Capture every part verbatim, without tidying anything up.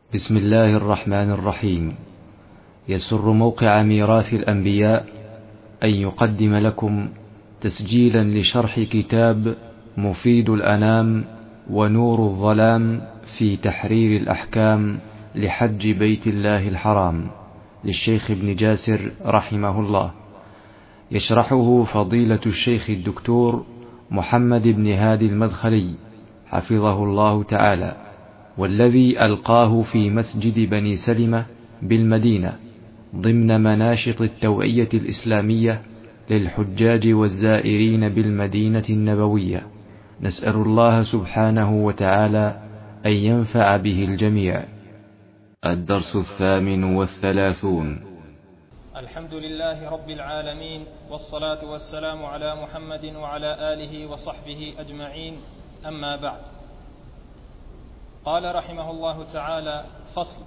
بسم الله الرحمن الرحيم. يسر موقع ميراث الأنبياء أن يقدم لكم تسجيلا لشرح كتاب مفيد الأنام ونور الظلام في تحرير الأحكام لحج بيت الله الحرام للشيخ ابن جاسر رحمه الله، يشرحه فضيلة الشيخ الدكتور محمد بن هادي المدخلي حفظه الله تعالى، والذي ألقاه في مسجد بني سلمة بالمدينة ضمن مناشط التوعية الإسلامية للحجاج والزائرين بالمدينة النبوية. نسأل الله سبحانه وتعالى أن ينفع به الجميع. الدرس الثامن والثلاثون. الحمد لله رب العالمين، والصلاة والسلام على محمد وعلى آله وصحبه أجمعين، أما بعد. قال رحمه الله تعالى: فصل: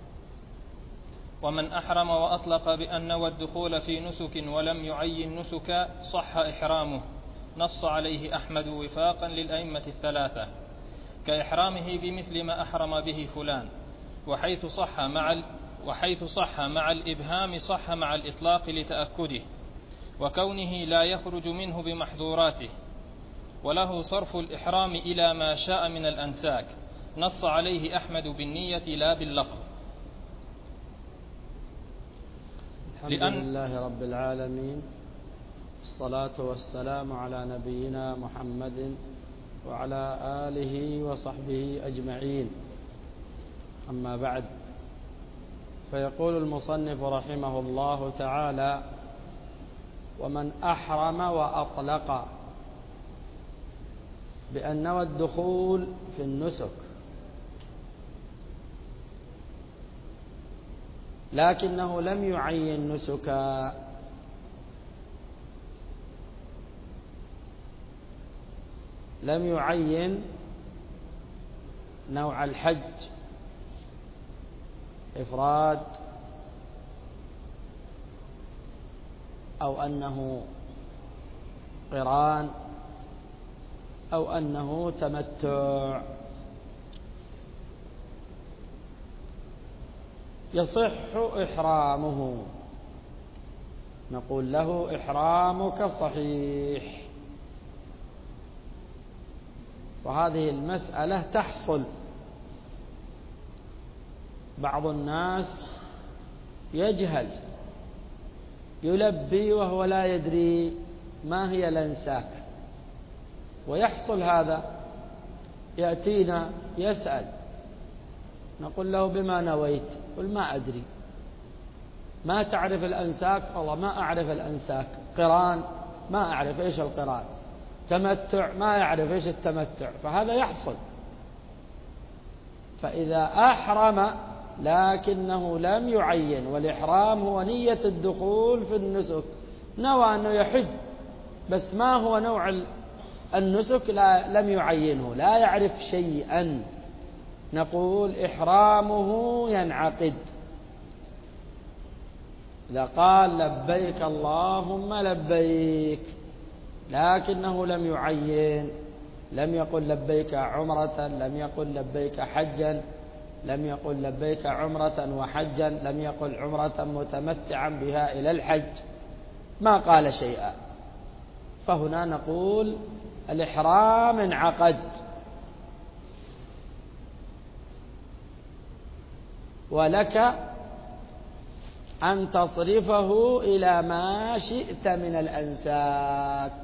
ومن أحرم وأطلق بأن نوى الدخول في نسك ولم يعين نسكا صح إحرامه. نص عليه أحمد وفاقا للأئمة الثلاثة، كإحرامه بمثل ما أحرم به فلان، وحيث صح مع وحيث صح مع الإبهام صح مع الإطلاق لتأكده، وكونه لا يخرج منه بمحظوراته، وله صرف الإحرام إلى ما شاء من الأنساك. نص عليه أحمد بالنية لا باللفظ. الحمد لله رب العالمين، الصلاة والسلام على نبينا محمد وعلى آله وصحبه أجمعين، أما بعد. فيقول المصنف رحمه الله تعالى: ومن أحرم وأطلق بأن نوى الدخول في النسك لكنه لم يعين نسكا، لم يعين نوع الحج، إفراد أو أنه قران أو أنه تمتع، يصح إحرامه. نقول له: إحرامك صحيح. وهذه المسألة تحصل. بعض الناس يجهل، يلبي وهو لا يدري ما هي الأنساك، ويحصل هذا. يأتينا يسأل، نقول له: بما نويت؟ قل: ما أدري. ما تعرف الأنساك؟ والله ما أعرف الأنساك. قران؟ ما أعرف إيش القران. تمتع؟ ما يعرف إيش التمتع. فهذا يحصل. فإذا أحرم لكنه لم يعين، والإحرام هو نية الدخول في النسك، نوى أنه يحج بس ما هو نوع النسك لا لم يعينه، لا يعرف شيئا، نقول إحرامه ينعقد. إذا قال: لبيك اللهم لبيك، لكنه لم يعين، لم يقل لبيك عمرة، لم يقل لبيك حجا، لم يقل لبيك عمرة وحجا، لم يقل عمرة متمتعا بها إلى الحج، ما قال شيئا، فهنا نقول الإحرام انعقد. ولك أن تصرفه إلى ما شئت من الأنساك.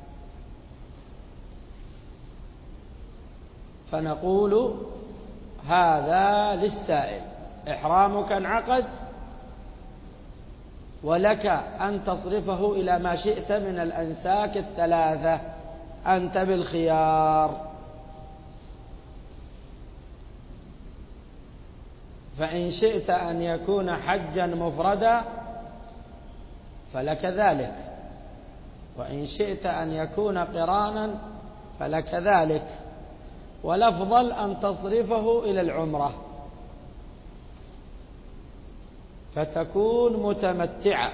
فنقول هذا للسائل: إحرامك انعقد، ولك أن تصرفه إلى ما شئت من الأنساك الثلاثة، أنت بالخيار. فإن شئت أن يكون حجا مفردا فلك ذلك، وإن شئت أن يكون قرانا فلك ذلك، والأفضل أن تصرفه إلى العمرة فتكون متمتعة.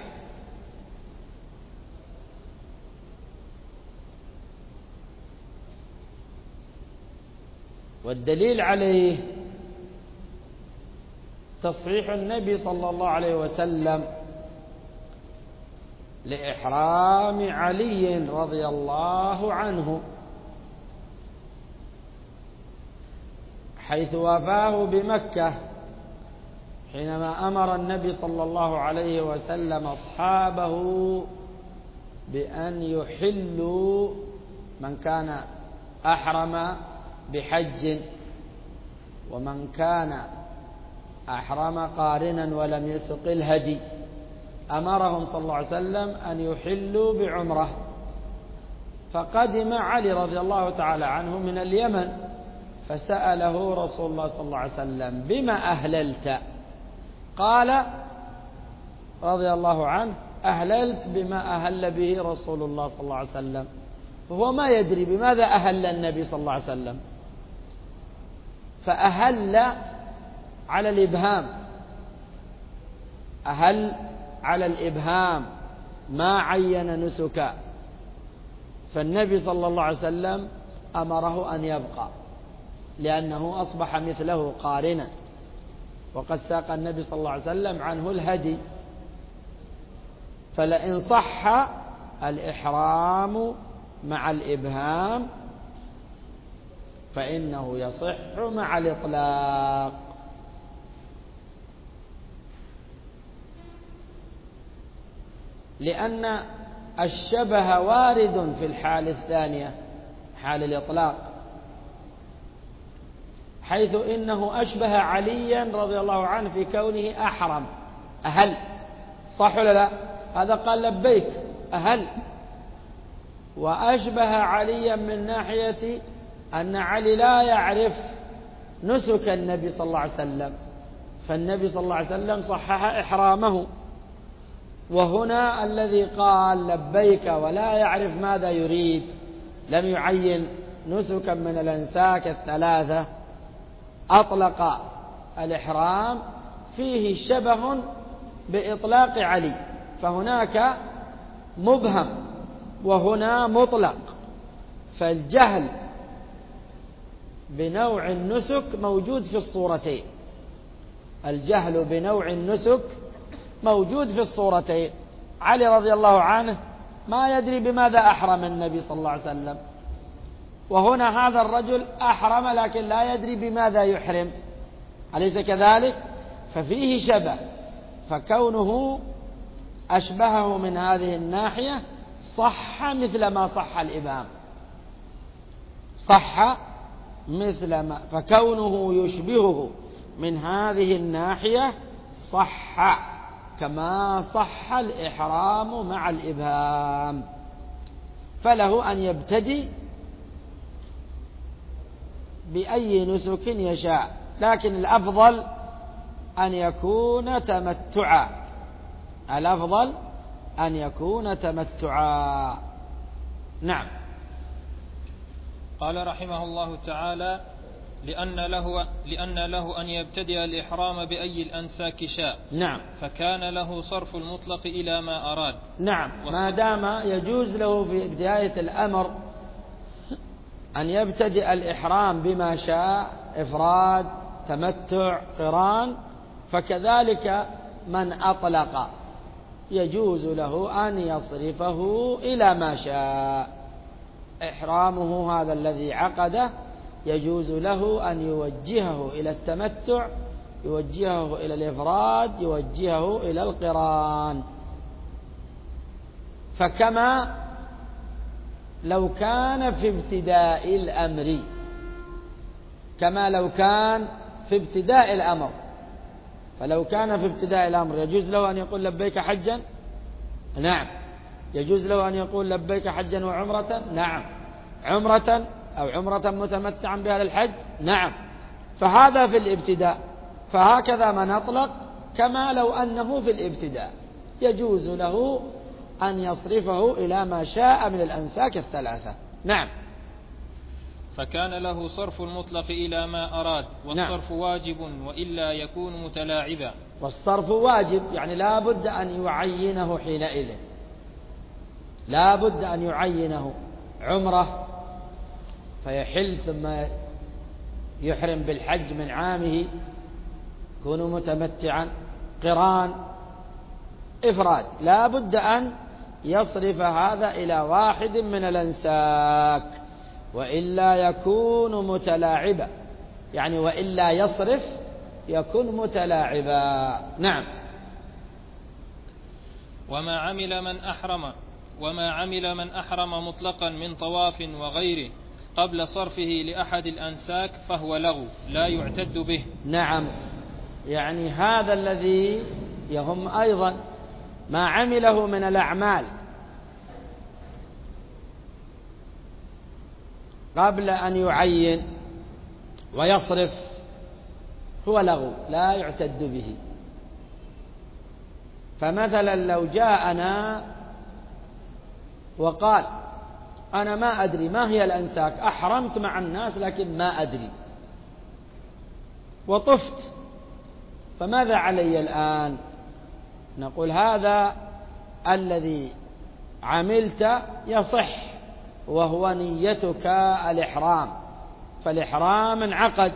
والدليل عليه تصحيح النبي صلى الله عليه وسلم لإحرام علي رضي الله عنه، حيث وافاه بمكة حينما أمر النبي صلى الله عليه وسلم أصحابه بأن يحلوا من كان أحرم بحج، ومن كان أحرم قارنا ولم يسق الهدي أمرهم صلى الله عليه وسلم أن يحلوا بعمرة. فقدم علي رضي الله تعالى عنه من اليمن، فسأله رسول الله صلى الله عليه وسلم: بما أهللت؟ قال رضي الله عنه: أهللت بما أهل به رسول الله صلى الله عليه وسلم. وهو ما يدري بماذا أهل النبي صلى الله عليه وسلم، فأهل على الإبهام، أهل على الإبهام ما عين نسكا، فالنبي صلى الله عليه وسلم أمره أن يبقى لأنه أصبح مثله قارنا، وقد ساق النبي صلى الله عليه وسلم عنه الهدي. فلئن صح الإحرام مع الإبهام فإنه يصح مع الإطلاق. لأن الشبه وارد في الحال الثانية، حال الإطلاق، حيث إنه أشبه عليا رضي الله عنه في كونه أحرم أهل، صح ولا لا؟ هذا قال لبيك أهل، وأشبه عليا من ناحية أن علي لا يعرف نسك النبي صلى الله عليه وسلم، فالنبي صلى الله عليه وسلم صحح إحرامه. وهنا الذي قال لبيك ولا يعرف ماذا يريد، لم يعين نسكا من الأنساك الثلاثة، أطلق الإحرام، فيه شبه بإطلاق علي، فهناك مبهم وهنا مطلق. فالجهل بنوع النسك موجود في الصورتين، الجهل بنوع النسك موجود في الصورتين. علي رضي الله عنه ما يدري بماذا أحرم النبي صلى الله عليه وسلم، وهنا هذا الرجل أحرم لكن لا يدري بماذا يحرم، أليس كذلك؟ ففيه شبه، فكونه أشبهه من هذه الناحية صح مثل ما صح الإمام، صح مثل ما، فكونه يشبهه من هذه الناحية صح كما صح الإحرام مع الإبهام. فله أن يبتدي بأي نسك يشاء، لكن الأفضل أن يكون تمتعا، الأفضل أن يكون تمتعا. نعم. قال رحمه الله تعالى: لأن له, لأن له أن يبتدئ الإحرام بأي الأنساك شاء. نعم. فكان له صرف المطلق إلى ما أراد. نعم، ما دام يجوز له في بداية الأمر أن يبتدئ الإحرام بما شاء، إفراد، تمتع، قران، فكذلك من أطلق يجوز له أن يصرفه إلى ما شاء. إحرامه هذا الذي عقده يجوز له أن يوجهه إلى التمتع، يوجهه إلى الإفراد، يوجهه إلى القران. فكما لو كان في ابتداء الأمر، كما لو كان في ابتداء الأمر، فلو كان في ابتداء الأمر يجوز له أن يقول لبيك حجا؟ نعم. يجوز له أن يقول لبيك حجا وعمرة؟ نعم. عمرة أو عمرة متمتعا بها للحج؟ نعم. فهذا في الابتداء، فهكذا من أطلق كما لو أنه في الابتداء يجوز له أن يصرفه إلى ما شاء من الأنساك الثلاثة. نعم. فكان له صرف المطلق إلى ما أراد، والصرف نعم. واجب وإلا يكون متلاعبا. والصرف واجب يعني لا بد أن يعينه حينئذ، لا بد أن يعينه عمره فيحل ثم يحرم بالحج من عامه، يكون متمتعا، قران، إفراد، لا بد أن يصرف هذا إلى واحد من الأنساك، وإلا يكون متلاعبا، يعني وإلا يصرف يكون متلاعبا. نعم. وما عمل من أحرم وما عمل من أحرم مطلقا من طواف وغيره قبل صرفه لأحد الأنساك فهو لغو لا يعتد به. نعم، يعني هذا الذي يهم أيضا ما عمله من الأعمال قبل أن يعين ويصرف هو لغو لا يعتد به. فمثلا لو جاءنا وقال أنا ما أدري ما هي الأنساك، أحرمت مع الناس لكن ما أدري وطفت، فماذا علي الآن؟ نقول هذا الذي عملت يصح، وهو نيتك الإحرام، فالإحرام انعقد،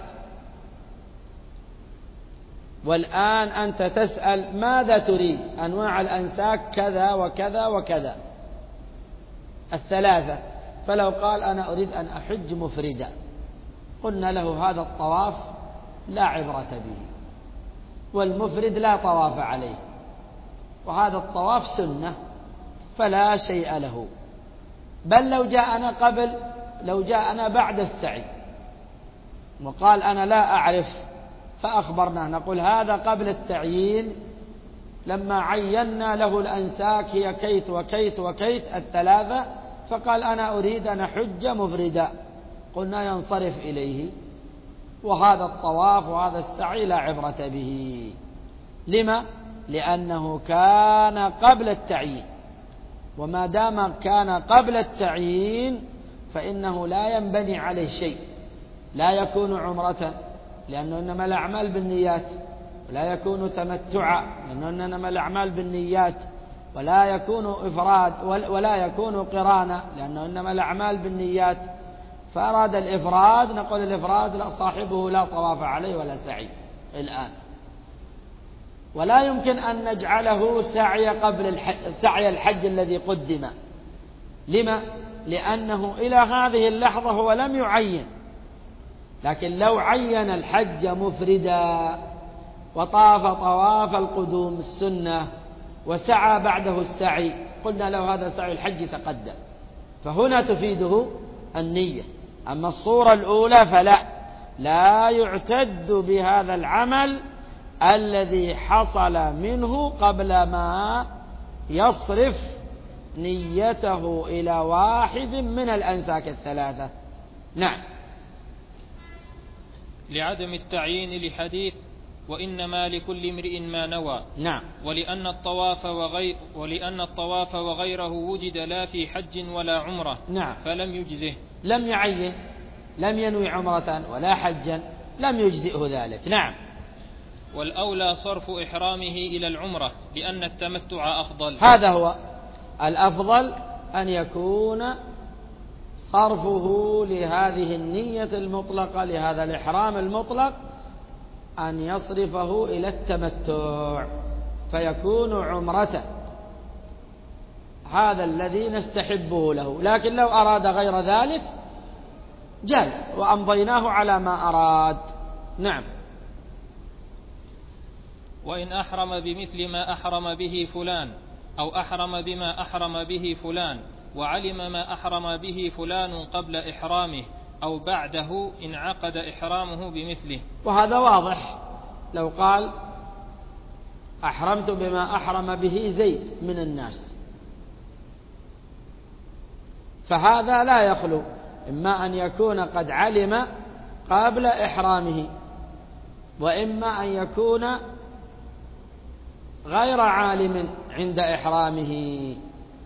والآن أنت تسأل ماذا تريد؟ أنواع الأنساك كذا وكذا وكذا الثلاثة، فلو قال أنا أريد أن أحج مفردا، قلنا له هذا الطواف لا عبرة به، والمفرد لا طواف عليه، وهذا الطواف سنة فلا شيء له. بل لو جاءنا قبل لو جاءنا بعد السعي وقال أنا لا أعرف فأخبرنا، نقول هذا قبل التعيين لما عينا له الأنساك هي كيت وكيت وكيت الثلاثة، فقال أنا أريد أن أحج مفردا، قلنا ينصرف إليه، وهذا الطواف وهذا السعي لا عبرة به. لما؟ لأنه كان قبل التعيين، وما دام كان قبل التعيين فإنه لا ينبني عليه شيء، لا يكون عمرة لأنه إنما الأعمال بالنيات، ولا يكون تمتعا لأنه إنما الأعمال بالنيات، ولا يكون إفراد ولا يكون قرانا لأنه إنما الأعمال بالنيات. فأراد الإفراد، نقول الإفراد لا، صاحبه لا طواف عليه ولا سعي الآن، ولا يمكن أن نجعله سعي قبل الحج، سعي الحج الذي قدم. لما؟ لأنه إلى هذه اللحظة هو لم يعين، لكن لو عين الحج مفردا وطاف طواف القدوم السنة وسعى بعده السعي، قلنا له هذا سعي الحج تقدم، فهنا تفيده النية. أما الصورة الأولى فلا، لا يعتد بهذا العمل الذي حصل منه قبل ما يصرف نيته إلى واحد من الأنساك الثلاثة. نعم. لعدم التعيين لحديث وإنما لكل امرئ ما نوى. نعم. ولأن الطواف وغير ولأن الطواف وغيره وجد لا في حج ولا عمرة. نعم. فلم يجزه، لم يعين، لم ينوي عمرة ولا حجا، لم يجزئه ذلك. نعم. والأولى صرف إحرامه إلى العمرة لأن التمتع أفضل. هذا هو الأفضل، أن يكون صرفه لهذه النية المطلقة، لهذا الإحرام المطلق، أن يصرفه إلى التمتع فيكون عمرة، هذا الذي نستحبه له. لكن لو أراد غير ذلك جاز، وأمضيناه على ما أراد. نعم. وإن أحرم بمثل ما أحرم به فلان أو أحرم بما أحرم به فلان وعلم ما أحرم به فلان قبل إحرامه أو بعده انعقد إحرامه بمثله. وهذا واضح، لو قال أحرمت بما أحرم به زيد من الناس، فهذا لا يخلو إما أن يكون قد علم قبل إحرامه، وإما أن يكون غير عالم عند إحرامه.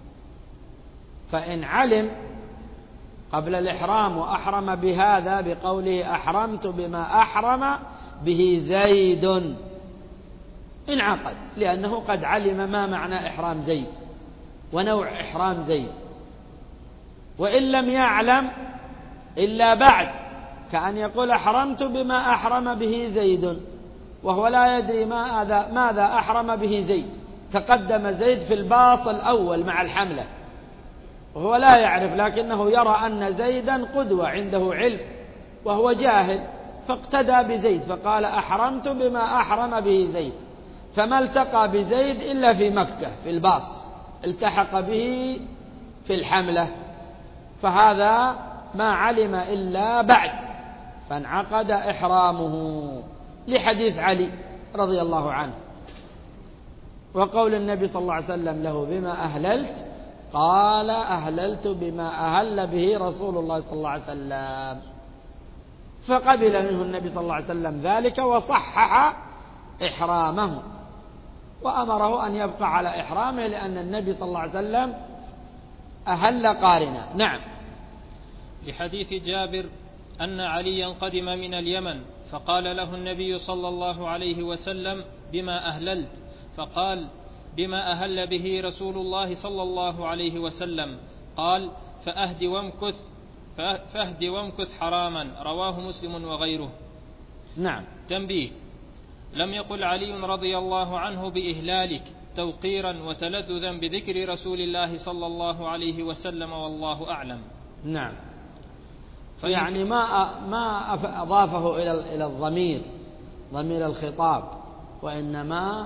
فإن علم قبل الإحرام وأحرم بهذا بقوله أحرمت بما أحرم به زيد، انعقد، لأنه قد علم ما معنى إحرام زيد ونوع إحرام زيد. وإن لم يعلم إلا بعد، كأن يقول أحرمت بما أحرم به زيد، وهو لا يدري ماذا, ماذا أحرم به زيد. تقدم زيد في الباص الأول مع الحملة وهو لا يعرف، لكنه يرى أن زيدا قدوة عنده علم وهو جاهل، فاقتدى بزيد فقال أحرمت بما أحرم به زيد، فما التقى بزيد إلا في مكة في الباص، التحق به في الحملة، فهذا ما علم إلا بعد، فانعقد إحرامه لحديث علي رضي الله عنه. وقول النبي صلى الله عليه وسلم له بما أهللت، قال أهللت بما أهل به رسول الله صلى الله عليه وسلم، فقبل منه النبي صلى الله عليه وسلم ذلك وصحح إحرامه وأمره أن يبقى على إحرامه، لأن النبي صلى الله عليه وسلم أهل قارنا. نعم. لحديث جابر أن عليا قدم من اليمن فقال له النبي صلى الله عليه وسلم بما أهللت، فقال بما أهل به رسول الله صلى الله عليه وسلم، قال فأهد وامكث فأهد وامكث حراما، رواه مسلم وغيره. نعم. تنبيه: لم يقل علي رضي الله عنه بإهلالك توقيرا وتلذذا بذكر رسول الله صلى الله عليه وسلم، والله أعلم. نعم. يعني ما ما أضافه إلى إلى الضمير ضمير الخطاب، وإنما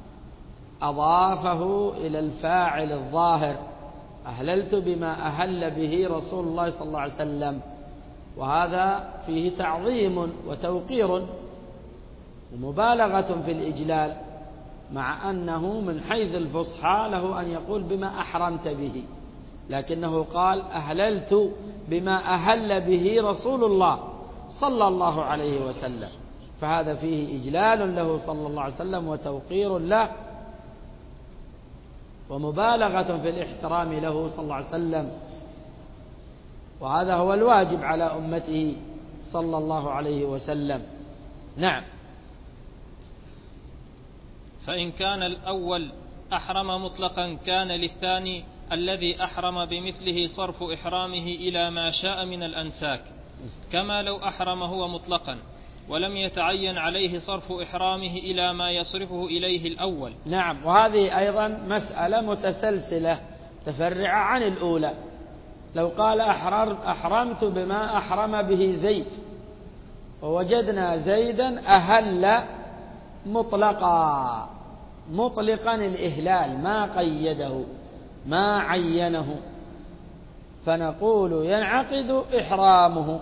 أضافه إلى الفاعل الظاهر، أهللت بما أهل به رسول الله صلى الله عليه وسلم، وهذا فيه تعظيم وتوقير ومبالغة في الإجلال، مع أنه من حيث الفصحى له أن يقول بما أحرمت به، لكنه قال أهللت بما أهل به رسول الله صلى الله عليه وسلم، فهذا فيه إجلال له صلى الله عليه وسلم وتوقير له ومبالغة في الاحترام له صلى الله عليه وسلم، وهذا هو الواجب على أمته صلى الله عليه وسلم. نعم. فإن كان الأول أحرم مطلقا كان للثاني الذي أحرم بمثله صرف إحرامه إلى ما شاء من الأنساك، كما لو أحرم هو مطلقا ولم يتعين عليه صرف إحرامه إلى ما يصرفه إليه الأول. نعم. وهذه أيضا مسألة متسلسلة متفرعة عن الأولى. لو قال أحرمت بما أحرم به زيد، ووجدنا زيدا أهل مطلقا مطلقا الإهلال ما قيده ما عينه، فنقول ينعقد إحرامه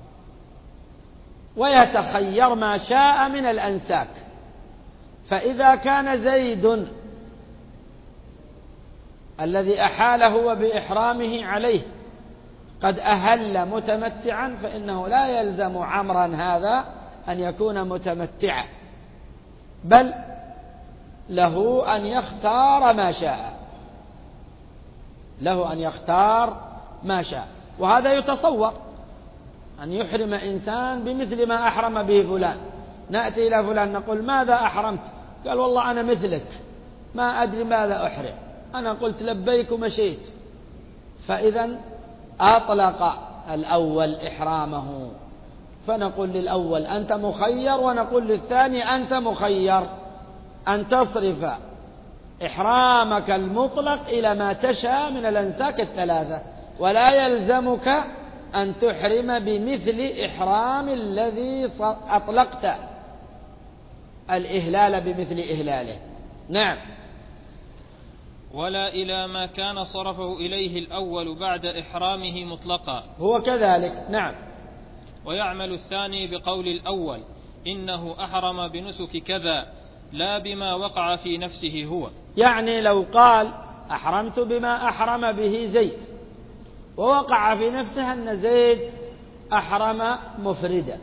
ويتخير ما شاء من الأنساك. فإذا كان زيد الذي أحال هو بإحرامه عليه قد أهل متمتعا، فإنه لا يلزم عمرا هذا أن يكون متمتعا، بل له أن يختار ما شاء له أن يختار ما شاء. وهذا يتصور أن يحرم إنسان بمثل ما أحرم به فلان، نأتي إلى فلان نقول ماذا أحرمت؟ قال والله أنا مثلك ما أدري ماذا أحرم، أنا قلت لبيك ومشيت، فإذا أطلق الأول إحرامه، فنقول للأول أنت مخير، ونقول للثاني أنت مخير أن تصرف إحرامك المطلق إلى ما تشاء من الأنساك الثلاثة، ولا يلزمك أن تحرم بمثل إحرام الذي أطلقت الإهلال بمثل إهلاله. نعم. ولا إلى ما كان صرفه إليه الأول بعد إحرامه مطلقا، هو كذلك. نعم. ويعمل الثاني بقول الأول إنه أحرم بنسك كذا لا بما وقع في نفسه هو. يعني لو قال أحرمت بما أحرم به زيد، ووقع في نفسه أن زيد أحرم مفردا،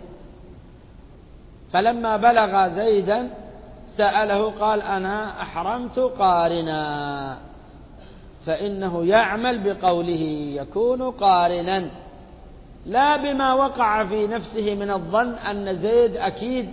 فلما بلغ زيدا سأله قال أنا أحرمت قارنا، فإنه يعمل بقوله يكون قارنا، لا بما وقع في نفسه من الظن أن زيد أكيد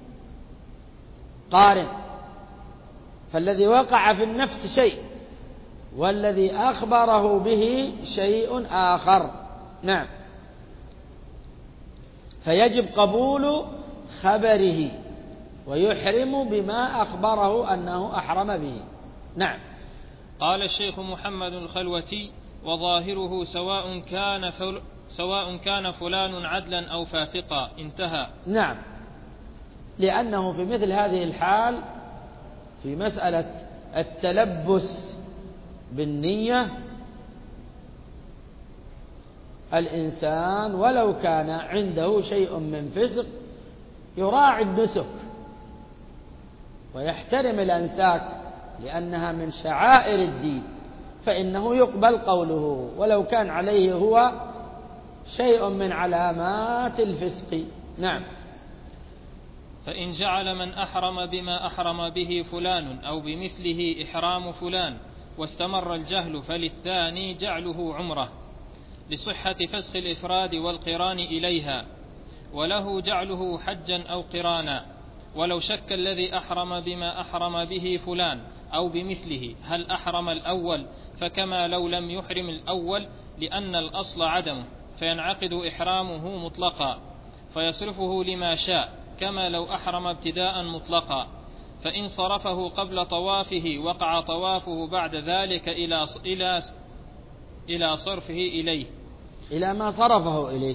قارن، فالذي وقع في النفس شيء والذي أخبره به شيء آخر. نعم. فيجب قبول خبره ويحرم بما أخبره أنه أحرم به. نعم. قال الشيخ محمد الخلوتي: وظاهره سواء كان فل... سواء كان فلان عدلا أو فاسقا. انتهى. نعم، لأنه في مثل هذه الحال في مسألة التلبس بالنية الإنسان ولو كان عنده شيء من فسق يراعي النسك ويحترم الأنساك لأنها من شعائر الدين، فإنه يقبل قوله ولو كان عليه هو شيء من علامات الفسق. نعم. فإن جعل من أحرم بما أحرم به فلان أو بمثله إحرام فلان واستمر الجهل فللثاني جعله عمرة لصحة فسخ الإفراد والقران إليها، وله جعله حجا أو قرانا. ولو شك الذي أحرم بما أحرم به فلان أو بمثله هل أحرم الأول فكما لو لم يحرم الأول، لأن الأصل عدمه، فينعقد إحرامه مطلقا فيصرفه لما شاء كما لو أحرم ابتداء مطلقا. فإن صرفه قبل طوافه وقع طوافه بعد ذلك إلى إلى إلى صرفه إليه إلى ما صرفه إليه.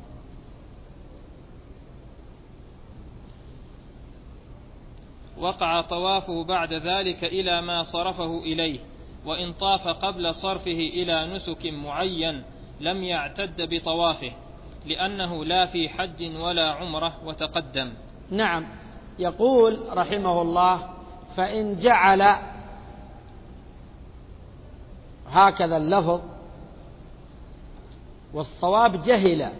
وقع طوافه بعد ذلك إلى ما صرفه إليه. وإن طاف قبل صرفه إلى نسك معين لم يعتد بطوافه، لأنه لا في حج ولا عمرة وتقدم. نعم. يقول رحمه الله: فإن جعل، هكذا اللفظ والصواب جهل،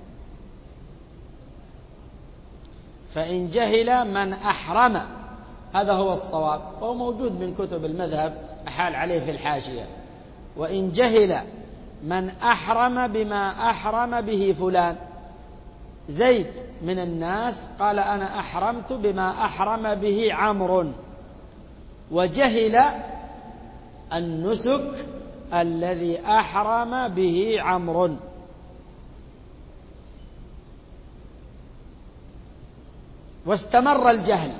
فإن جهل من أحرم، هذا هو الصواب وهو موجود من كتب المذهب أحال عليه في الحاشية. وإن جهل من أحرم بما أحرم به فلان، زيد من الناس قال أنا أحرمت بما أحرم به عمرو، وجهل النسك الذي أحرم به عمرو، واستمر الجهل،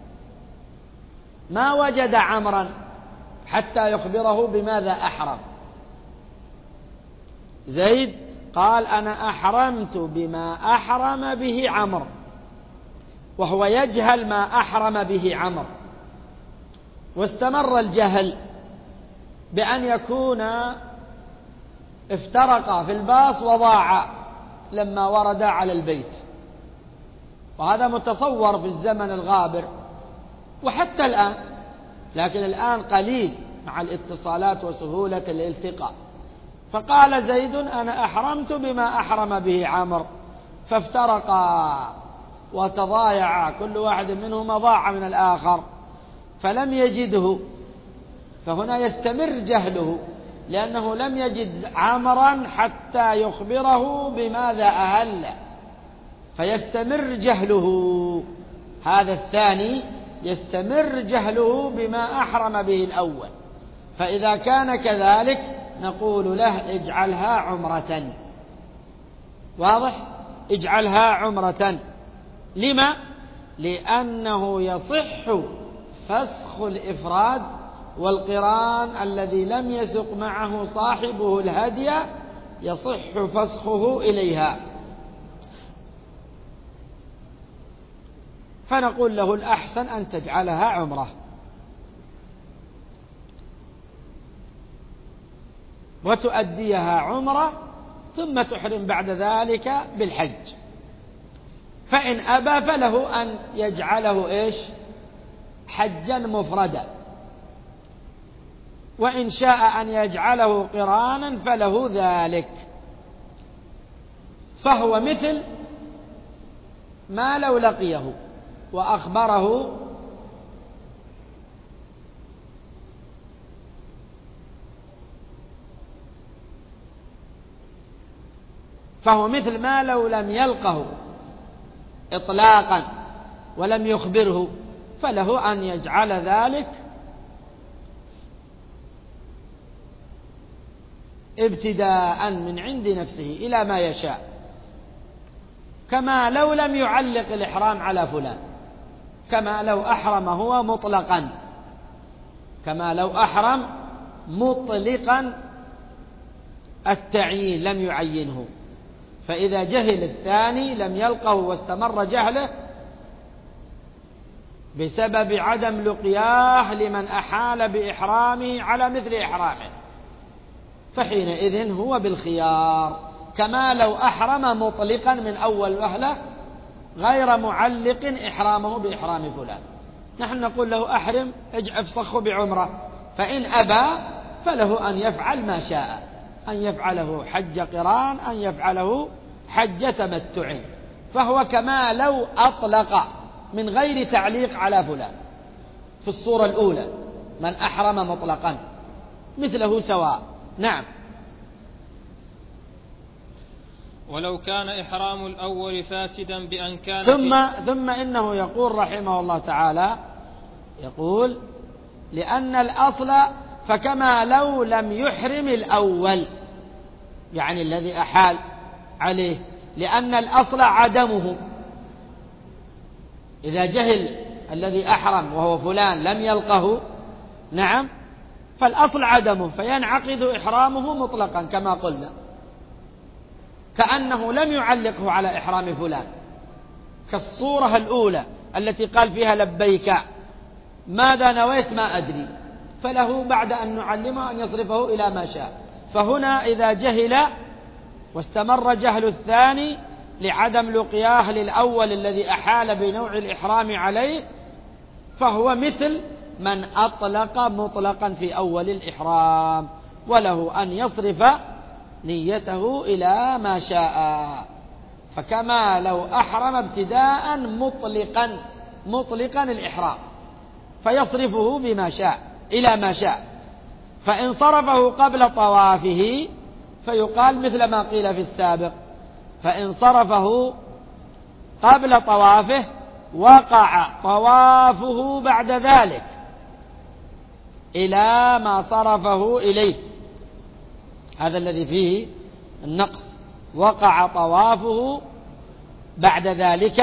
ما وجد عمرا حتى يخبره بماذا أحرم. زيد قال أنا أحرمت بما أحرم به عمرو، وهو يجهل ما أحرم به عمرو، واستمر الجهل بأن يكون افترقا في الباص وضاعا لما وردا على البيت، وهذا متصور في الزمن الغابر وحتى الآن، لكن الآن قليل مع الاتصالات وسهولة الالتقاء. فقال زيد أنا أحرمت بما أحرم به عمرو، فافترقا وتضايعا، كل واحد منهما ضاع من الآخر فلم يجده، فهنا يستمر جهله لأنه لم يجد عمرا حتى يخبره بماذا أهل، فيستمر جهله. هذا الثاني يستمر جهله بما أحرم به الأول، فإذا كان كذلك نقول له اجعلها عمرة. واضح؟ اجعلها عمرة. لما؟ لأنه يصح فسخ الإفراد والقران الذي لم يسق معه صاحبه الهدي، يصح فسخه إليها، فنقول له الأحسن أن تجعلها عمرة وتؤديها عمرة ثم تحرم بعد ذلك بالحج. فإن أبى فله أن يجعله إيش؟ حجا مفردا، وإن شاء أن يجعله قرانا فله ذلك. فهو مثل ما لو لقيه وأخبره فهو مثل ما لو لم يلقه إطلاقا ولم يخبره، فله أن يجعل ذلك ابتداء من عند نفسه إلى ما يشاء، كما لو لم يعلق الإحرام على فلان، كما لو أحرم هو مطلقا، كما لو أحرم مطلقا التعيين لم يعينه، فإذا جهل الثاني لم يلقه واستمر جهله بسبب عدم لقياه لمن أحال بإحرامه على مثل إحرامه، فحينئذ هو بالخيار، كما لو أحرم مطلقا من أول وهلة غير معلق إحرامه بإحرام فلان. نحن نقول له أحرم افسخه بعمرة، فإن أبى فله أن يفعل ما شاء، أن يفعله حج قران، أن يفعله حج تمتع، فهو كما لو أطلق من غير تعليق على فلان في الصورة الأولى، من أحرم مطلقا مثله سواء. نعم. ولو كان إحرام الأول فاسدا بأن كان ثم, ثم إنه يقول رحمه الله تعالى، يقول لأن الأصل فكما لو لم يحرم الأول، يعني الذي أحال عليه، لأن الأصل عدمه، إذا جهل الذي أحرم وهو فلان لم يلقه، نعم، فالأصل عدمه، فينعقد إحرامه مطلقا كما قلنا، كأنه لم يعلقه على إحرام فلان، كالصورة الأولى التي قال فيها لبيك ماذا نويت ما أدري، فله بعد أن نعلمه أن يصرفه إلى ما شاء. فهنا إذا جهل واستمر جهل الثاني لعدم لقياه للأول الذي أحال بنوع الإحرام عليه، فهو مثل من أطلق مطلقا في أول الإحرام، وله أن يصرف نيته إلى ما شاء، فكما لو أحرم ابتداء مطلقا مطلقا الإحرام فيصرفه بما شاء إلى ما شاء، فإن صرفه قبل طوافه فيقال مثل ما قيل في السابق، فإن صرفه قبل طوافه وقع طوافه بعد ذلك إلى ما صرفه إليه، هذا الذي فيه النقص، وقع طوافه بعد ذلك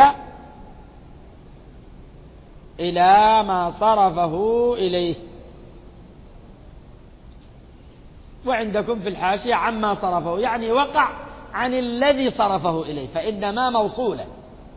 إلى ما صرفه إليه. وعندكم في الحاشية عما صرفه، يعني وقع عن الذي صرفه إليه، فإن ما موصولة،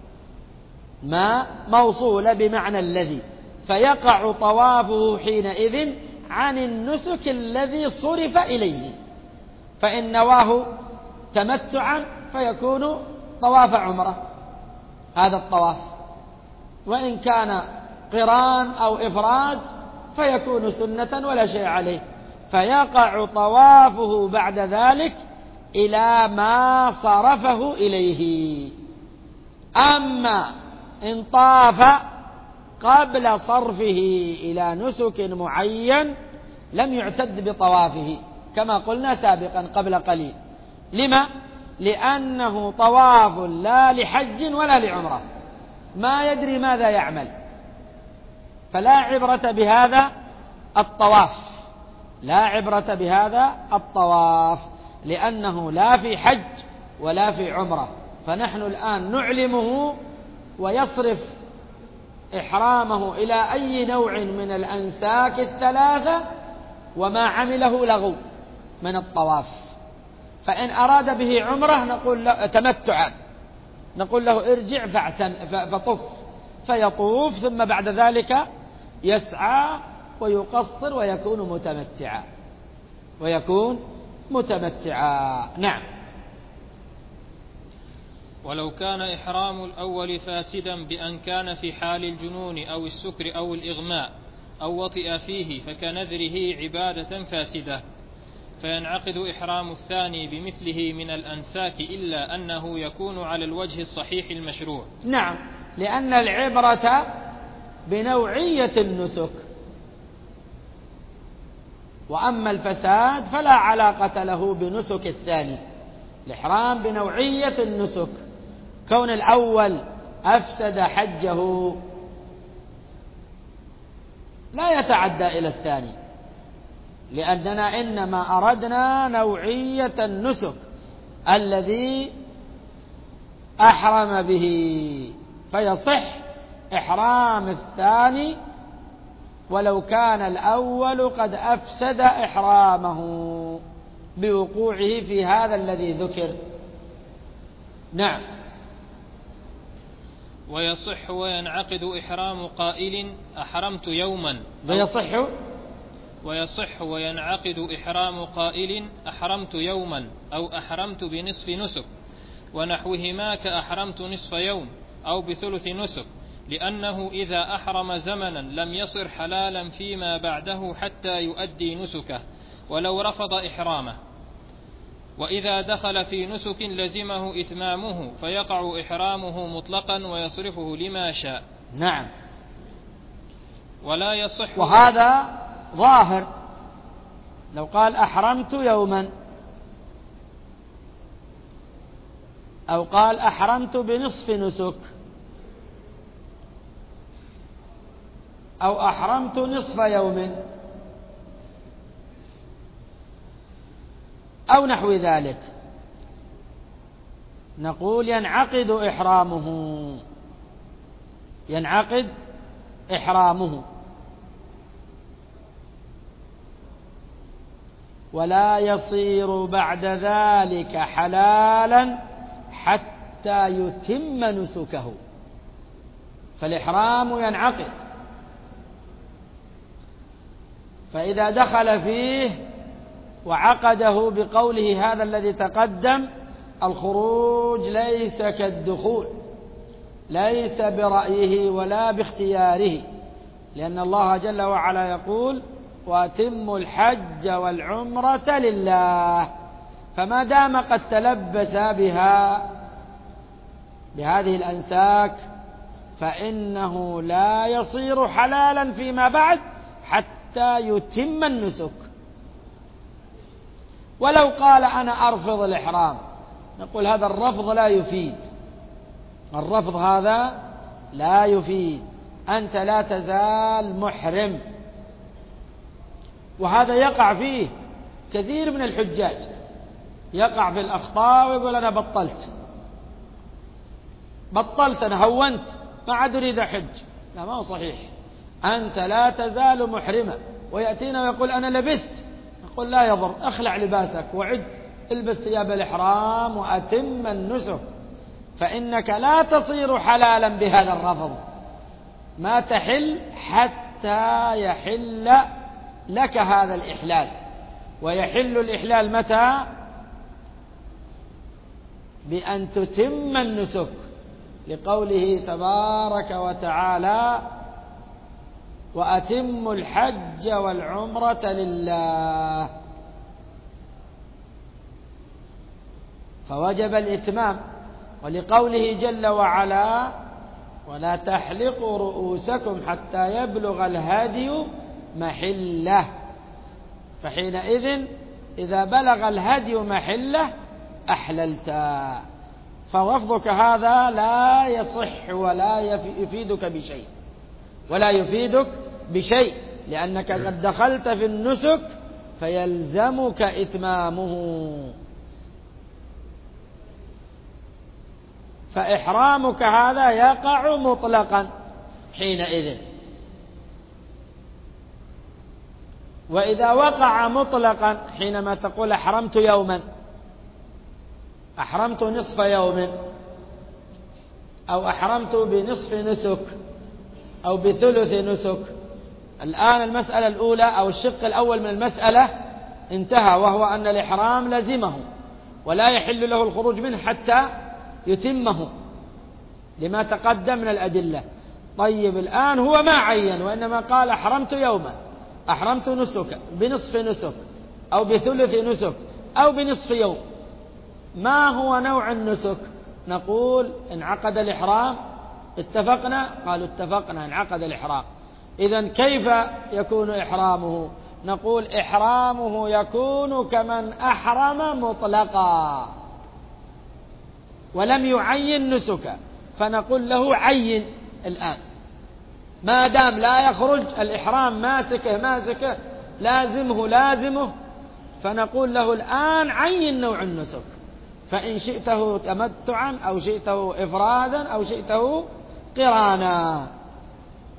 ما موصولة بمعنى الذي، فيقع طوافه حينئذ عن النسك الذي صرف إليه، فإن نواه تمتعا فيكون طواف عمره هذا الطواف، وإن كان قران أو إفراد فيكون سنة ولا شيء عليه، فيقع طوافه بعد ذلك إلى ما صرفه إليه. أما إن طاف قبل صرفه إلى نسك معين لم يعتد بطوافه كما قلنا سابقا قبل قليل. لما؟ لأنه طواف لا لحج ولا لعمرة، ما يدري ماذا يعمل، فلا عبرة بهذا الطواف، لا عبرة بهذا الطواف، لأنه لا في حج ولا في عمرة. فنحن الآن نعلمه ويصرف إحرامه إلى أي نوع من الأنساك الثلاثة وما عمله لغو من الطواف. فإن أراد به عمرة نقول له تمتعا، نقول له ارجع فطف، فيطوف ثم بعد ذلك يسعى ويقصر ويكون متمتعا ويكون متمتعا. نعم. ولو كان إحرام الأول فاسدا بأن كان في حال الجنون أو السكر أو الإغماء أو وطئ فيه فكنذره عبادة فاسدة، فينعقد إحرام الثاني بمثله من الأنساك إلا أنه يكون على الوجه الصحيح المشروع. نعم، لأن العبرة بنوعية النسك، وأما الفساد فلا علاقة له بنسك الثاني. الإحرام بنوعية النسك، كون الأول أفسد حجه لا يتعدى إلى الثاني، لأننا إنما أردنا نوعية النسك الذي أحرم به، فيصح إحرام الثاني ولو كان الأول قد أفسد إحرامه بوقوعه في هذا الذي ذكر. نعم. ويصح وينعقد إحرام قائل أحرمت يوما ويصح ويصح وينعقد إحرام قائل أحرمت يوما أو أحرمت بنصف نسك ونحوهما كأحرمت نصف يوم أو بثلث نسك، لأنه إذا أحرم زمنا لم يصر حلالا فيما بعده حتى يؤدي نسكه ولو رفض إحرامه، وإذا دخل في نسك لزمه إتمامه فيقع إحرامه مطلقا ويصرفه لما شاء. نعم. ولا يصح. وهذا ظاهر، لو قال أحرمت يوما أو قال أحرمت بنصف نسك أو أحرمت نصف يوم أو نحو ذلك، نقول ينعقد إحرامه ينعقد إحرامه ولا يصير بعد ذلك حلالا حتى يتم نسكه. فالإحرام ينعقد، فإذا دخل فيه وعقده بقوله هذا الذي تقدم، الخروج ليس كالدخول، ليس برأيه ولا باختياره، لأن الله جل وعلا يقول وأتموا الحج والعمرة لله. فما دام قد تلبس بها بهذه الأنساك فإنه لا يصير حلالا فيما بعد حتى يتم النسك. ولو قال أنا أرفض الإحرام، نقول هذا الرفض لا يفيد، الرفض هذا لا يفيد، أنت لا تزال محرم. وهذا يقع فيه كثير من الحجاج، يقع في الأخطاء ويقول أنا بطلت بطلت أنا هونت ما عاد أريد أحج. لا، ما هو صحيح، أنت لا تزال محرمة. ويأتينا ويقول أنا لبست، نقول لا يضر، أخلع لباسك وعد، البس ثياب الإحرام وأتم النسك، فإنك لا تصير حلالا بهذا الرفض، ما تحل حتى يحل لك هذا الإحلال. ويحل الإحلال متى؟ بأن تتم النسك، لقوله تبارك وتعالى وأتموا الحج والعمرة لله، فوجب الإتمام. ولقوله جل وعلا ولا تحلقوا رؤوسكم حتى يبلغ الهدي محله، فحينئذ إذا بلغ الهدي محله أحللتا. فرفضك هذا لا يصح ولا يفيدك بشيء ولا يفيدك بشيء لأنك قد دخلت في النسك فيلزمك إتمامه. فإحرامك هذا يقع مطلقا حينئذ. وإذا وقع مطلقا حينما تقول أحرمت يوما، أحرمت نصف يوم، أو أحرمت بنصف نسك، أو بثلث نسك، الآن المسألة الأولى أو الشق الأول من المسألة انتهى، وهو أن الإحرام لزمه ولا يحل له الخروج منه حتى يتمه لما تقدم من الأدلة. طيب الآن هو ما عين، وإنما قال أحرمت يوما، أحرمت نسك بنصف نسك أو بثلث نسك أو بنصف يوم، ما هو نوع النسك؟ نقول انعقد الإحرام، اتفقنا؟ قالوا اتفقنا، انعقد الإحرام. إذن كيف يكون إحرامه؟ نقول إحرامه يكون كمن أحرم مطلقا ولم يعين نسكا، فنقول له عين الآن، ما دام لا يخرج الإحرام ماسكه ماسكه لازمه لازمه، فنقول له الآن عين نوع النسك، فإن شئته تمتعا أو شئته إفرادا أو شئته قرانا.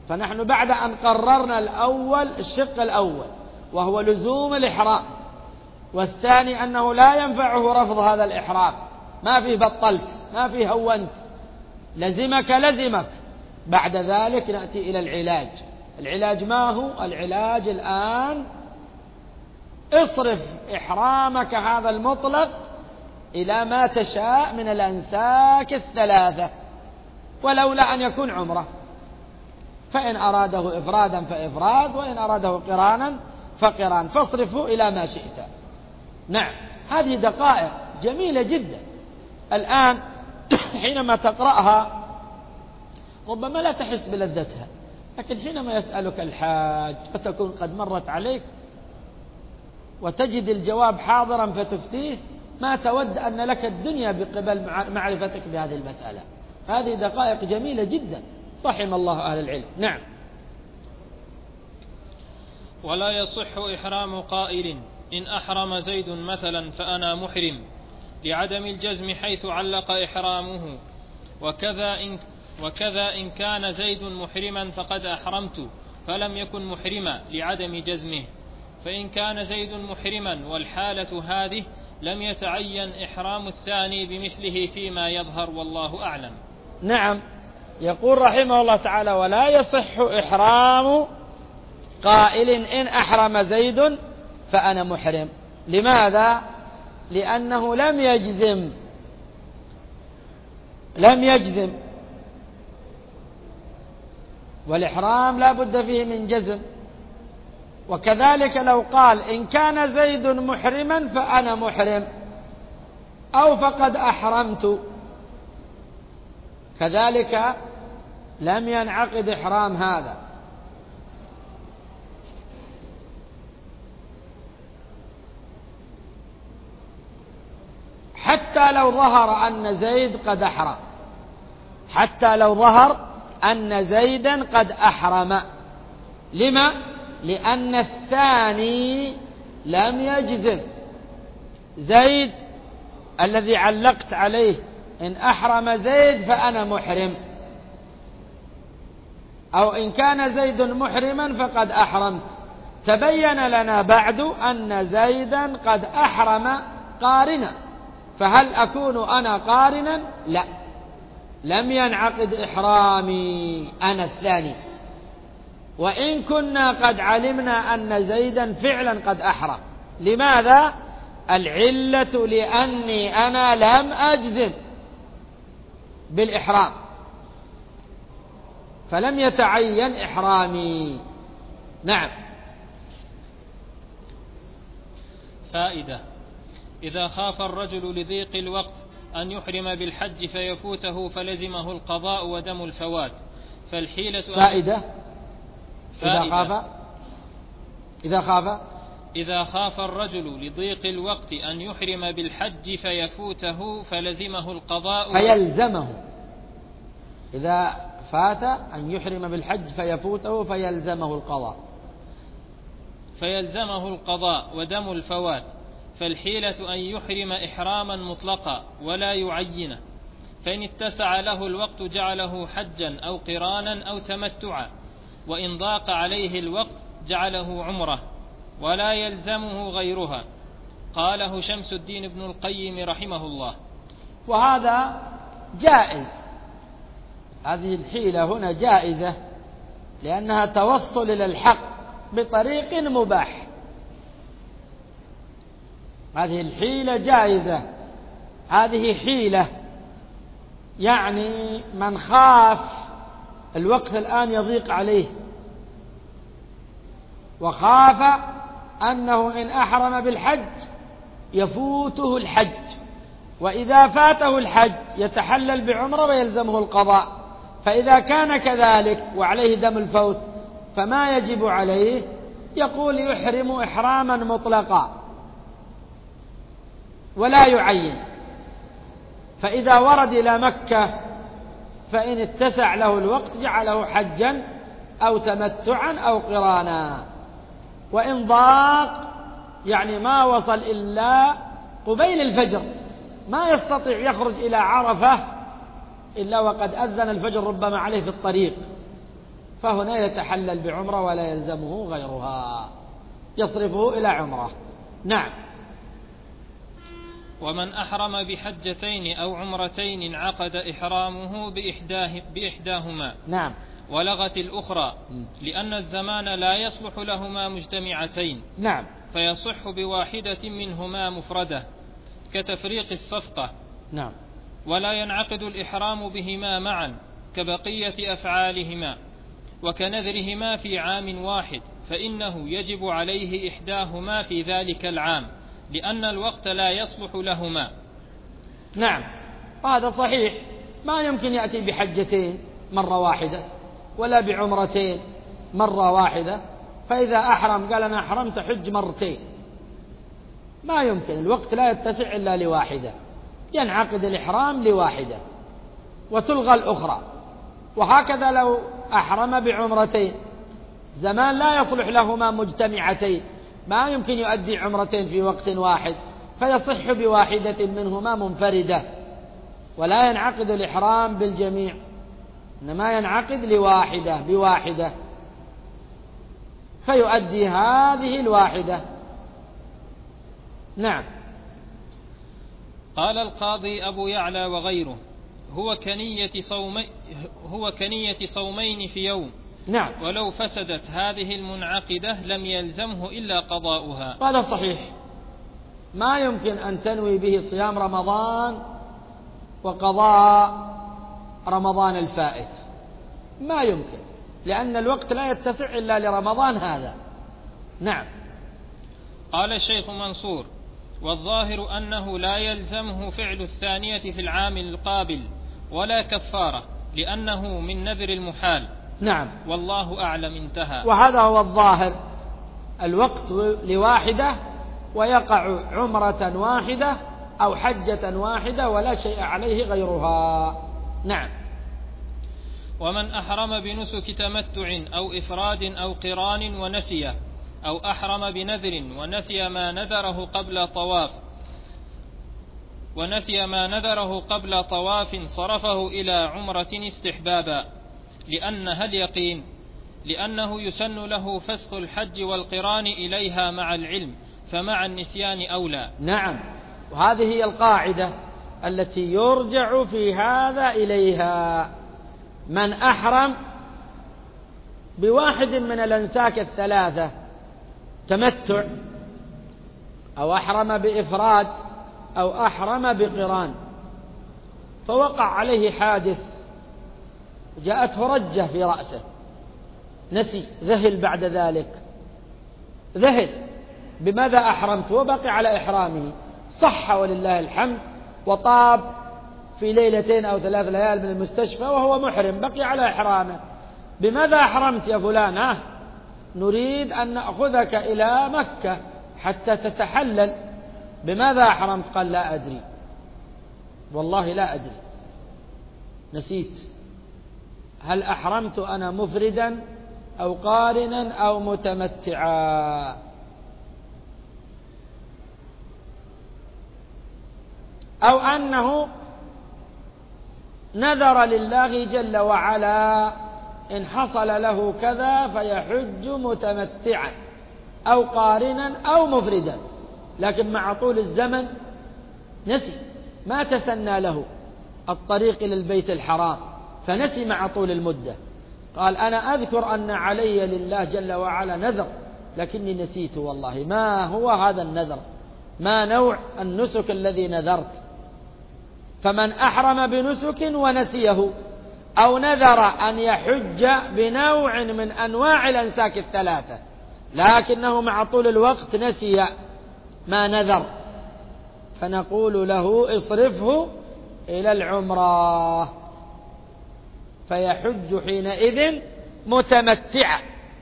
فنحن بعد أن قررنا الأول الشق الأول وهو لزوم الإحرام، والثاني أنه لا ينفعه رفض هذا الإحرام، ما فيه بطلت، ما فيه هونت، لزمك لزمك. بعد ذلك نأتي إلى العلاج. العلاج ما هو؟ العلاج الآن اصرف إحرامك هذا المطلق إلى ما تشاء من الأنساك الثلاثة، ولولا أن يكون عمره، فإن أراده إفرادا فإفراد، وإن أراده قرانا فقران، فاصرفه إلى ما شئت. نعم، هذه دقائق جميلة جدا. الآن حينما تقرأها ربما لا تحس بلذتها، لكن حينما يسألك الحاج وتكون قد مرت عليك وتجد الجواب حاضرا فتفتيه، ما تود أن لك الدنيا بقبل معرفتك بهذه المسألة. هذه دقائق جميلة جدا، رحم الله أهل العلم. نعم. ولا يصح إحرام قائل إن أحرم زيد مثلا فأنا محرم، لعدم الجزم حيث علق إحرامه، وكذا إن, وكذا إن كان زيد محرما فقد أحرمت فلم يكن محرما لعدم جزمه. فإن كان زيد محرما والحالة هذه لم يتعين إحرام الثاني بمثله فيما يظهر، والله أعلم. نعم، يقول رحمه الله تعالى: ولا يصح إحرام قائل إن أحرم زيد فأنا محرم. لماذا؟ لأنه لم يجزم لم يجزم والإحرام لا بد فيه من جزم. وكذلك لو قال إن كان زيد محرما فأنا محرم أو فقد أحرمت، كذلك لم ينعقد إحرام هذا. حتى لو ظهر أن زيد قد أحرم حتى لو ظهر أن زيدا قد أحرم. لما؟ لأن الثاني لم يجزم. زيد الذي علقت عليه إن أحرم زيد فأنا محرم، أو إن كان زيد محرما فقد أحرمت، تبين لنا بعد أن زيدا قد أحرم قارنا، فهل أكون أنا قارنا؟ لا، لم ينعقد إحرامي أنا الثاني، وإن كنا قد علمنا أن زيدا فعلا قد أحرم. لماذا؟ العلة لأني أنا لم أجزم بالإحرام، فلم يتعين إحرامي. نعم. فائدة: إذا خاف الرجل لضيق الوقت أن يحرم بالحج فيفوته فلزمه القضاء ودم الفوات، فالحيلة فائدة إذا خاف إذا خاف إذا خاف الرجل لضيق الوقت أن يحرم بالحج فيفوته فلزمه القضاء فيلزمه إذا فات أن يحرم بالحج فيفوته فيلزمه القضاء فيلزمه القضاء ودم الفوات، فالحيلة أن يحرم إحراما مطلقا ولا يعينه، فإن اتسع له الوقت جعله حجا أو قرانا أو تمتعا، وإن ضاق عليه الوقت جعله عمره ولا يلزمه غيرها. قاله شمس الدين ابن القيم رحمه الله. وهذا جائز، هذه الحيلة هنا جائزة لأنها توصل إلى الحق بطريق مباح. هذه الحيلة جائزة، هذه حيلة يعني من خاف الوقت الآن يضيق عليه وخاف أنه إن أحرم بالحج يفوته الحج، وإذا فاته الحج يتحلل بعمره ويلزمه القضاء، فإذا كان كذلك وعليه دم الفوت فما يجب عليه؟ يقول يحرم إحراما مطلقا ولا يعين. فإذا ورد إلى مكة فإن اتسع له الوقت جعله حجا أو تمتعا أو قرانا، وإن ضاق يعني ما وصل إلا قبيل الفجر، ما يستطيع يخرج إلى عرفة إلا وقد أذن الفجر ربما عليه في الطريق، فهنا يتحلل بعمرة ولا يلزمه غيرها، يصرفه إلى عمرة. نعم. ومن أحرم بحجتين أو عمرتين انعقد إحرامه بإحداه بإحداهما نعم ولغت الأخرى، لأن الزمان لا يصلح لهما مجتمعتين. نعم. فيصح بواحدة منهما مفردة كتفريق الصفقة. نعم. ولا ينعقد الإحرام بهما معا كبقية أفعالهما، وكنذرهما في عام واحد، فإنه يجب عليه إحداهما في ذلك العام، لأن الوقت لا يصلح لهما. نعم، هذا صحيح. ما يمكن يأتي بحجتين مرة واحدة ولا بعمرتين مرة واحدة، فإذا أحرم قال أنا أحرمت حج مرتين، ما يمكن، الوقت لا يتسع إلا لواحدة، ينعقد الإحرام لواحدة وتلغى الأخرى. وهكذا لو أحرم بعمرتين، زمان لا يصلح لهما مجتمعتين، ما يمكن يؤدي عمرتين في وقت واحد، فيصح بواحدة منهما منفردة، ولا ينعقد الإحرام بالجميع، إنما ينعقد لواحدة بواحدة، فيؤدي هذه الواحدة. نعم. قال القاضي أبو يعلى وغيره: هو كنية صومي هو كنية صومين في يوم. نعم. ولو فسدت هذه المنعقدة لم يلزمه إلا قضاؤها. هذا صحيح، ما يمكن أن تنوي به صيام رمضان وقضاء رمضان الفائت، ما يمكن، لأن الوقت لا يتسع إلا لرمضان هذا. نعم. قال الشيخ منصور: والظاهر أنه لا يلزمه فعل الثانية في العام القابل ولا كفارة، لأنه من نذر المحال. نعم. والله أعلم. انتهى. وهذا هو الظاهر، الوقت لواحدة، ويقع عمرة واحدة أو حجة واحدة ولا شيء عليه غيرها. نعم. ومن أحرم بنسك تمتع أو إفراد أو قران ونسيه، أو أحرم بنذر ونسي ما نذره قبل طواف ونسي ما نذره قبل طواف صرفه إلى عمرة استحبابا، لأنها اليقين، لأنه يسن له فسخ الحج والقران إليها مع العلم، فمع النسيان أولى. نعم، وهذه هي القاعدة التي يرجع في هذا إليها. من أحرم بواحد من الأنساك الثلاثة، تمتع أو أحرم بإفراد أو أحرم بقران، فوقع عليه حادث، جاءته رجة في رأسه، نسي، ذهل بعد ذلك، ذهل بماذا أحرمت، وبقي على إحرامه، صح ولله الحمد، وطاب في ليلتين أو ثلاث ليال من المستشفى وهو محرم، بقي على إحرامه. بماذا أحرمت يا فلان؟ ها؟ نريد أن نأخذك إلى مكة حتى تتحلل. بماذا أحرمت؟ قال لا أدري، والله لا أدري، نسيت. هل أحرمت أنا مفردا أو قارنا أو متمتعا؟ أو أنه نذر لله جل وعلا إن حصل له كذا فيحج متمتعا أو قارنا أو مفردا، لكن مع طول الزمن نسي، ما تسنى له الطريق إلى البيت الحرام، فنسي مع طول المدة، قال أنا أذكر أن علي لله جل وعلا نذر لكني نسيت، والله ما هو هذا النذر، ما نوع النسك الذي نذرت. فمن أحرم بنسك ونسيه، أو نذر أن يحج بنوع من أنواع الأنساك الثلاثة لكنه مع طول الوقت نسي ما نذر، فنقول له اصرفه إلى العمرة، فيحج حينئذ متمتعا.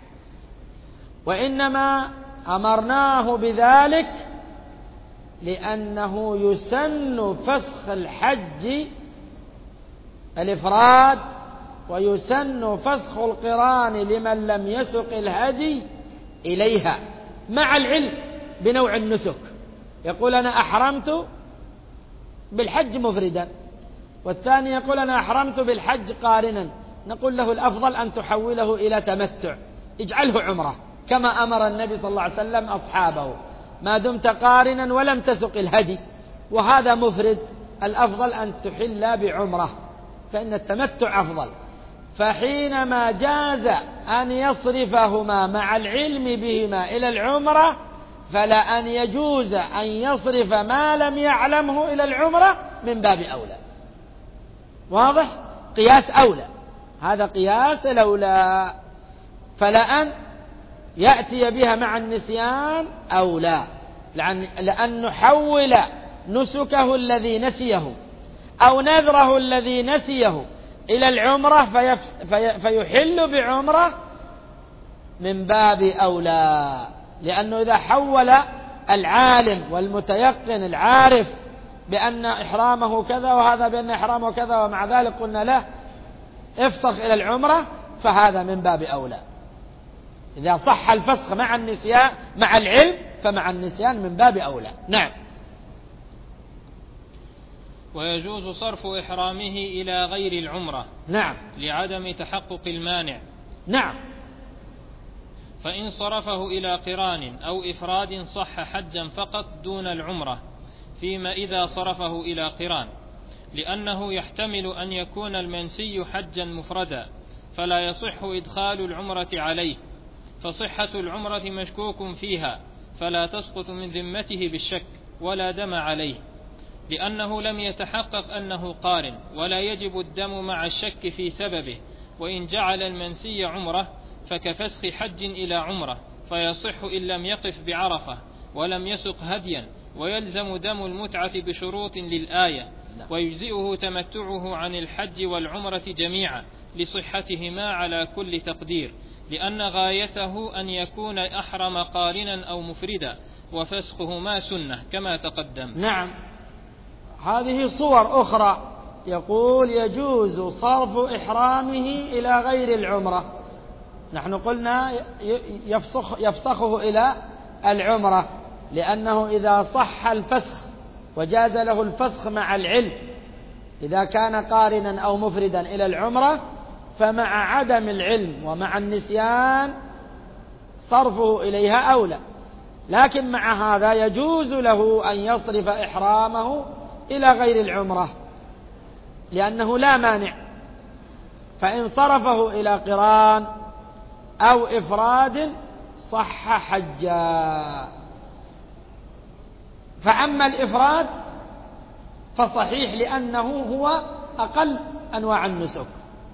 وإنما أمرناه بذلك لأنه يسن فسخ الحج الإفراد، ويسن فسخ القران لمن لم يسق الهدي إليها، مع العلم بنوع النسك. يقول أنا أحرمت بالحج مفردا، والثاني يقول أنا أحرمت بالحج قارنا، نقول له الأفضل أن تحوله إلى تمتع، اجعله عمرة كما أمر النبي صلى الله عليه وسلم أصحابه، ما دمت قارنا ولم تسق الهدي، وهذا مفرد، الأفضل أن تحل بعمرة، فإن التمتع أفضل. فحينما جاز أن يصرفهما مع العلم بهما إلى العمرة، فلا أن يجوز أن يصرف ما لم يعلمه إلى العمرة من باب أولى. واضح؟ قياس أولى، هذا قياس الأولى، فلا أن يأتي بها مع النسيان أولى، لأن, لأن نحول نسكه الذي نسيه أو نذره الذي نسيه إلى العمرة في فيحل بعمرة من باب أولى، لأنه إذا حول العالم والمتيقن العارف بأن إحرامه كذا وهذا بأن إحرامه كذا ومع ذلك قلنا له افسخ إلى العمرة، فهذا من باب أولى. إذا صح الفسخ مع النسيان مع العلم فمع النسيان من باب أولى. نعم. ويجوز صرف إحرامه إلى غير العمرة. نعم. لعدم تحقق المانع. نعم. فإن صرفه إلى قران أو إفراد صح حجا فقط دون العمرة، فيما إذا صرفه إلى قران، لأنه يحتمل أن يكون المنسي حجا مفردا فلا يصح إدخال العمرة عليه، فصحة العمرة مشكوك فيها فلا تسقط من ذمته بالشك ولا دم عليه، لأنه لم يتحقق أنه قارن، ولا يجب الدم مع الشك في سببه. وإن جعل المنسي عمرة فكفسخ حج إلى عمرة، فيصح إن لم يقف بعرفة ولم يسق هديا، ويلزم دم المتعة بشروط للآية، ويجزئه تمتعه عن الحج والعمرة جميعا لصحتهما على كل تقدير، لأن غايته أن يكون أحرم قارنا أو مفردا، وفسخهما سنة كما تقدم. نعم. هذه صور أخرى، يقول يجوز صرف إحرامه إلى غير العمرة. نحن قلنا يفسخ يفسخه إلى العمرة، لأنه إذا صح الفسخ وجاز له الفسخ مع العلم، إذا كان قارنا أو مفردا إلى العمرة، فمع عدم العلم ومع النسيان صرفه إليها أولى. لكن مع هذا يجوز له أن يصرف إحرامه إلى غير العمرة، لأنه لا مانع، فإن صرفه إلى قران أو إفراد صح حجا. فأما الإفراد فصحيح، لأنه هو أقل أنواع النسك.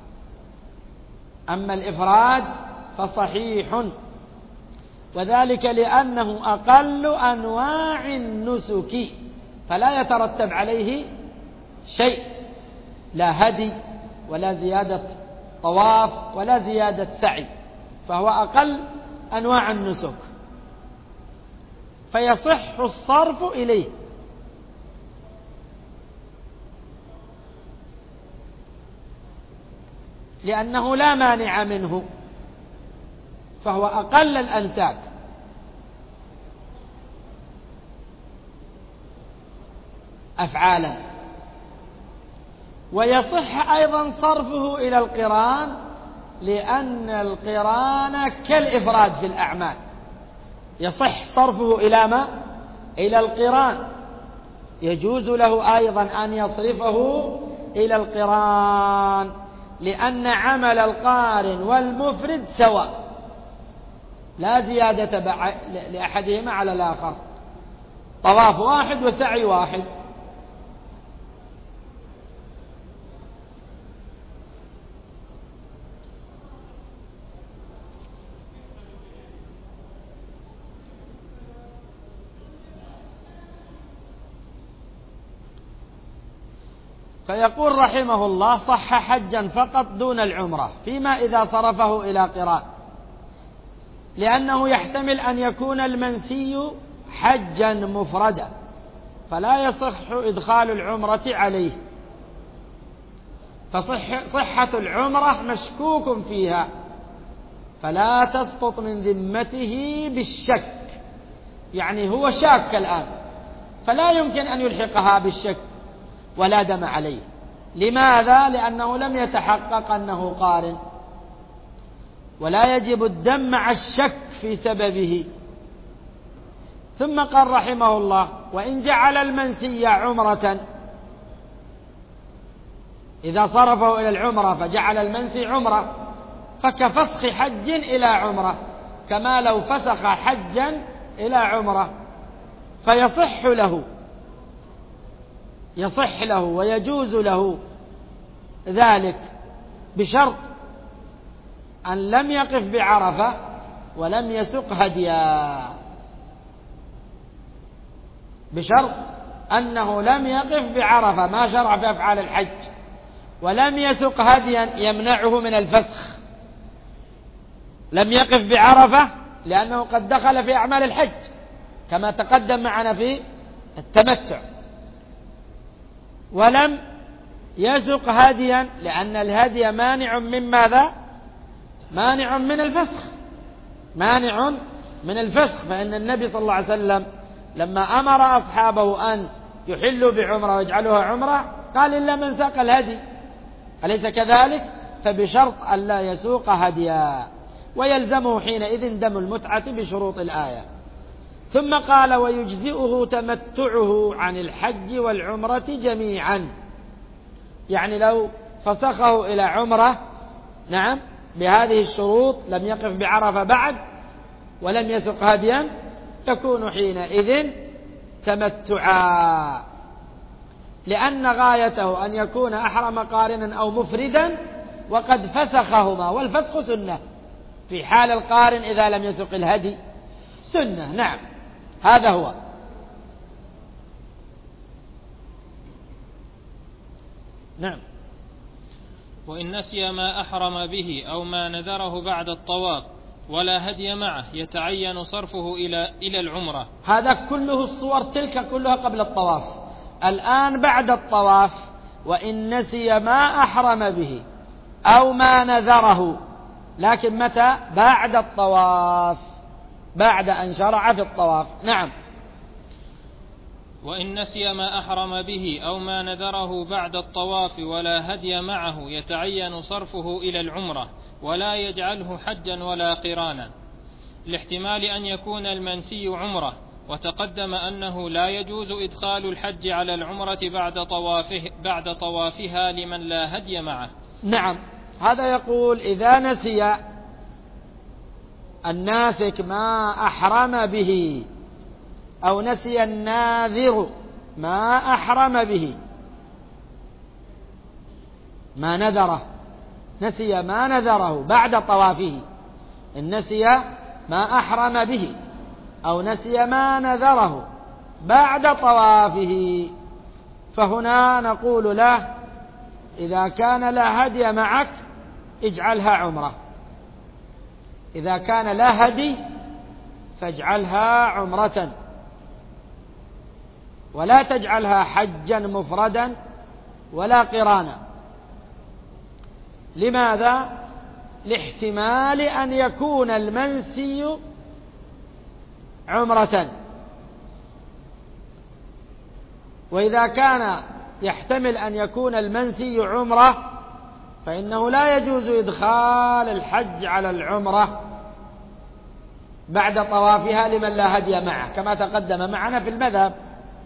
أما الإفراد فصحيح، وذلك لأنه أقل أنواع النسك، فلا يترتب عليه شيء، لا هدي ولا زيادة طواف ولا زيادة سعي، فهو أقل أنواع النسك، فيصح الصرف إليه. لأنه لا مانع منه، فهو أقل الأنساك. أفعالا. ويصح أيضا صرفه إلى القران، لأن القران كالإفراد في الأعمال، يصح صرفه إلى ما؟ إلى القران. يجوز له أيضا أن يصرفه إلى القران، لأن عمل القارن والمفرد سواء، لا زيادة لأحدهما على الآخر، طواف واحد وسعي واحد. فيقول رحمه الله: صح حجا فقط دون العمرة، فيما إذا صرفه إلى قران، لأنه يحتمل أن يكون المنسي حجا مفردا، فلا يصح إدخال العمرة عليه، فصح صحة العمرة مشكوك فيها، فلا تسقط من ذمته بالشك، يعني هو شاك الآن، فلا يمكن أن يلحقها بالشك ولا دم عليه، لماذا؟ لأنه لم يتحقق أنه قارن، ولا يجب الدم مع الشك في سببه. ثم قال رحمه الله: وإن جعل المنسي عمرة، إذا صرفه إلى العمرة فجعل المنسي عمرة، فكفسخ حج إلى عمرة، كما لو فسخ حجا إلى عمرة، فيصح له يصح له ويجوز له ذلك بشرط أن لم يقف بعرفة ولم يسق هديا، بشرط أنه لم يقف بعرفة، ما شرع في أفعال الحج، ولم يسق هديا يمنعه من الفسخ. لم يقف بعرفة لأنه قد دخل في أعمال الحج كما تقدم معنا في التمتع، ولم يسق هديا لأن الهدي مانع من ماذا؟ مانع من الفسخ، مانع من الفسخ. فإن النبي صلى الله عليه وسلم لما أمر أصحابه أن يحلوا بعمرة ويجعلوها عمرة قال: إلا من ساق الهدي، أليس كذلك؟ فبشرط أن لا يسوق هديا، ويلزمه حينئذ دم المتعة بشروط الآية. ثم قال: ويجزئه تمتعه عن الحج والعمرة جميعا، يعني لو فسخه إلى عمرة، نعم، بهذه الشروط، لم يقف بعرفة بعد ولم يسق هديا، يكون حينئذ تمتعا، لأن غايته أن يكون أحرم قارنا أو مفردا وقد فسخهما، والفسخ سنة في حال القارن إذا لم يسق الهدي، سنة. نعم، هذا هو. نعم. وإن نسي ما أحرم به أو ما نذره بعد الطواف ولا هدي معه يتعين صرفه إلى إلى العمرة. هذا كله الصور تلك كلها قبل الطواف. الآن بعد الطواف: وإن نسي ما أحرم به أو ما نذره، لكن متى؟ بعد الطواف، بعد أن شرع في الطواف. نعم. وإن نسي ما أحرم به أو ما نذره بعد الطواف ولا هدي معه يتعين صرفه إلى العمرة، ولا يجعله حجا ولا قرانا، لاحتمال أن يكون المنسي عمرة، وتقدم أنه لا يجوز إدخال الحج على العمرة بعد طوافه بعد طوافها لمن لا هدي معه. نعم، هذا يقول: إذا نسي الناسك ما أحرم به، أو نسي الناذر ما أحرم به، ما نذره، نسي ما نذره بعد طوافه، إن نسي ما أحرم به أو نسي ما نذره بعد طوافه، فهنا نقول له: إذا كان لا هدي معك اجعلها عمرة، إذا كان لا هدي فاجعلها عمرة، ولا تجعلها حجا مفردا ولا قرانا. لماذا؟ لاحتمال أن يكون المنسي عمرة، وإذا كان يحتمل أن يكون المنسي عمرة فإنه لا يجوز إدخال الحج على العمرة بعد طوافها لمن لا هدي معه، كما تقدم معنا في المذهب.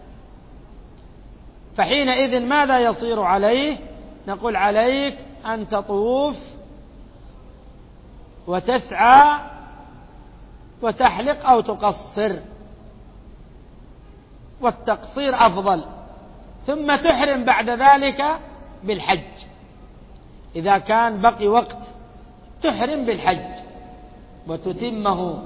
فحينئذ ماذا يصير عليه؟ نقول: عليك أن تطوف وتسعى وتحلق أو تقصر، والتقصير أفضل، ثم تحرم بعد ذلك بالحج. إذا كان بقي وقت تحرم بالحج وتتمه،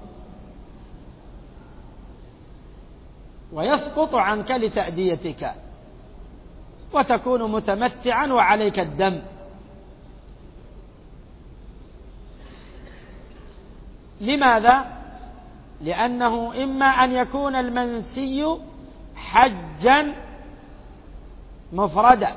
ويسقط عنك لتأديتك، وتكون متمتعا وعليك الدم. لماذا؟ لأنه إما أن يكون المنسي حجا مفردا،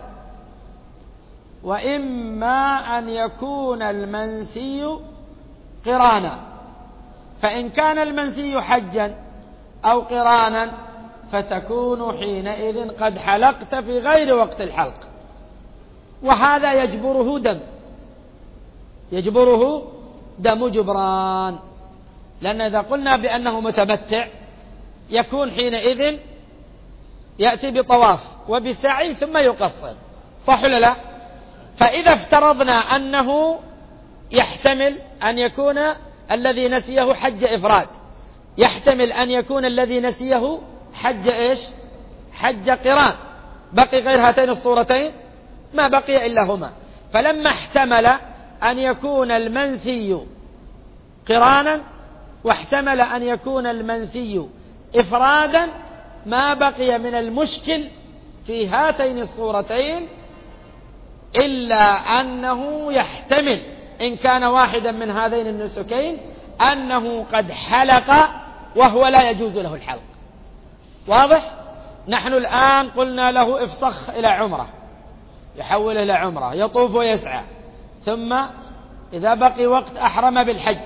وإما أن يكون المنسي قرانا. فإن كان المنسي حجا أو قرانا فتكون حينئذ قد حلقت في غير وقت الحلق، وهذا يجبره دم، يجبره دم جبران، لأن إذا قلنا بأنه متمتع يكون حينئذ يأتي بطواف وبسعي ثم يقصر، صح ولا لا؟ فإذا افترضنا أنه يحتمل أن يكون الذي نسيه حج إفراد، يحتمل أن يكون الذي نسيه حج إيش؟ حج قران، بقي غير هاتين الصورتين؟ ما بقي إلا هما. فلما احتمل أن يكون المنسي قرانا واحتمل أن يكون المنسي إفرادا، ما بقي من المشكل في هاتين الصورتين إلا أنه يحتمل إن كان واحدا من هذين النسكين أنه قد حلق وهو لا يجوز له الحلق. واضح؟ نحن الآن قلنا له افسخ إلى عمره، يحول إلى عمره، يطوف ويسعى، ثم إذا بقي وقت أحرم بالحج،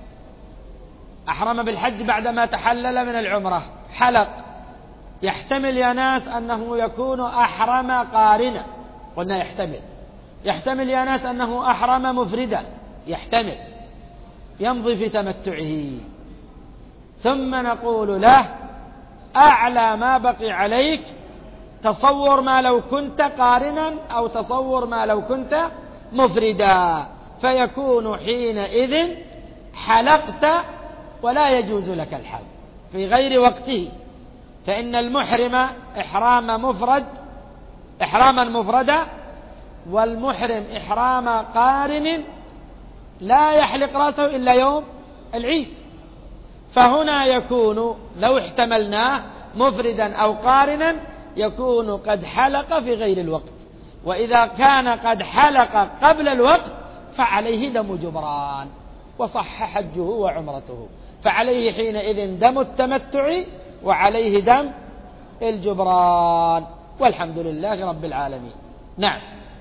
أحرم بالحج بعدما تحلل من العمرة، حلق. يحتمل يا ناس أنه يكون أحرم قارنا، قلنا يحتمل. يحتمل يا ناس أنه أحرم مفردا، يحتمل، يمضي في تمتعه. ثم نقول له أعلى ما بقي عليك تصور ما لو كنت قارنا أو تصور ما لو كنت مفردا، فيكون حينئذ حلقت ولا يجوز لك الحلق في غير وقته، فإن المحرم إحرام مفرد إحراما مفردا، والمحرم إحرام قارن لا يحلق رأسه إلا يوم العيد. فهنا يكون لو احتملناه مفردا أو قارنا يكون قد حلق في غير الوقت، وإذا كان قد حلق قبل الوقت فعليه دم جبران وصح حجه وعمرته، فعليه حينئذ دم التمتع وعليه دم الجبران، والحمد لله رب العالمين. نعم.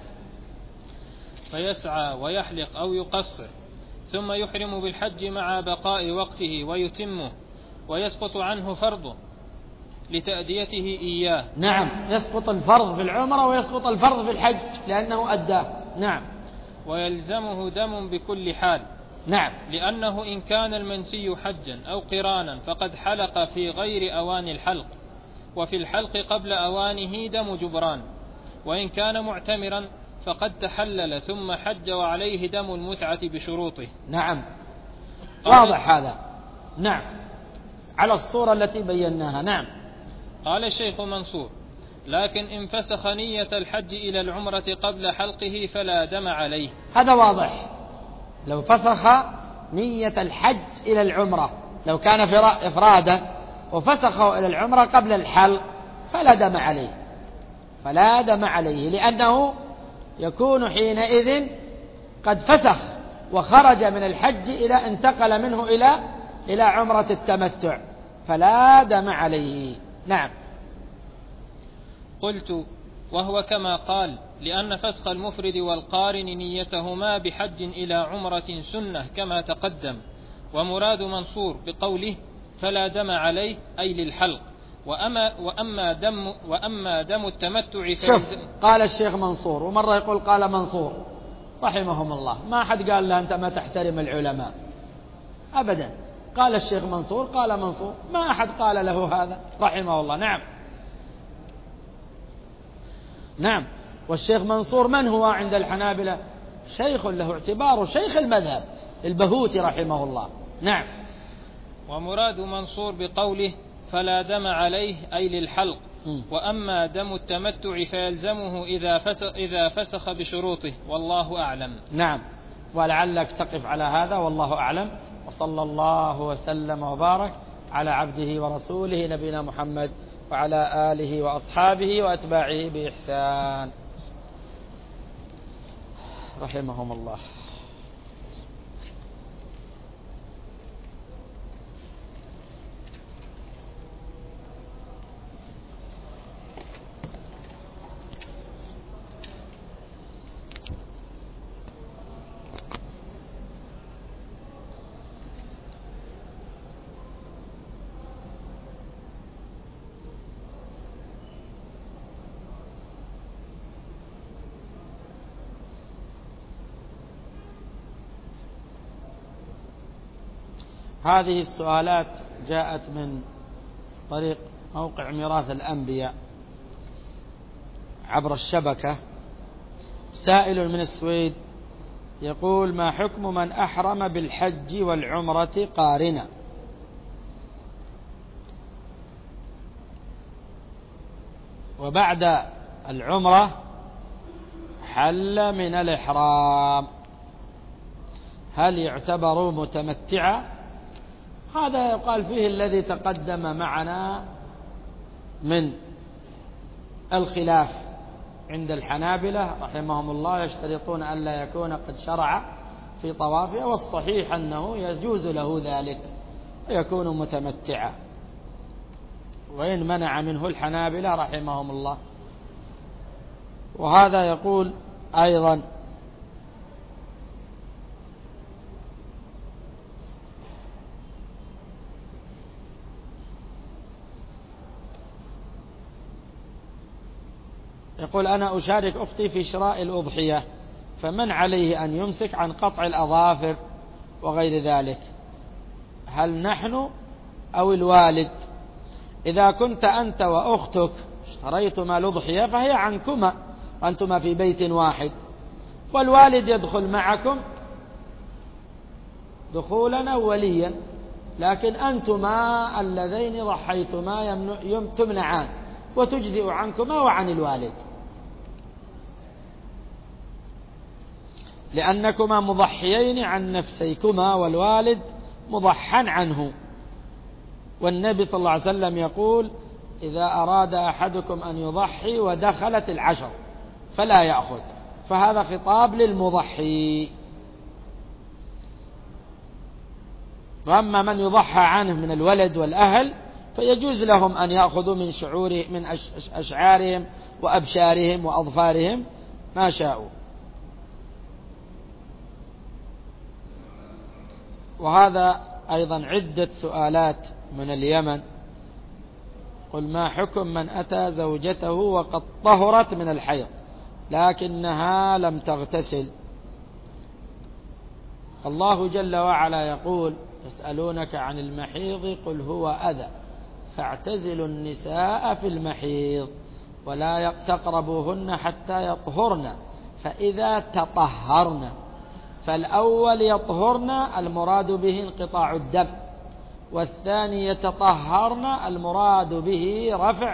فيسعى ويحلق أو يقصر، ثم يحرم بالحج مع بقاء وقته ويتمه، ويسقط عنه فرضه لتأديته إياه. نعم، يسقط الفرض في العمرة ويسقط الفرض في الحج لأنه أداه. نعم. ويلزمه دم بكل حال. نعم. لأنه إن كان المنسي حجا أو قرانا فقد حلق في غير أوان الحلق، وفي الحلق قبل أوانه دم جبران، وإن كان معتمرا فقد تحلل ثم حج وعليه دم المتعة بشروطه. نعم، واضح هذا. نعم، على الصورة التي بيناها. نعم. قال الشيخ منصور: لكن إن فسخ نية الحج إلى العمرة قبل حلقه فلا دم عليه. هذا واضح، لو فسخ نية الحج إلى العمرة، لو كان إفرادا وفسخه إلى العمرة قبل الحلق فلا دم عليه، فلا دم عليه، لأنه يكون حينئذ قد فسخ وخرج من الحج إلى انتقل منه إلى إلى عمرة التمتع، فلا دم عليه. نعم. قلت: وهو كما قال، لأن فسخ المفرد والقارن نيتهما بحج إلى عمرة سنة كما تقدم. ومراد منصور بقوله فلا دم عليه أي للحلق، وأما, وأما, دم, وأما دم التمتع. شوف، قال الشيخ منصور، ومرة يقول قال منصور رحمهم الله، ما حد قال له أنت ما تحترم العلماء أبدا، قال الشيخ منصور قال منصور، ما أحد قال له هذا رحمه الله. نعم. نعم. والشيخ منصور من هو عند الحنابلة؟ شيخ له اعتباره شيخ المذهب، البهوتي رحمه الله. نعم. ومراد منصور بقوله فلا دم عليه أي للحلق، وأما دم التمتع فيلزمه إذا فسخ, إذا فسخ بشروطه، والله أعلم. نعم. ولعلك تقف على هذا، والله أعلم. وصلى الله وسلم وبارك على عبده ورسوله نبينا محمد وعلى آله وأصحابه وأتباعه بإحسان رحمهم الله. هذه السؤالات جاءت من طريق موقع ميراث الأنبياء عبر الشبكة. سائل من السويد يقول: ما حكم من أحرم بالحج والعمرة قارنا، وبعد العمرة حل من الإحرام، هل يعتبر متمتعا؟ هذا يقال فيه الذي تقدم معنا من الخلاف عند الحنابلة رحمهم الله، يشترطون أن لا يكون قد شرع في طوافه، والصحيح أنه يجوز له ذلك ويكون متمتعا، وإن منع منه الحنابلة رحمهم الله. وهذا يقول أيضا: يقول: أنا أشارك أختي في شراء الأضحية، فمن عليه أن يمسك عن قطع الأظافر وغير ذلك، هل نحن أو الوالد؟ إذا كنت أنت وأختك اشتريتما الأضحية فهي عنكما وأنتما في بيت واحد، والوالد يدخل معكم دخولا أوليا، لكن أنتما اللذين ضحيتما تمنعان وتجزئ عنكما وعن الوالد، لأنكما مضحيين عن نفسيكما والوالد مضحى عنه. والنبي صلى الله عليه وسلم يقول: إذا أراد أحدكم أن يضحي ودخلت العشر فلا يأخذ، فهذا خطاب للمضحي. وأما من يضحى عنه من الولد والأهل فيجوز لهم أن يأخذوا من شعور من أشعارهم وأبشارهم وأظفارهم ما شاءوا. وهذا أيضا عدة سؤالات من اليمن. قل: ما حكم من أتى زوجته وقد طهرت من الحيض لكنها لم تغتسل؟ الله جل وعلا يقول: يسألونك عن المحيض قل هو أذى فاعتزلوا النساء في المحيض ولا تقربوهن حتى يطهرن فإذا تطهرن. فالأول يطهرن المراد به انقطاع الدم، والثاني يتطهرن المراد به رفع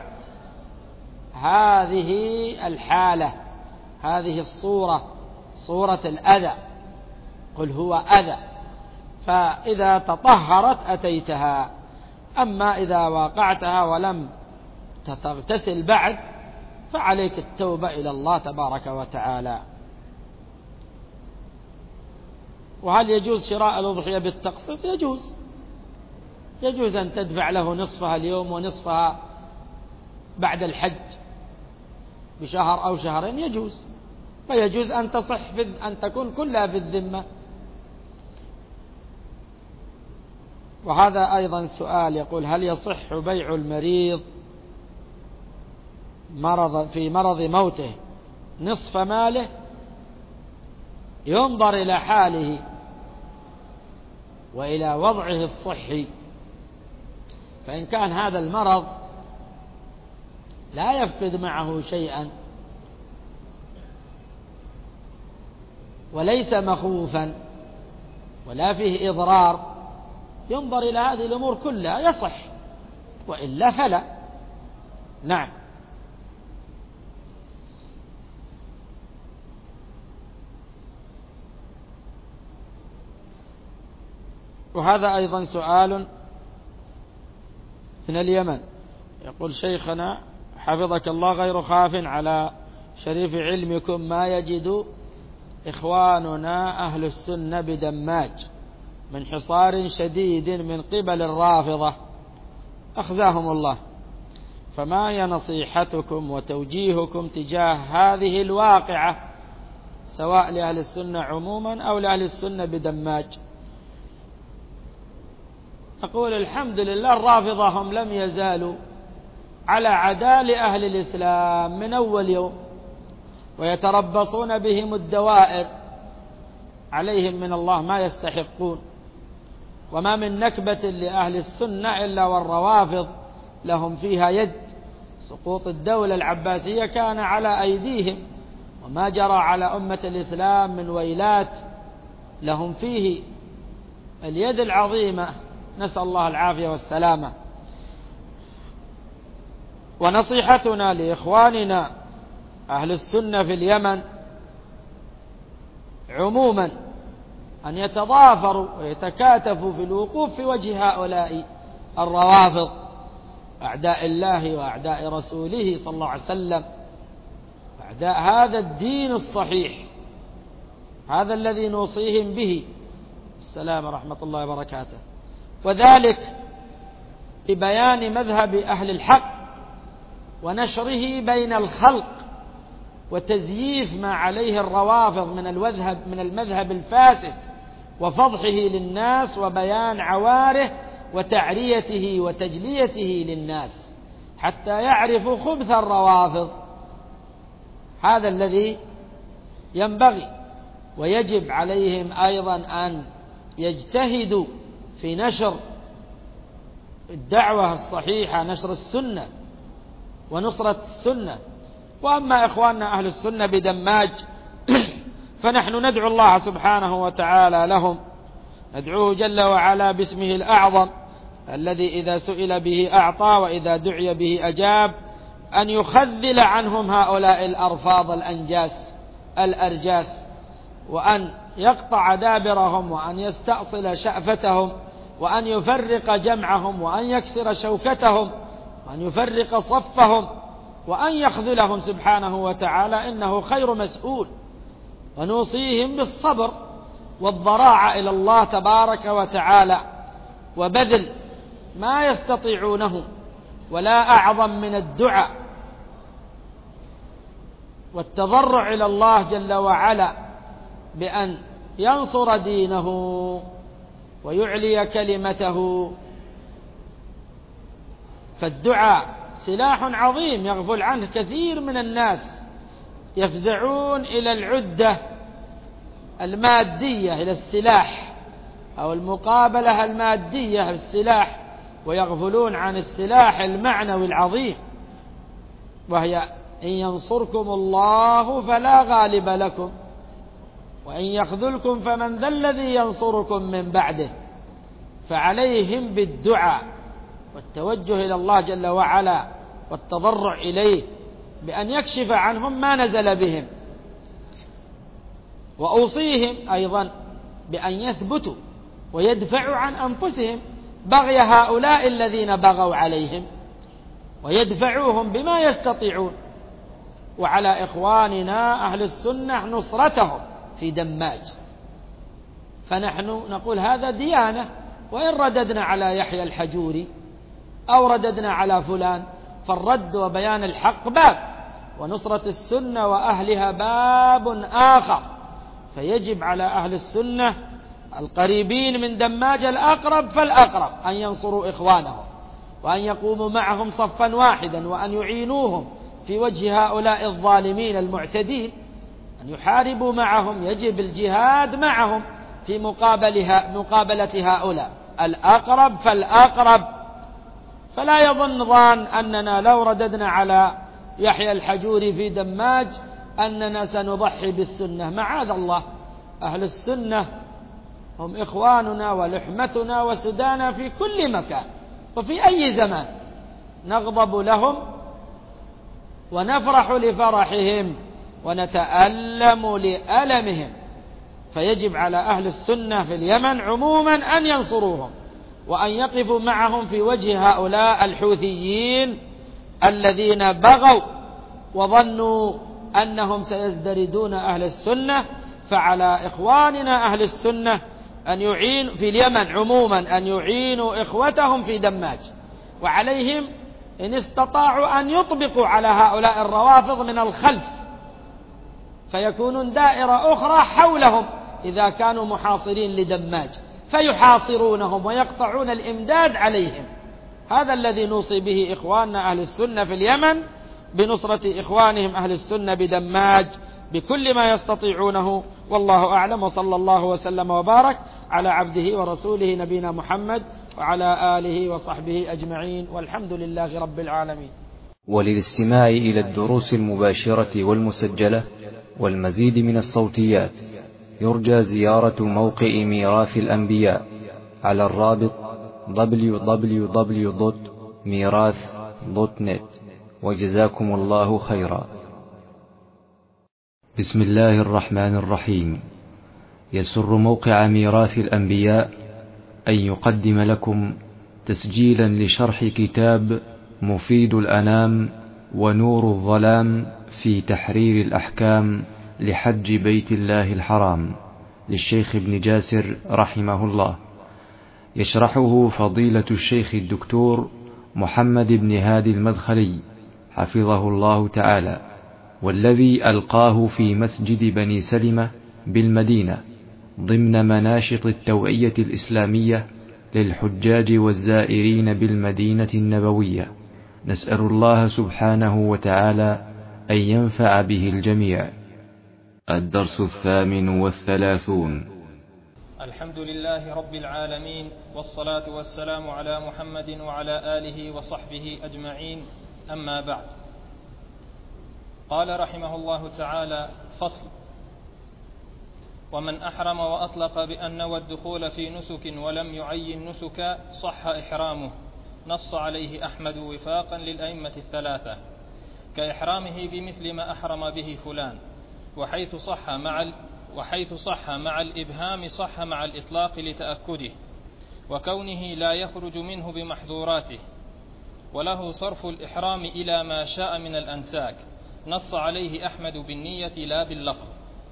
هذه الحالة، هذه الصورة، صورة الأذى. قل هو أذى، فإذا تطهرت أتيتها. أما إذا واقعتها ولم تغتسل بعد فعليك التوبة إلى الله تبارك وتعالى. وهل يجوز شراء الأضحية بالتقسيط؟ يجوز، يجوز أن تدفع له نصفها اليوم ونصفها بعد الحج بشهر أو شهرين، يجوز. ويجوز أن تصح في أن تكون كلها في الذمة. وهذا أيضا سؤال يقول: هل يصح بيع المريض مرض في مرض موته نصف ماله؟ ينظر إلى حاله وإلى وضعه الصحي، فإن كان هذا المرض لا يفقد معه شيئا وليس مخوفا ولا فيه إضرار، ينظر إلى هذه الأمور كلها يصح، وإلا فلا. نعم. وهذا أيضا سؤال من اليمن يقول: شيخنا حفظك الله غير خاف على شريف علمكم ما يجد إخواننا أهل السنة بدماج من حصار شديد من قبل الرافضة أخزاهم الله، فما هي نصيحتكم وتوجيهكم تجاه هذه الواقعة سواء لأهل السنة عموما أو لأهل السنة بدماج؟ أقول: الحمد لله الرافضة هم لم يزالوا على عداء لأهل الإسلام من أول يوم، ويتربصون بهم الدوائر، عليهم من الله ما يستحقون. وما من نكبة لأهل السنة إلا والروافض لهم فيها يد. سقوط الدولة العباسية كان على أيديهم، وما جرى على أمة الإسلام من ويلات لهم فيه اليد العظيمة، نسأل الله العافية والسلامة. ونصيحتنا لإخواننا أهل السنة في اليمن عموما أن يتضافروا ويتكاتفوا في الوقوف في وجه هؤلاء الروافض أعداء الله وأعداء رسوله صلى الله عليه وسلم، أعداء هذا الدين الصحيح، هذا الذي نوصيهم به. السلام ورحمة الله وبركاته. وذلك ببيان مذهب أهل الحق ونشره بين الخلق، وتزييف ما عليه الروافض من المذهب من المذهب الفاسد وفضحه للناس وبيان عواره وتعريته وتجليته للناس حتى يعرفوا خبث الروافض. هذا الذي ينبغي. ويجب عليهم أيضا أن يجتهدوا في نشر الدعوة الصحيحة، نشر السنة ونصرة السنة. وأما إخواننا أهل السنة بدماج فنحن ندعو الله سبحانه وتعالى لهم، ندعوه جل وعلا باسمه الأعظم الذي إذا سئل به أعطى وإذا دعي به أجاب، أن يخذل عنهم هؤلاء الأرفاض الأنجاس الأرجاس، وأن يقطع دابرهم، وأن يستأصل شأفتهم، وأن يفرق جمعهم، وأن يكسر شوكتهم، وأن يفرق صفهم، وأن يخذلهم سبحانه وتعالى، إنه خير مسؤول. ونوصيهم بالصبر والضراعة إلى الله تبارك وتعالى، وبذل ما يستطيعونه، ولا أعظم من الدعاء والتضرع إلى الله جل وعلا بأن ينصر دينه ويعلي كلمته. فالدعاء سلاح عظيم يغفل عنه كثير من الناس، يفزعون إلى العدة المادية، إلى السلاح أو المقابلة المادية بالسلاح، ويغفلون عن السلاح المعنوي العظيم، وهي إن ينصركم الله فلا غالب لكم وإن يخذلكم فمن ذا الذي ينصركم من بعده. فعليهم بالدعاء والتوجه إلى الله جل وعلا والتضرع إليه بأن يكشف عنهم ما نزل بهم. وأوصيهم أيضا بأن يثبتوا ويدفعوا عن أنفسهم بغي هؤلاء الذين بغوا عليهم، ويدفعوهم بما يستطيعون. وعلى إخواننا أهل السنة نصرتهم في دماج. فنحن نقول هذا ديانة، وإن رددنا على يحيى الحجوري أو رددنا على فلان، فالرد وبيان الحق باب، ونصرة السنة وأهلها باب آخر. فيجب على أهل السنة القريبين من دماج الأقرب فالأقرب أن ينصروا إخوانهم، وأن يقوموا معهم صفا واحدا، وأن يعينوهم في وجه هؤلاء الظالمين المعتدين، أن يحاربوا معهم. يجب الجهاد معهم في مقابلها مقابلة هؤلاء الأقرب فالأقرب. فلا يظن ظان أننا لو رددنا على يحيى الحجوري في دماج أننا سنضحي بالسنة، معاذ الله. أهل السنة هم إخواننا ولحمتنا وسدانا في كل مكان وفي أي زمان، نغضب لهم ونفرح لفرحهم ونتألم لألمهم. فيجب على أهل السنة في اليمن عموما أن ينصروهم، وأن يقفوا معهم في وجه هؤلاء الحوثيين الذين بغوا وظنوا أنهم سيزدردون أهل السنة. فعلى إخواننا أهل السنة أن يعين في اليمن عموما أن يعينوا إخوتهم في دماج، وعليهم إن استطاعوا أن يطبقوا على هؤلاء الروافض من الخلف، فيكونون دائرة أخرى حولهم إذا كانوا محاصرين لدماج، فيحاصرونهم ويقطعون الإمداد عليهم. هذا الذي نوصي به إخواننا أهل السنة في اليمن بنصرة إخوانهم أهل السنة بدماج بكل ما يستطيعونه. والله أعلم، وصلى الله وسلم وبارك على عبده ورسوله نبينا محمد وعلى آله وصحبه أجمعين، والحمد لله رب العالمين. وللاستماع إلى الدروس المباشرة والمسجلة والمزيد من الصوتيات يرجى زيارة موقع ميراث الأنبياء على الرابط دبليو دبليو دبليو دوت ميراث دوت نت. وجزاكم الله خيرا. بسم الله الرحمن الرحيم. يسر موقع ميراث الأنبياء أن يقدم لكم تسجيلا لشرح كتاب مفيد الأنام ونور الظلام في تحرير الأحكام لحج بيت الله الحرام للشيخ ابن جاسر رحمه الله، يشرحه فضيلة الشيخ الدكتور محمد بن هادي المدخلي حفظه الله تعالى، والذي ألقاه في مسجد بني سلمة بالمدينة ضمن مناشط التوعية الإسلامية للحجاج والزائرين بالمدينة النبوية. نسأل الله سبحانه وتعالى أن ينفع به الجميع. الدرس الثامن والثلاثون. الحمد لله رب العالمين، والصلاة والسلام على محمد وعلى آله وصحبه أجمعين، أما بعد. قال رحمه الله تعالى: فصل: ومن أحرم وأطلق بأن نوى الدخول في نسك ولم يعين نسكا صح إحرامه. نص عليه أحمد وفاقا للأئمة الثلاثة، كإحرامه بمثل ما أحرم به فلان، وحيث صح مع ال... وحيث صح مع الإبهام صح مع الإطلاق لتأكده، وكونه لا يخرج منه بمحظوراته، وله صرف الإحرام إلى ما شاء من الأنساك. نص عليه أحمد بالنية لا باللفظ.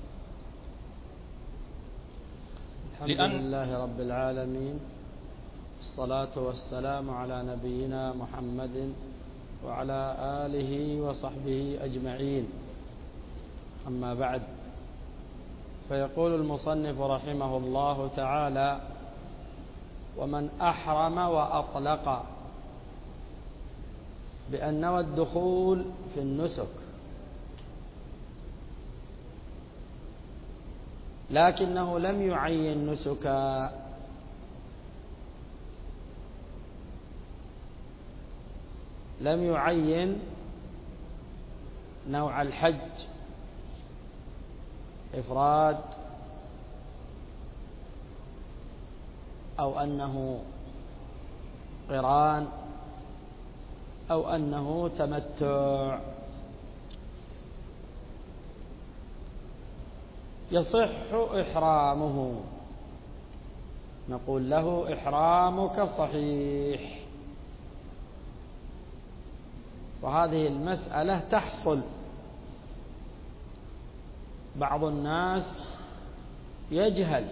الحمد لأن لله رب العالمين، الصلاة والسلام على نبينا محمد وعلى آله وصحبه أجمعين، أما بعد. فيقول المصنف رحمه الله تعالى: ومن أحرم وأطلق بأن نوى الدخول في النسك لكنه لم يعين نسكا، لم يعين نوع الحج، إفراد أو أنه قران أو أنه تمتع، يصح إحرامه. نقول له: إحرامك صحيح. وهذه المسألة تحصل، بعض الناس يجهل،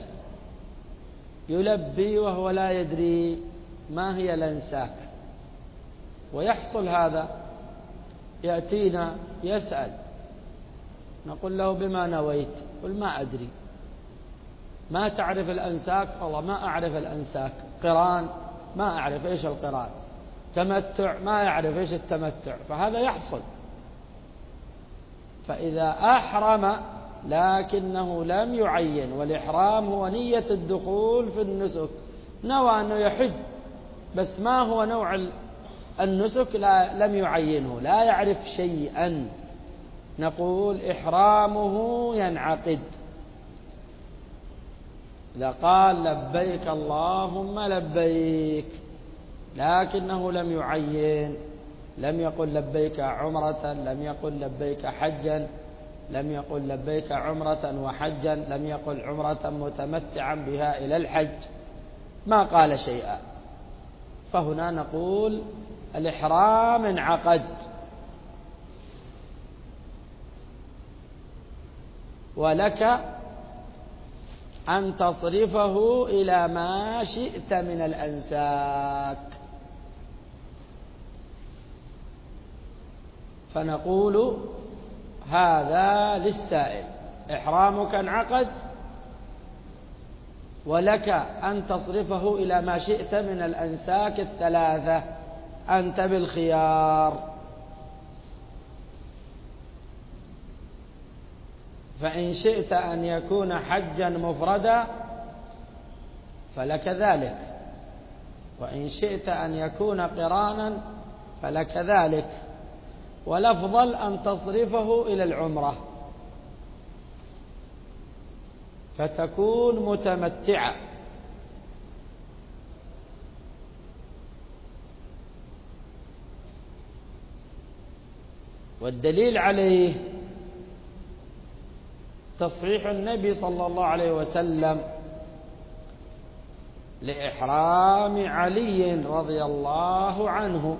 يلبي وهو لا يدري ما هي الأنساك، ويحصل هذا، يأتينا يسأل، نقول له: بما نويت؟ قل: ما أدري. ما تعرف الأنساك؟ والله ما أعرف الأنساك. قران؟ ما أعرف إيش القران. تمتع؟ ما يعرف إيش التمتع. فهذا يحصل. فإذا أحرم لكنه لم يعين، والإحرام هو نية الدخول في النسك، نوى أنه يحج بس ما هو نوع النسك لا لم يعينه، لا يعرف شيئا، نقول إحرامه ينعقد. إذا قال: لبيك اللهم لبيك، لكنه لم يعين، لم يقل لبيك عمرة، لم يقل لبيك حجا، لم يقل لبيك عمرة وحجا، لم يقل عمرة متمتعا بها إلى الحج، ما قال شيئا، فهنا نقول الإحرام انعقد. ولك أن تصرفه إلى ما شئت من الأنساك. فنقول هذا للسائل: إحرامك انعقد، ولك أن تصرفه إلى ما شئت من الأنساك الثلاثة، أنت بالخيار. فإن شئت أن يكون حجا مفردا فلك ذلك، وإن شئت أن يكون قرانا فلك ذلك، والأفضل أن تصرفه إلى العمرة فتكون متمتعة. والدليل عليه تصحيح النبي صلى الله عليه وسلم لإحرام علي رضي الله عنه،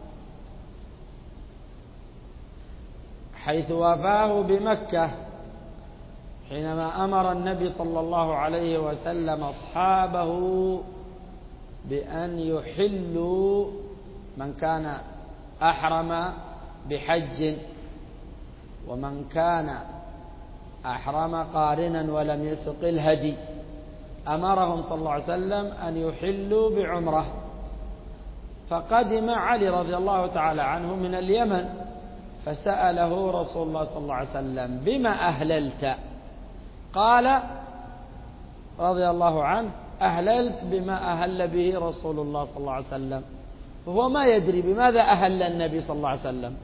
حيث وافاه بمكة حينما أمر النبي صلى الله عليه وسلم أصحابه بأن يحلوا من كان أحرم بحج، ومن كان أحرم قارنا ولم يسق الهدي أمرهم صلى الله عليه وسلم أن يحلوا بعمرة. فقدم علي رضي الله تعالى عنه من اليمن فسأله رسول الله صلى الله عليه وسلم: بما أهللت؟ قال رضي الله عنه: أهللت بما أهل به رسول الله صلى الله عليه وسلم. وهو ما يدري بماذا أهل النبي صلى الله عليه وسلم،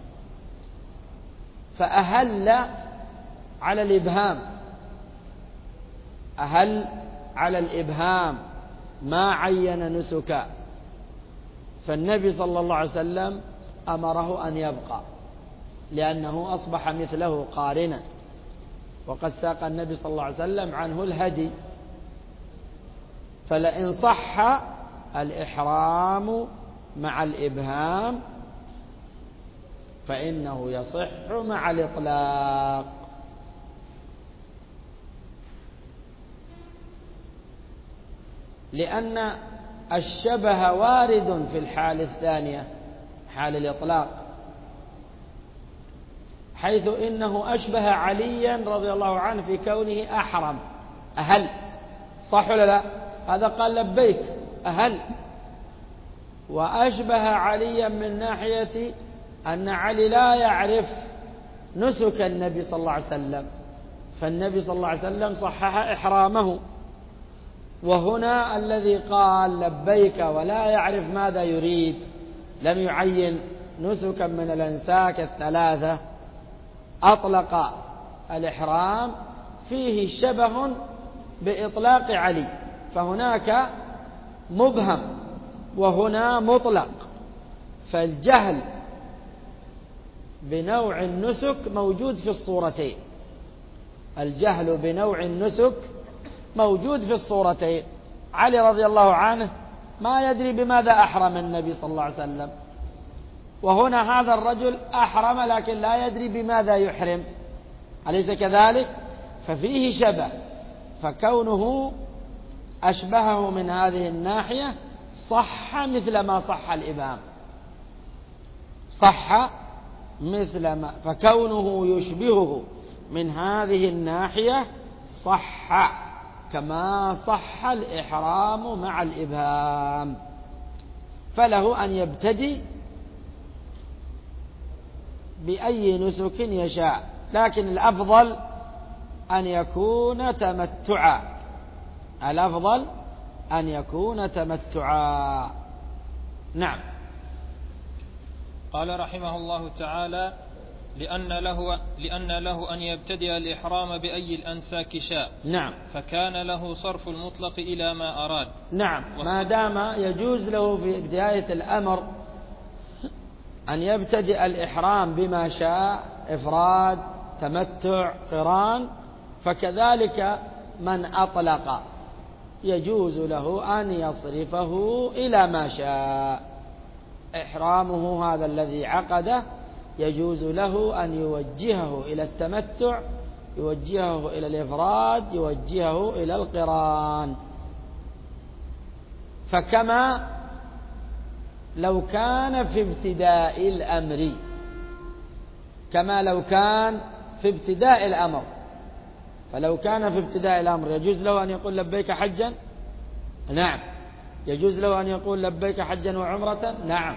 فأهل على الإبهام، أهل على الإبهام ما عين نسكا، فالنبي صلى الله عليه وسلم أمره أن يبقى لأنه أصبح مثله قارنا، وقد ساق النبي صلى الله عليه وسلم عنه الهدي. فلئن صح الإحرام مع الإبهام فإنه يصح مع الإطلاق. لأن الشبه وارد في الحال الثانية، حال الإطلاق، حيث إنه أشبه عليا رضي الله عنه في كونه أحرم أهل، صح ولا لا؟ هذا قال لبيك أهل، وأشبه عليا من ناحية أن علي لا يعرف نسك النبي صلى الله عليه وسلم، فالنبي صلى الله عليه وسلم صحح إحرامه. وهنا الذي قال لبيك ولا يعرف ماذا يريد، لم يعين نسكا من الأنساك الثلاثة، أطلق الإحرام، فيه شبه بإطلاق علي، فهناك مبهم وهنا مطلق. فالجهل بنوع النسك موجود في الصورتين، الجهل بنوع النسك موجود في الصورتين. علي رضي الله عنه ما يدري بماذا أحرم النبي صلى الله عليه وسلم، وهنا هذا الرجل أحرم لكن لا يدري بماذا يحرم، أليس كذلك؟ ففيه شبه، فكونه أشبهه من هذه الناحية صح مثل ما صح الإبهام، صح مثل ما، فكونه يشبهه من هذه الناحية صح كما صح الإحرام مع الإبهام. فله أن يبتدي بأي نسك يشاء، لكن الأفضل أن يكون تمتعا، الأفضل أن يكون تمتعا. نعم. قال رحمه الله تعالى: لأن له, لأن له أن يبتدئ الإحرام بأي الأنساك شاء. نعم. فكان له صرف المطلق إلى ما أراد. نعم، ما دام يجوز له في بداية الأمر أن يبتدئ الإحرام بما شاء، إفراد، تمتع، قران، فكذلك من أطلق يجوز له أن يصرفه إلى ما شاء. إحرامه هذا الذي عقده يجوز له أن يوجهه إلى التمتع، يوجهه إلى الإفراد، يوجهه إلى القران. فكما لو كان في ابتداء الأمر، كما لو كان في ابتداء الأمر، فلو كان في ابتداء الأمر يجوز له أن يقول لبيك حجا؟ نعم. يجوز له أن يقول لبيك حجا وعمرة؟ نعم.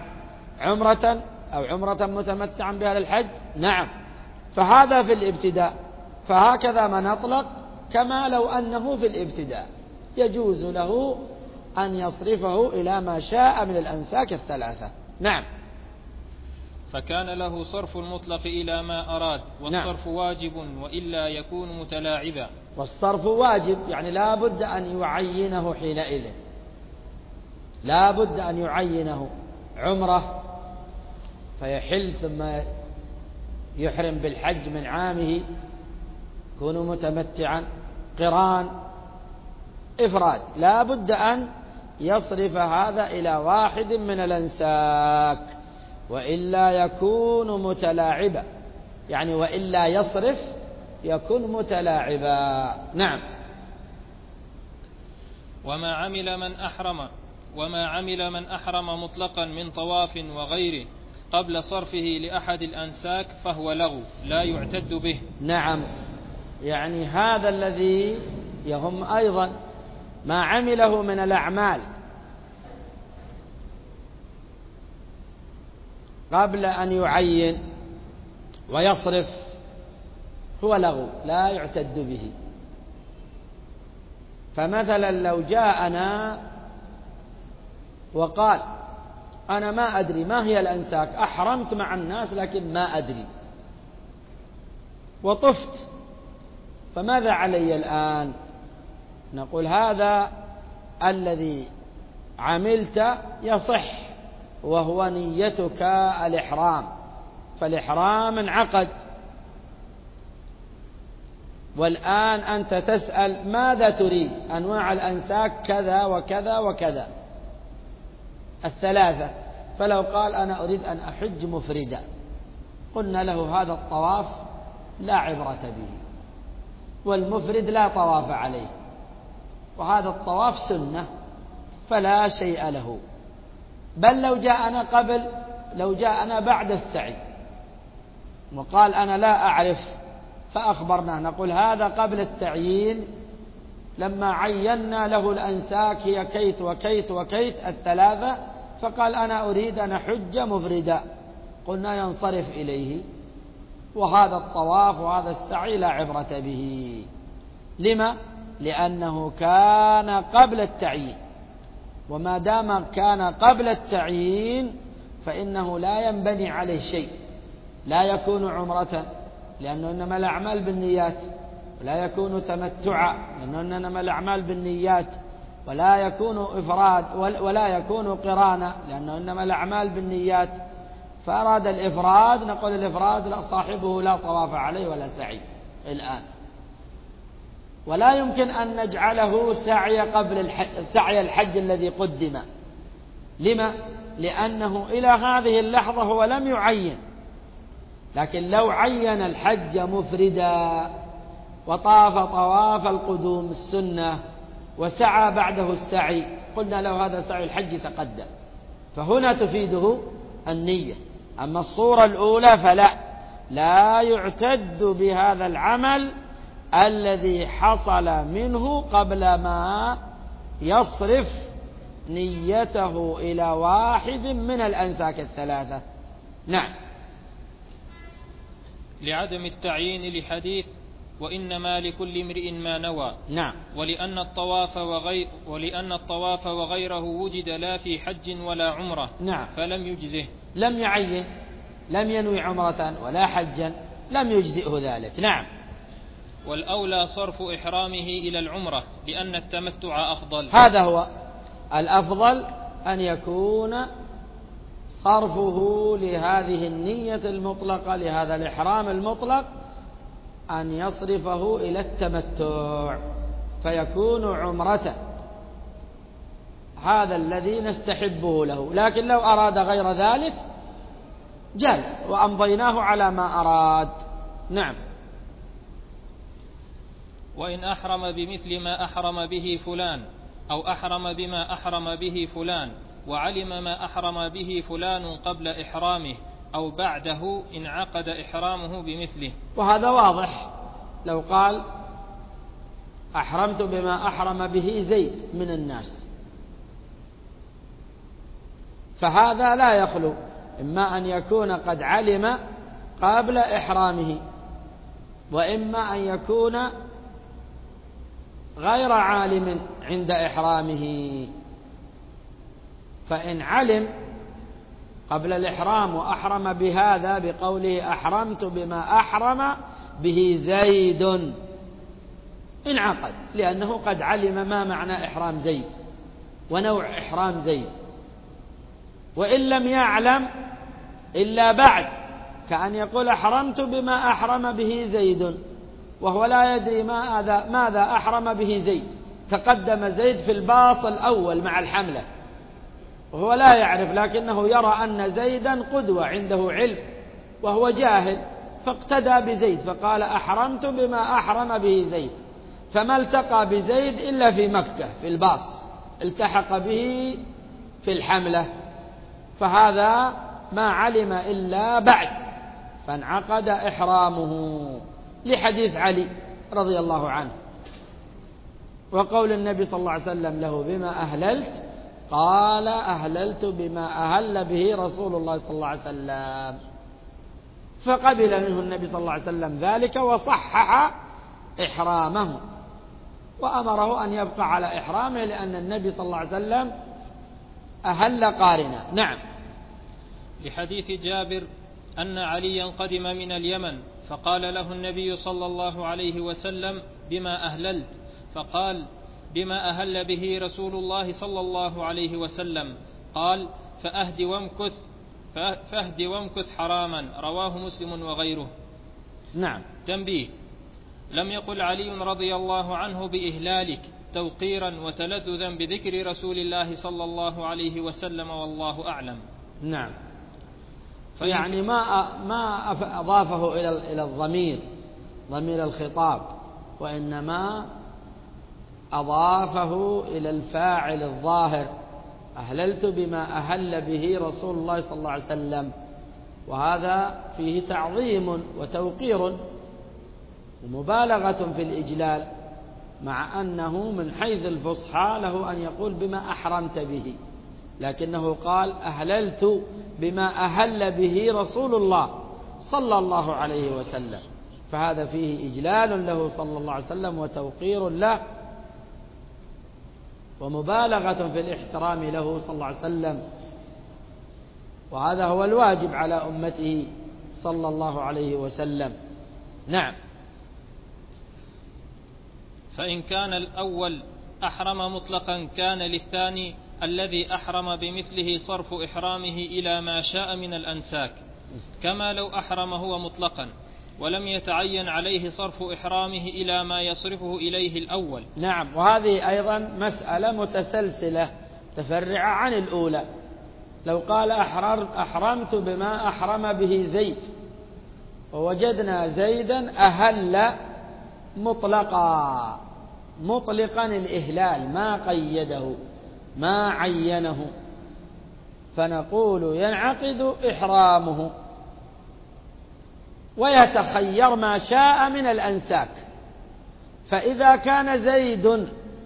عمرة أو عمرة متمتعا بها للحج؟ نعم. فهذا في الابتداء. فهكذا من أطلق كما لو أنه في الابتداء يجوز له أن يصرفه إلى ما شاء من الأنساك الثلاثة. نعم. فكان له صرف المطلق إلى ما أراد، والصرف نعم. واجب وإلا يكون متلاعبا. والصرف واجب يعني لا بد أن يعينه حينئذ، لا بد أن يعينه عمره فيحل ثم يحرم بالحج من عامه، يكون متمتعا، قران، إفراد، لا بد أن يصرف هذا إلى واحد من الأنساك وإلا يكون متلاعبا، يعني وإلا يصرف يكون متلاعبا. نعم. وما عمل من أحرم وما عمل من أحرم مطلقا من طواف وغيره قبل صرفه لأحد الأنساك فهو لغو لا يعتد به. نعم، يعني هذا الذي يهم أيضا ما عمله من الأعمال قبل أن يعين ويصرف هو لغو لا يعتد به. فمثلا لو جاءنا وقال أنا ما أدري ما هي الأنساك، أحرمت مع الناس لكن ما أدري وطفت، فماذا علي الآن؟ نقول هذا الذي عملت يصح وهو نيتك الإحرام، فالإحرام انعقد، والآن أنت تسأل ماذا تريد؟ أنواع الأنساك كذا وكذا وكذا الثلاثة، فلو قال أنا أريد أن أحج مفردا قلنا له هذا الطواف لا عبرة به، والمفرد لا طواف عليه، وهذا الطواف سنة فلا شيء له. بل لو جاءنا قبل لو جاءنا بعد السعي وقال أنا لا أعرف فأخبرنا، نقول هذا قبل التعيين لما عينا له الأنساك هي كيت وكيت وكيت الثلاثة، فقال أنا أريد أن أحج مفردا، قلنا ينصرف إليه، وهذا الطواف وهذا السعي لا عبرة به. لما؟ لأنه كان قبل التعيين، وما دام كان قبل التعيين فإنه لا ينبني عليه شيء، لا يكون عمرة لأنه إنما الأعمال بالنيات، ولا يكون تمتعا لأنه إنما الأعمال بالنيات، ولا يكون إفراد ولا يكون قرانا لأنه إنما الأعمال بالنيات، فأراد الإفراد نقول الإفراد صاحبه لا طواف عليه ولا سعي الآن. ولا يمكن أن نجعله سعي قبل الحج سعي الحج الذي قدم. لما؟ لأنه إلى هذه اللحظة هو لم يعين، لكن لو عين الحج مفردا وطاف طواف القدوم السنة وسعى بعده السعي قلنا له هذا سعي الحج تقدم، فهنا تفيده النية. أما الصورة الأولى فلا لا يعتد بهذا العمل الذي حصل منه قبل ما يصرف نيته إلى واحد من الأنساك الثلاثة. نعم. لعدم التعيين لحديث وإنما لكل امرئ ما نوى. نعم. ولأن الطواف وغير ولأن الطواف وغيره وجد لا في حج ولا عمرة. نعم. فلم يجزه، لم يعين، لم ينوي عمرة ولا حجا، لم يجزئه ذلك. نعم. والأولى صرف إحرامه إلى العمرة لأن التمتع أفضل. هذا هو الأفضل، أن يكون صرفه لهذه النية المطلقة لهذا الإحرام المطلق أن يصرفه إلى التمتع فيكون عمرة، هذا الذي نستحبه له. لكن لو أراد غير ذلك جاز وأمضيناه على ما أراد. نعم. وإن أحرم بمثل ما أحرم به فلان أو أحرم بما أحرم به فلان وعلم ما أحرم به فلان قبل إحرامه أو بعده انعقد إحرامه بمثله. وهذا واضح، لو قال أحرمت بما أحرم به زيد من الناس فهذا لا يخلو إما أن يكون قد علم قبل إحرامه وإما أن يكون غير عالم عند إحرامه. فإن علم قبل الإحرام وأحرم بهذا بقوله أحرمت بما أحرم به زيد انعقد، لأنه قد علم ما معنى إحرام زيد ونوع إحرام زيد. وإن لم يعلم إلا بعد، كأن يقول أحرمت بما أحرم به زيد وهو لا يدري ماذا, ماذا أحرم به زيد، تقدم زيد في الباص الأول مع الحملة وهو لا يعرف، لكنه يرى أن زيدا قدوة عنده علم وهو جاهل، فاقتدى بزيد فقال أحرمت بما أحرم به زيد، فما التقى بزيد إلا في مكة في الباص، التحق به في الحملة، فهذا ما علم إلا بعد، فانعقد إحرامه لحديث علي رضي الله عنه، وقول النبي صلى الله عليه وسلم له بما أهللت، قال أهللت بما أهل به رسول الله صلى الله عليه وسلم، فقبل منه النبي صلى الله عليه وسلم ذلك وصحح إحرامه وأمره أن يبقى على إحرامه، لأن النبي صلى الله عليه وسلم أهل قارنا. نعم. لحديث جابر أن عليا قدم من اليمن فقال له النبي صلى الله عليه وسلم بما أهللت، فقال بما أهل به رسول الله صلى الله عليه وسلم، قال فأهد وامكث فأهد وامكث حراما، رواه مسلم وغيره. نعم. تنبيه: لم يقل علي رضي الله عنه بإهلالك توقيرا وتلذذا بذكر رسول الله صلى الله عليه وسلم، والله أعلم. نعم. يعني ما ما أضافه إلى إلى الضمير ضمير الخطاب، وإنما أضافه إلى الفاعل الظاهر، أهللت بما أهل به رسول الله صلى الله عليه وسلم، وهذا فيه تعظيم وتوقير ومبالغة في الإجلال، مع أنه من حيث الفصحى له أن يقول بما أحرمت به، لكنه قال أهللت بما أهل به رسول الله صلى الله عليه وسلم، فهذا فيه إجلال له صلى الله عليه وسلم وتوقير له ومبالغة في الاحترام له صلى الله عليه وسلم، وهذا هو الواجب على أمته صلى الله عليه وسلم. نعم. فإن كان الأول أحرم مطلقا كان للثاني الذي أحرم بمثله صرف إحرامه إلى ما شاء من الأنساك، كما لو أحرم هو مطلقا ولم يتعين عليه صرف إحرامه إلى ما يصرفه إليه الأول. نعم. وهذه أيضا مسألة متسلسلة تفرع عن الأولى. لو قال أحرمت بما أحرم به زيد، ووجدنا زيدا أهل مطلقا مطلقا الإهلال ما قيده ما عينه، فنقول ينعقد إحرامه ويتخير ما شاء من الأنساك. فإذا كان زيد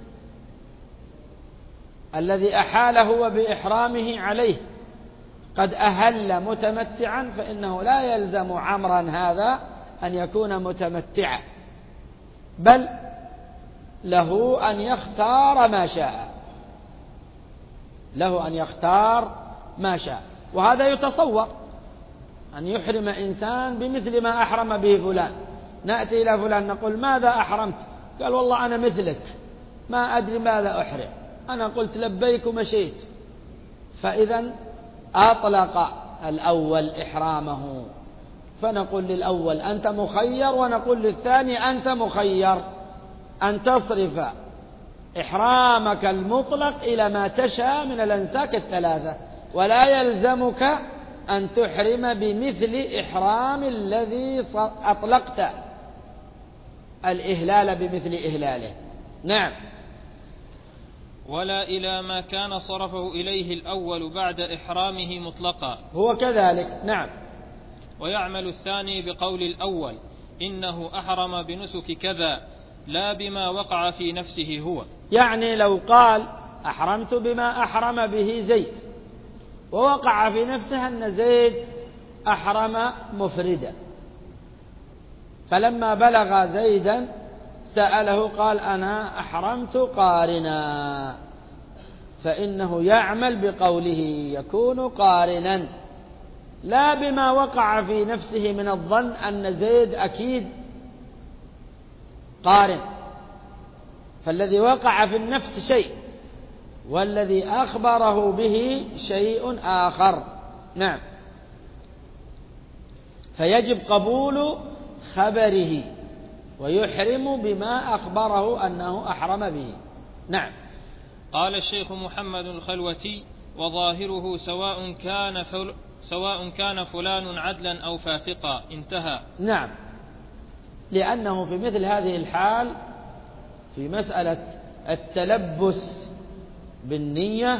الذي أحال هو بإحرامه عليه قد أهل متمتعا، فإنه لا يلزم عمرا هذا أن يكون متمتعا، بل له أن يختار ما شاء له أن يختار ما شاء. وهذا يتصور أن يحرم إنسان بمثل ما أحرم به فلان، نأتي إلى فلان نقول ماذا أحرمت؟ قال والله أنا مثلك ما أدري ماذا أحرم، أنا قلت لبيك ومشيت، فإذا أطلق الأول إحرامه، فنقول للأول أنت مخير، ونقول للثاني أنت مخير أن تصرف إحرامك المطلق إلى ما تشاء من الأنساك الثلاثة، ولا يلزمك أن تحرم بمثل إحرام الذي أطلقت الإهلال بمثل إهلاله. نعم. ولا إلى ما كان صرفه إليه الأول بعد إحرامه مطلقا، هو كذلك. نعم. ويعمل الثاني بقول الأول إنه أحرم بنسك كذا لا بما وقع في نفسه هو. يعني لو قال أحرمت بما أحرم به زيد، ووقع في نفسه أن زيد أحرم مفردا، فلما بلغ زيدا سأله قال أنا أحرمت قارنا، فإنه يعمل بقوله يكون قارنا لا بما وقع في نفسه من الظن أن زيد أكيد قارن، فالذي وقع في النفس شيء والذي أخبره به شيء آخر. نعم، فيجب قبول خبره ويحرم بما أخبره أنه أحرم به. نعم. قال الشيخ محمد الخلوتي: وظاهره سواء كان فل... سواء كان فلان عدلا أو فاسقا. انتهى. نعم، لأنه في مثل هذه الحال في مسألة التلبس بالنية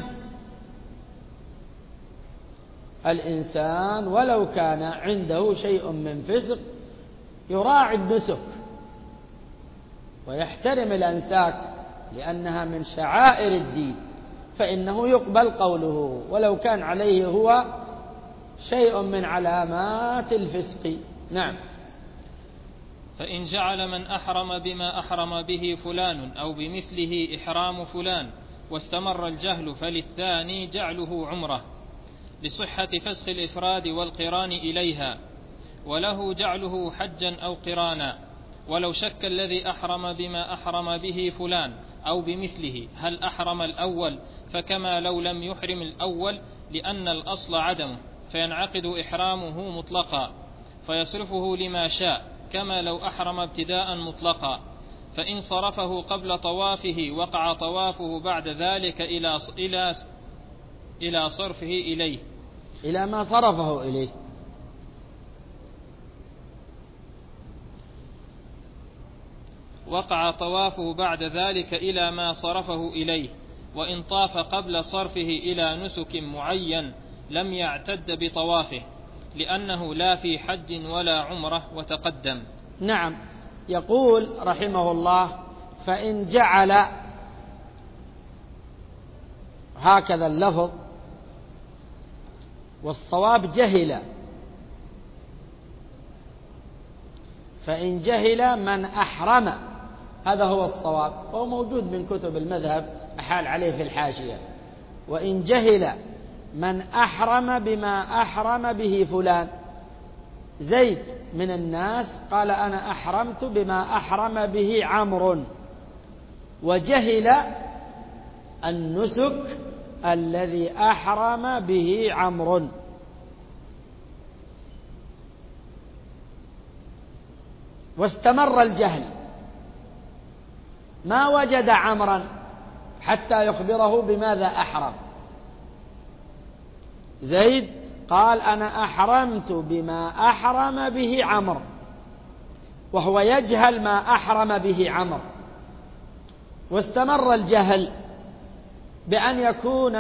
الإنسان ولو كان عنده شيء من فسق يراعي النسك ويحترم الأنساك لأنها من شعائر الدين، فإنه يقبل قوله ولو كان عليه هو شيء من علامات الفسق. نعم. فإن جعل من أحرم بما أحرم به فلان أو بمثله إحرام فلان واستمر الجهل فللثاني جعله عمرة لصحة فسخ الإفراد والقران إليها، وله جعله حجا أو قرانا. ولو شك الذي أحرم بما أحرم به فلان أو بمثله هل أحرم الأول فكما لو لم يحرم الأول، لأن الأصل عدمه، فينعقد إحرامه مطلقا فيصرفه لما شاء كما لو أحرم ابتداء مطلقا. فإن صرفه قبل طوافه وقع طوافه بعد ذلك إلى إلى إلى صرفه إليه إلى ما صرفه إليه. وقع طوافه بعد ذلك إلى ما صرفه إليه. وإن طاف قبل صرفه إلى نسك معين لم يعتد بطوافه لأنه لا في حج ولا عمرة وتقدم. نعم. يقول رحمه الله: فإن جعل، هكذا اللفظ والصواب جهل، فإن جهل من أحرم، هذا هو الصواب وهو موجود من كتب المذهب أحال عليه في الحاشية. وإن جهل من أحرم بما أحرم به فلان، زيد من الناس قال أنا أحرمت بما أحرم به عمرو، وجهل النسك الذي أحرم به عمرو، واستمر الجهل ما وجد عمرا حتى يخبره بماذا أحرم. زيد قال أنا أحرمت بما أحرم به عمرو، وهو يجهل ما أحرم به عمرو، واستمر الجهل بأن يكون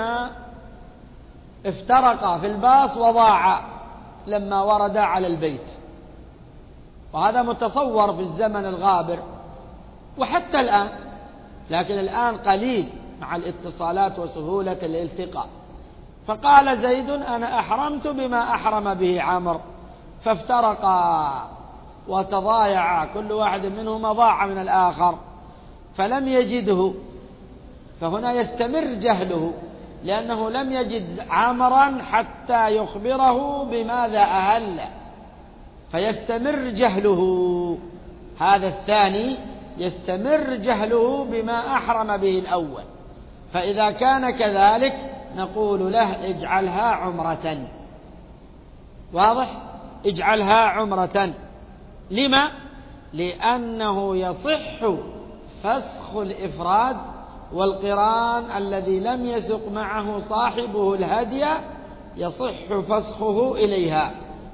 افترقا في الباص وضاعا لما وردا على البيت، وهذا متصور في الزمن الغابر وحتى الآن، لكن الآن قليل مع الاتصالات وسهولة الالتقاء. فقال زيد أنا أحرمت بما أحرم به عمرو، فافترقا وتضايعا، كل واحد منهما ضاع من الآخر فلم يجده، فهنا يستمر جهله لأنه لم يجد عمرا حتى يخبره بماذا أهل، فيستمر جهله. هذا الثاني يستمر جهله بما أحرم به الأول، فإذا كان كذلك نقول له اجعلها عمرة. واضح؟ اجعلها عمرة. لما؟ لأنه يصح فسخ الإفراد والقران الذي لم يسق معه صاحبه الهدي، يصح فسخه إليها،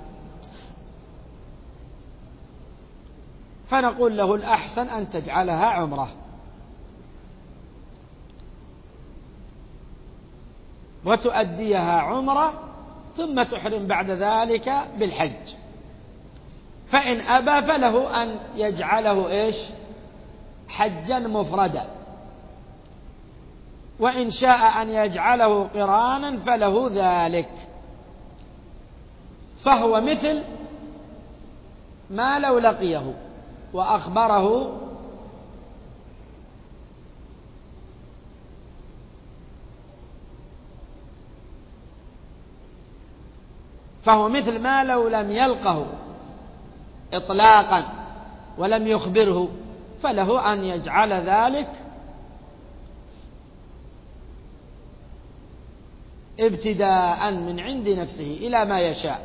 فنقول له الأحسن أن تجعلها عمرة. وتؤديها عمرة ثم تحرم بعد ذلك بالحج. فإن أبى فله أن يجعله إيش؟ حجا مفردا، وإن شاء أن يجعله قرانا فله ذلك. فهو مثل ما لو لقيه وأخبره فهو مثل ما لو لم يلقه إطلاقا ولم يخبره، فله أن يجعل ذلك ابتداء من عند نفسه إلى ما يشاء،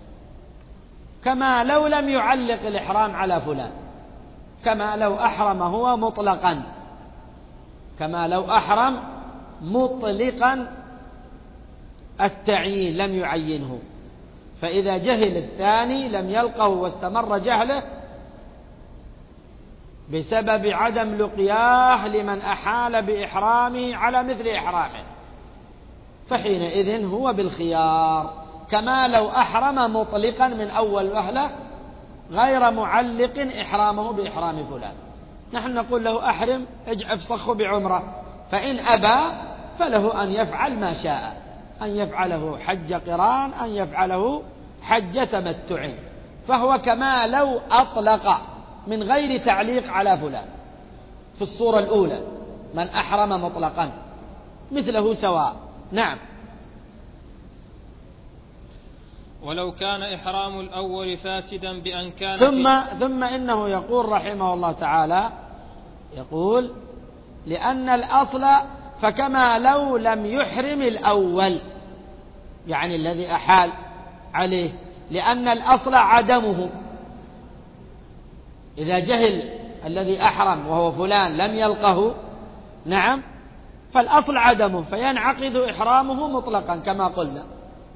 كما لو لم يعلق الإحرام على فلان، كما لو أحرم هو مطلقا، كما لو أحرم مطلقا التعيين لم يعينه، فإذا جهل الثاني لم يلقه واستمر جهله بسبب عدم لقياه لمن أحال بإحرامه على مثل إحرامه، فحينئذ هو بالخيار، كما لو أحرم مطلقا من أول وهلة غير معلق إحرامه بإحرام فلان. نحن نقول له أحرم اجعف صخه بعمرة، فإن أبى فله أن يفعل ما شاء، أن يفعله حج قران، أن يفعله حج تمتع، فهو كما لو أطلق من غير تعليق على فلان في الصورة الأولى من أحرم مطلقا مثله سواء. نعم. ولو كان إحرام الأول فاسدا بأن كان ثم, ثم إنه يقول رحمه الله تعالى، يقول لأن الأصل فكما لو لم يحرم الأول، يعني الذي أحال عليه، لأن الأصل عدمه، إذا جهل الذي أحرم وهو فلان لم يلقه، نعم، فالأصل عدمه، فينعقد إحرامه مطلقا كما قلنا،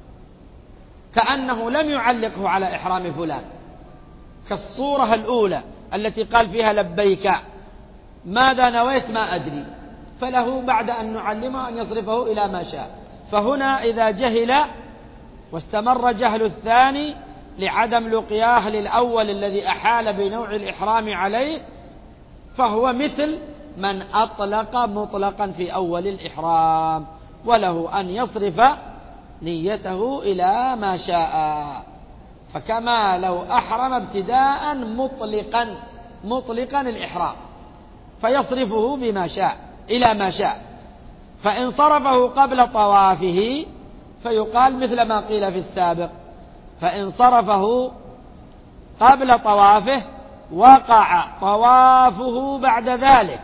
كأنه لم يعلقه على إحرام فلان، كالصورة الأولى التي قال فيها لبيك ماذا نويت ما أدري، فله بعد أن نعلمه أن يصرفه إلى ما شاء. فهنا إذا جهل واستمر جهل الثاني لعدم لقياه للأول الذي أحال بنوع الإحرام عليه، فهو مثل من أطلق مطلقا في أول الإحرام، وله أن يصرف نيته إلى ما شاء، فكما لو أحرم ابتداء مطلقا مطلقا الإحرام فيصرفه بما شاء إلى ما شاء، فإن صرفه قبل طوافه فيقال مثل ما قيل في السابق، فإن صرفه قبل طوافه وقع طوافه بعد ذلك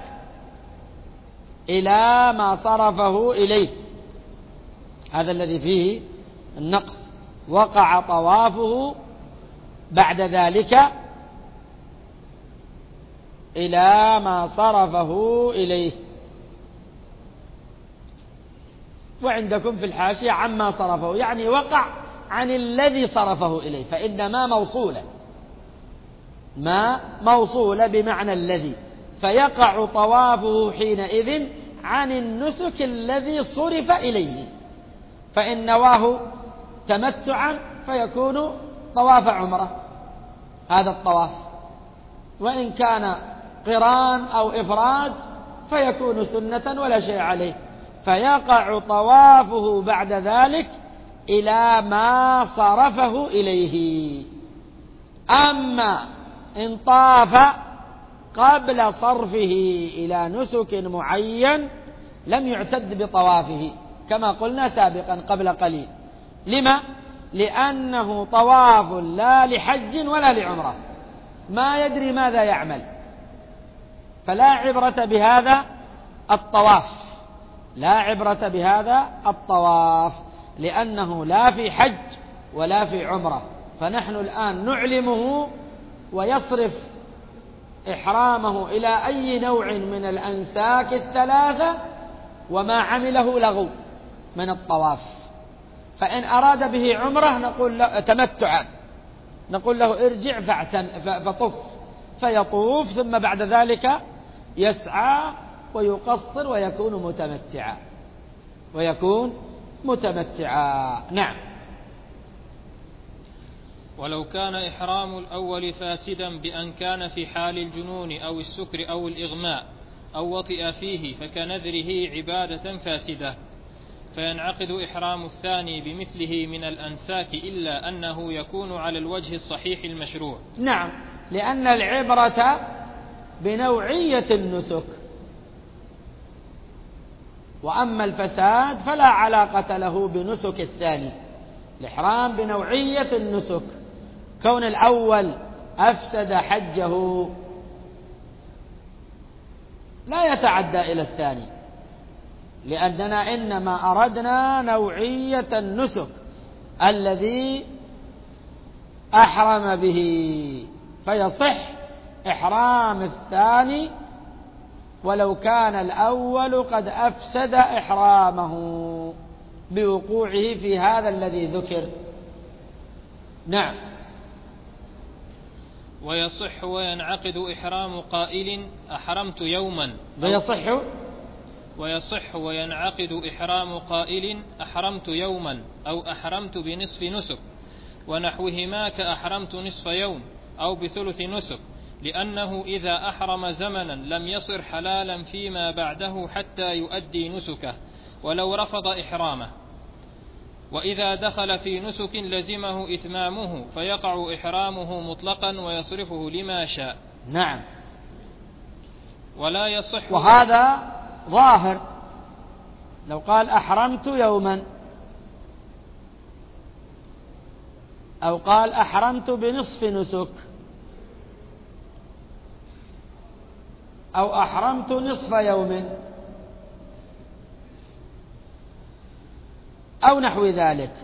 إلى ما صرفه إليه، هذا الذي فيه النقص، وقع طوافه بعد ذلك إلى ما صرفه إليه. وعندكم في الحاشية عما صرفه، يعني وقع عن الذي صرفه إليه، فإن ما موصولة، ما موصولة بمعنى الذي، فيقع طوافه حينئذ عن النسك الذي صرف إليه، فإن نواه تمتعا فيكون طواف عمره هذا الطواف، وإن كان قران أو إفراد فيكون سنة ولا شيء عليه، فيقع طوافه بعد ذلك إلى ما صرفه إليه. أما إن طاف قبل صرفه إلى نسك معين لم يعتد بطوافه كما قلنا سابقا قبل قليل. لما؟ لأنه طواف لا لحج ولا لعمرة، ما يدري ماذا يعمل، فلا عبرة بهذا الطواف، لا عبرة بهذا الطواف، لأنه لا في حج ولا في عمرة. فنحن الآن نعلمه ويصرف إحرامه إلى أي نوع من الأنساك الثلاثة وما عمله لغو من الطواف. فإن أراد به عمرة نقول له تمتعا، نقول له ارجع فطف، فيطوف ثم بعد ذلك يسعى ويقصر ويكون متمتعا ويكون متمتعا. نعم. ولو كان إحرام الأول فاسدا بأن كان في حال الجنون أو السكر أو الإغماء أو وطئ فيه فكنذره عبادة فاسدة، فينعقد إحرام الثاني بمثله من الأنساك إلا أنه يكون على الوجه الصحيح المشروع. نعم، لأن العبرة بنوعية النسك، وأما الفساد فلا علاقة له بنسك الثاني. الإحرام بنوعية النسك، كون الأول أفسد حجه لا يتعدى إلى الثاني، لأننا إنما أردنا نوعية النسك الذي أحرم به، فيصح إحرام الثاني ولو كان الأول قد أفسد إحرامه بوقوعه في هذا الذي ذكر. نعم. ويصح وينعقد إحرام قائل أحرمت يوما. ويصح ويصح وينعقد إحرام قائل أحرمت يوما أو أحرمت بنصف نسك ونحوهما كأحرمت نصف يوم أو بثلث نسك، لأنه إذا أحرم زمنا لم يصر حلالا فيما بعده حتى يؤدي نسكه ولو رفض إحرامه، وإذا دخل في نسك لزمه إتمامه فيقع إحرامه مطلقا ويصرفه لما شاء. نعم. ولا يصح، وهذا ظاهر. لو قال أحرمت يوما أو قال أحرمت بنصف نسك أو أحرمت نصف يوم أو نحو ذلك،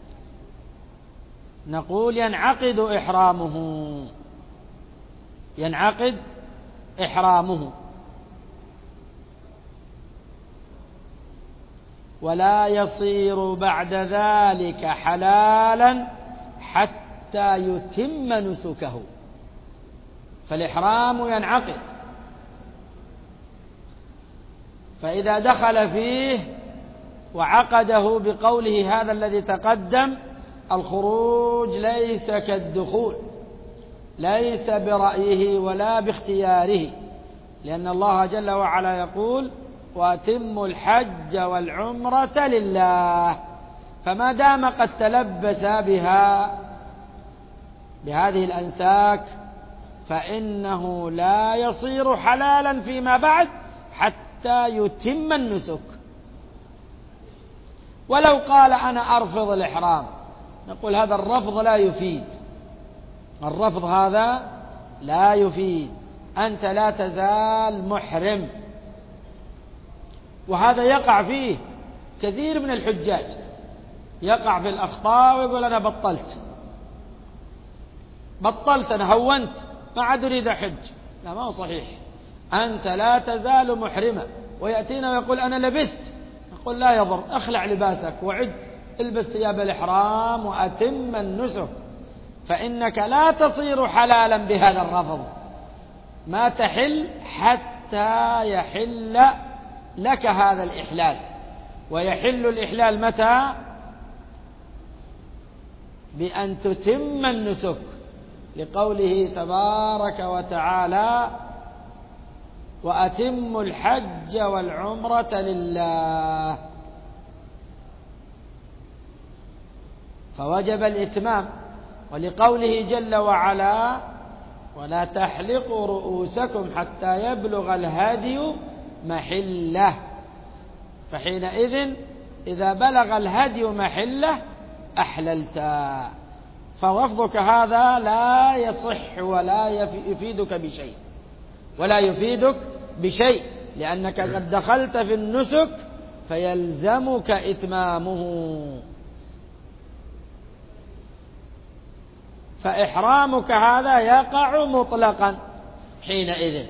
نقول ينعقد إحرامه ينعقد إحرامه ولا يصير بعد ذلك حلالا حتى يتم نسكه. فالإحرام ينعقد، فإذا دخل فيه وعقده بقوله هذا الذي تقدم، الخروج ليس كالدخول، ليس برأيه ولا باختياره، لأن الله جل وعلا يقول وأتموا الحج والعمرة لله. فما دام قد تلبس بها بهذه الأنساك فإنه لا يصير حلالا فيما بعد حتى يتم النسك. ولو قال أنا أرفض الإحرام، نقول هذا الرفض لا يفيد، الرفض هذا لا يفيد، أنت لا تزال محرم. وهذا يقع فيه كثير من الحجاج، يقع في الأخطاء ويقول أنا بطلت بطلت أنا هونت ما عاد أريد حج. لا، ما هو صحيح، أنت لا تزال محرمة. ويأتينا ويقول أنا لبست، نقول لا يضر، أخلع لباسك وعد، البس ثياب الإحرام وأتم النسك، فإنك لا تصير حلالا بهذا الرفض، ما تحل حتى يحل لك هذا الإحلال. ويحل الإحلال متى؟ بأن تتم النسك، لقوله تبارك وتعالى وأتموا الحج والعمرة لله، فوجب الإتمام. ولقوله جل وعلا ولا تحلقوا رؤوسكم حتى يبلغ الهدي محله، فحينئذ إذا بلغ الهدي محله أحللتا. فرفضك هذا لا يصح ولا يفيدك بشيء ولا يفيدك بشيء لأنك قد دخلت في النسك فيلزمك إتمامه. فإحرامك هذا يقع مطلقا حينئذ.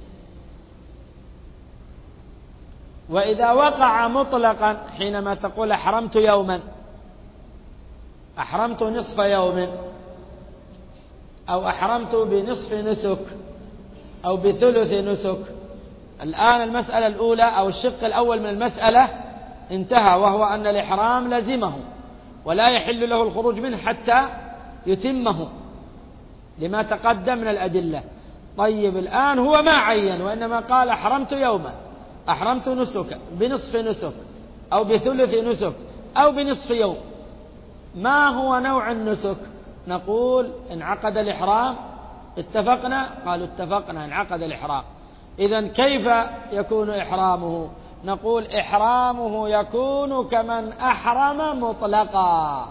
وإذا وقع مطلقا حينما تقول أحرمت يوما، أحرمت نصف يوم، أو أحرمت بنصف نسك، أو بثلث نسك، الآن المسألة الأولى أو الشق الأول من المسألة انتهى، وهو أن الإحرام لزمه ولا يحل له الخروج منه حتى يتمه لما تقدم من الأدلة. طيب الآن هو ما عين، وإنما قال أحرمت يوما، أحرمت نسك بنصف نسك، أو بثلث نسك أو بنصف يوم. ما هو نوع النسك؟ نقول انعقد الإحرام، اتفقنا؟ قالوا اتفقنا، انعقد الإحرام. إذن كيف يكون إحرامه؟ نقول إحرامه يكون كمن أحرم مطلقا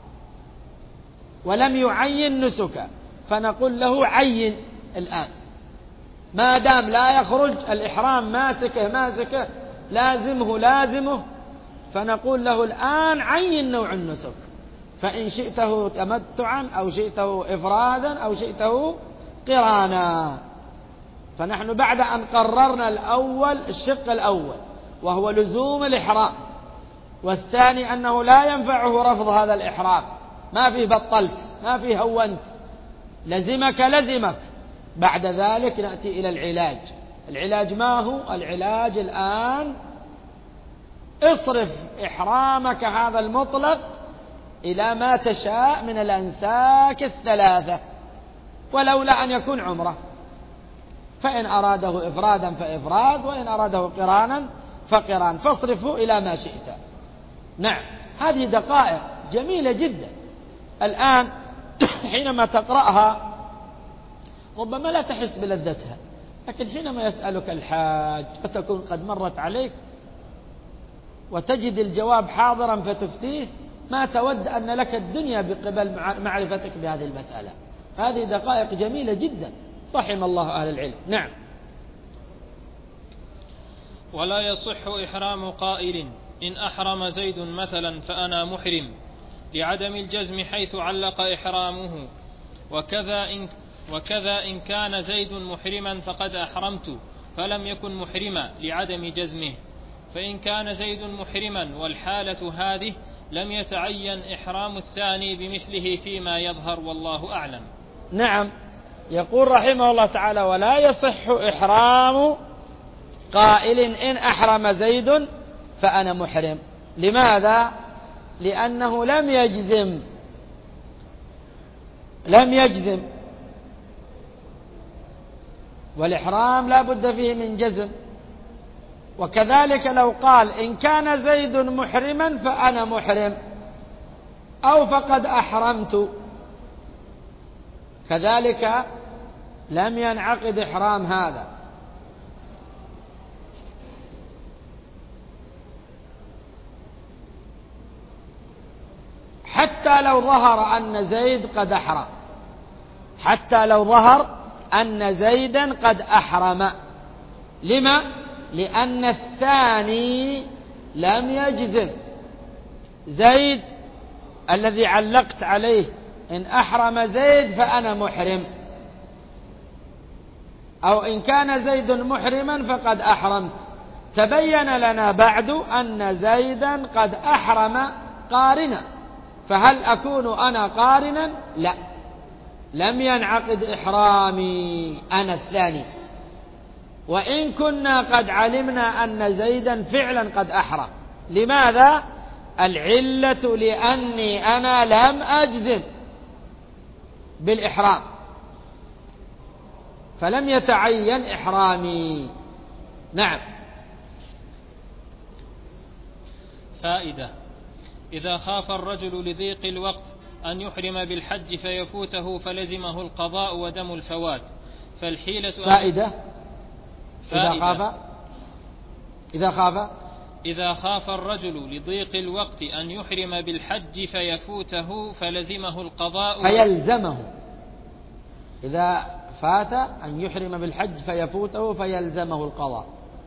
ولم يعين نسكا، فنقول له عين الآن، ما دام لا يخرج الإحرام ماسكه ماسكه لازمه لازمه، فنقول له الآن عين نوع النسك، فإن شئته تمتعا أو شئته إفرادا أو شئته قرانا. فنحن بعد أن قررنا الأول الشق الأول وهو لزوم الإحرام، والثاني أنه لا ينفعه رفض هذا الإحرام، ما فيه بطلت، ما فيه هونت، لزمك لزمك. بعد ذلك نأتي إلى العلاج. العلاج ما هو؟ العلاج الآن اصرف إحرامك هذا المطلق إلى ما تشاء من الأنساك الثلاثة، ولولا أن يكون عمره، فإن أراده إفرادا فإفراد، وإن أراده قرانا فقران، فاصرفه إلى ما شئت. نعم، هذه دقائق جميلة جدا. الآن حينما تقرأها ربما لا تحس بلذتها، لكن حينما يسألك الحاج وتكون قد مرت عليك وتجد الجواب حاضرا فتفتيه، ما تود أن لك الدنيا بقبل معرفتك بهذه المسألة. هذه دقائق جميلة جدا، رحم الله أهل العلم. نعم. ولا يصح إحرام قائل إن أحرم زيد مثلا فأنا محرم، لعدم الجزم حيث علق إحرامه، وكذا إن, وكذا إن كان زيد محرما فقد أحرمت فلم يكن محرما لعدم جزمه. فإن كان زيد محرما والحالة هذه لم يتعين إحرام الثاني بمثله فيما يظهر، والله أعلم. نعم، يقول رحمه الله تعالى: ولا يصح إحرام قائل إن أحرم زيد فأنا محرم. لماذا؟ لأنه لم يجزم لم يجزم والإحرام لا بد فيه من جزم. وكذلك لو قال إن كان زيد محرما فأنا محرم أو فقد أحرمت، كذلك لم ينعقد إحرام هذا. حتى لو ظهر أن زيد قد أحرم، حتى لو ظهر أن زيدا قد أحرم. لما؟ لأن الثاني لم يجزم. زيد الذي علقت عليه إن أحرم زيد فأنا محرم، أو إن كان زيد محرما فقد أحرمت، تبين لنا بعد أن زيدا قد أحرم قارنا، فهل أكون أنا قارنا؟ لا، لم ينعقد إحرامي أنا الثاني، وإن كنا قد علمنا أن زيدا فعلا قد أحرم. لماذا؟ العلة لأني أنا لم أجزم بالإحرام، فلم يتعين إحرامي. نعم. فائدة: إذا خاف الرجل لضيق الوقت أن يحرم بالحج فيفوته فلزمه القضاء ودم الفوات، فالحيلة فائدة إذا خاف إذا خاف إذا خاف الرجل لضيق الوقت أن يحرم بالحج فيفوته فلزمه القضاء فيلزمه إذا فات أن يحرم بالحج فيفوته فيلزمه القضاء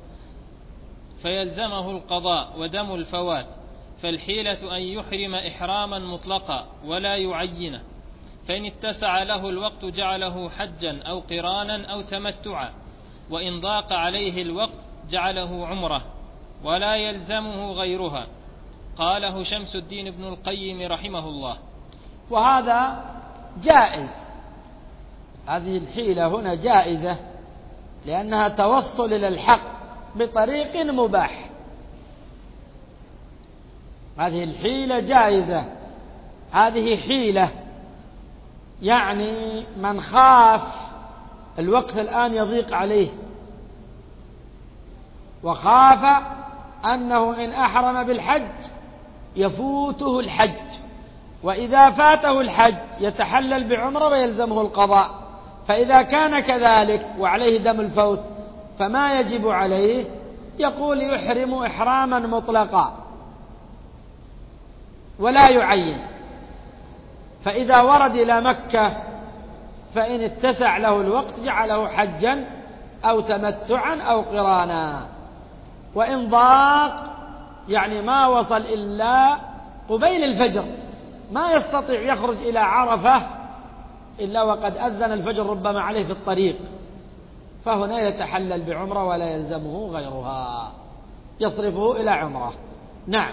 فيلزمه القضاء ودم الفوات، فالحيلة أن يحرم إحراما مطلقا ولا يعينه، فإن اتسع له الوقت جعله حجا أو قرانا أو تمتعا، وإن ضاق عليه الوقت جعله عمره ولا يلزمه غيرها. قاله شمس الدين ابن القيم رحمه الله. وهذا جائز، هذه الحيلة هنا جائزة لأنها توصل إلى الحق بطريق مباح. هذه الحيلة جائزة، هذه حيلة يعني من خاف الوقت الآن يضيق عليه وخاف أنه إن أحرم بالحج يفوته الحج، وإذا فاته الحج يتحلل بعمرة ويلزمه القضاء. فإذا كان كذلك وعليه دم الفوت فما يجب عليه؟ يقول يحرم إحراما مطلقا ولا يعين. فإذا ورد إلى مكة فإن اتسع له الوقت جعله حجا أو تمتعا أو قرانا، وإن ضاق يعني ما وصل إلا قبيل الفجر ما يستطيع يخرج إلى عرفة إلا وقد أذن الفجر ربما عليه في الطريق، فهنا يتحلل بعمرة ولا يلزمه غيرها، يصرفه إلى عمرة. نعم.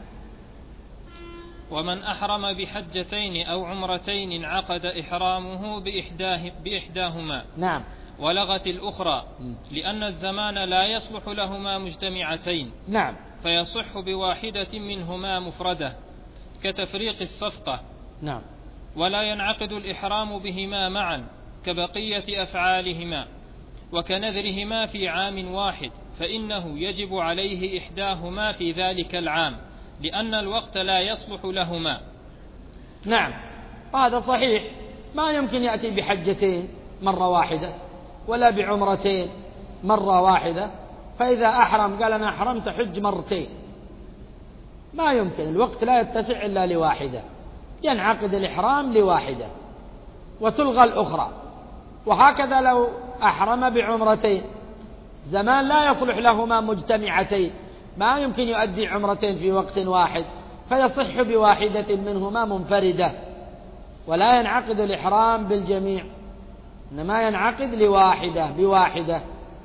ومن أحرم بحجتين أو عمرتين انعقد إحرامه بإحداه بإحداهما نعم ولغت الأخرى، لأن الزمان لا يصلح لهما مجتمعتين. نعم. فيصح بواحدة منهما مفردة كتفريق الصفقة. نعم. ولا ينعقد الإحرام بهما معا كبقية أفعالهما، وكنذرهما في عام واحد، فإنه يجب عليه إحداهما في ذلك العام، لأن الوقت لا يصلح لهما. نعم، هذا صحيح. ما يمكن يأتي بحجتين مرة واحدة ولا بعمرتين مرة واحدة، فإذا أحرم قال أنا أحرمت حج مرتين، ما يمكن، الوقت لا يتسع إلا لواحدة، ينعقد الإحرام لواحدة وتلغى الأخرى. وهكذا لو أحرم بعمرتين زمان لا يصلح لهما مجتمعتين، ما يمكن يؤدي عمرتين في وقت واحد، فيصح بواحدة منهما منفردة، ولا ينعقد الإحرام بالجميع، إنما ينعقد لواحدة بواحدة،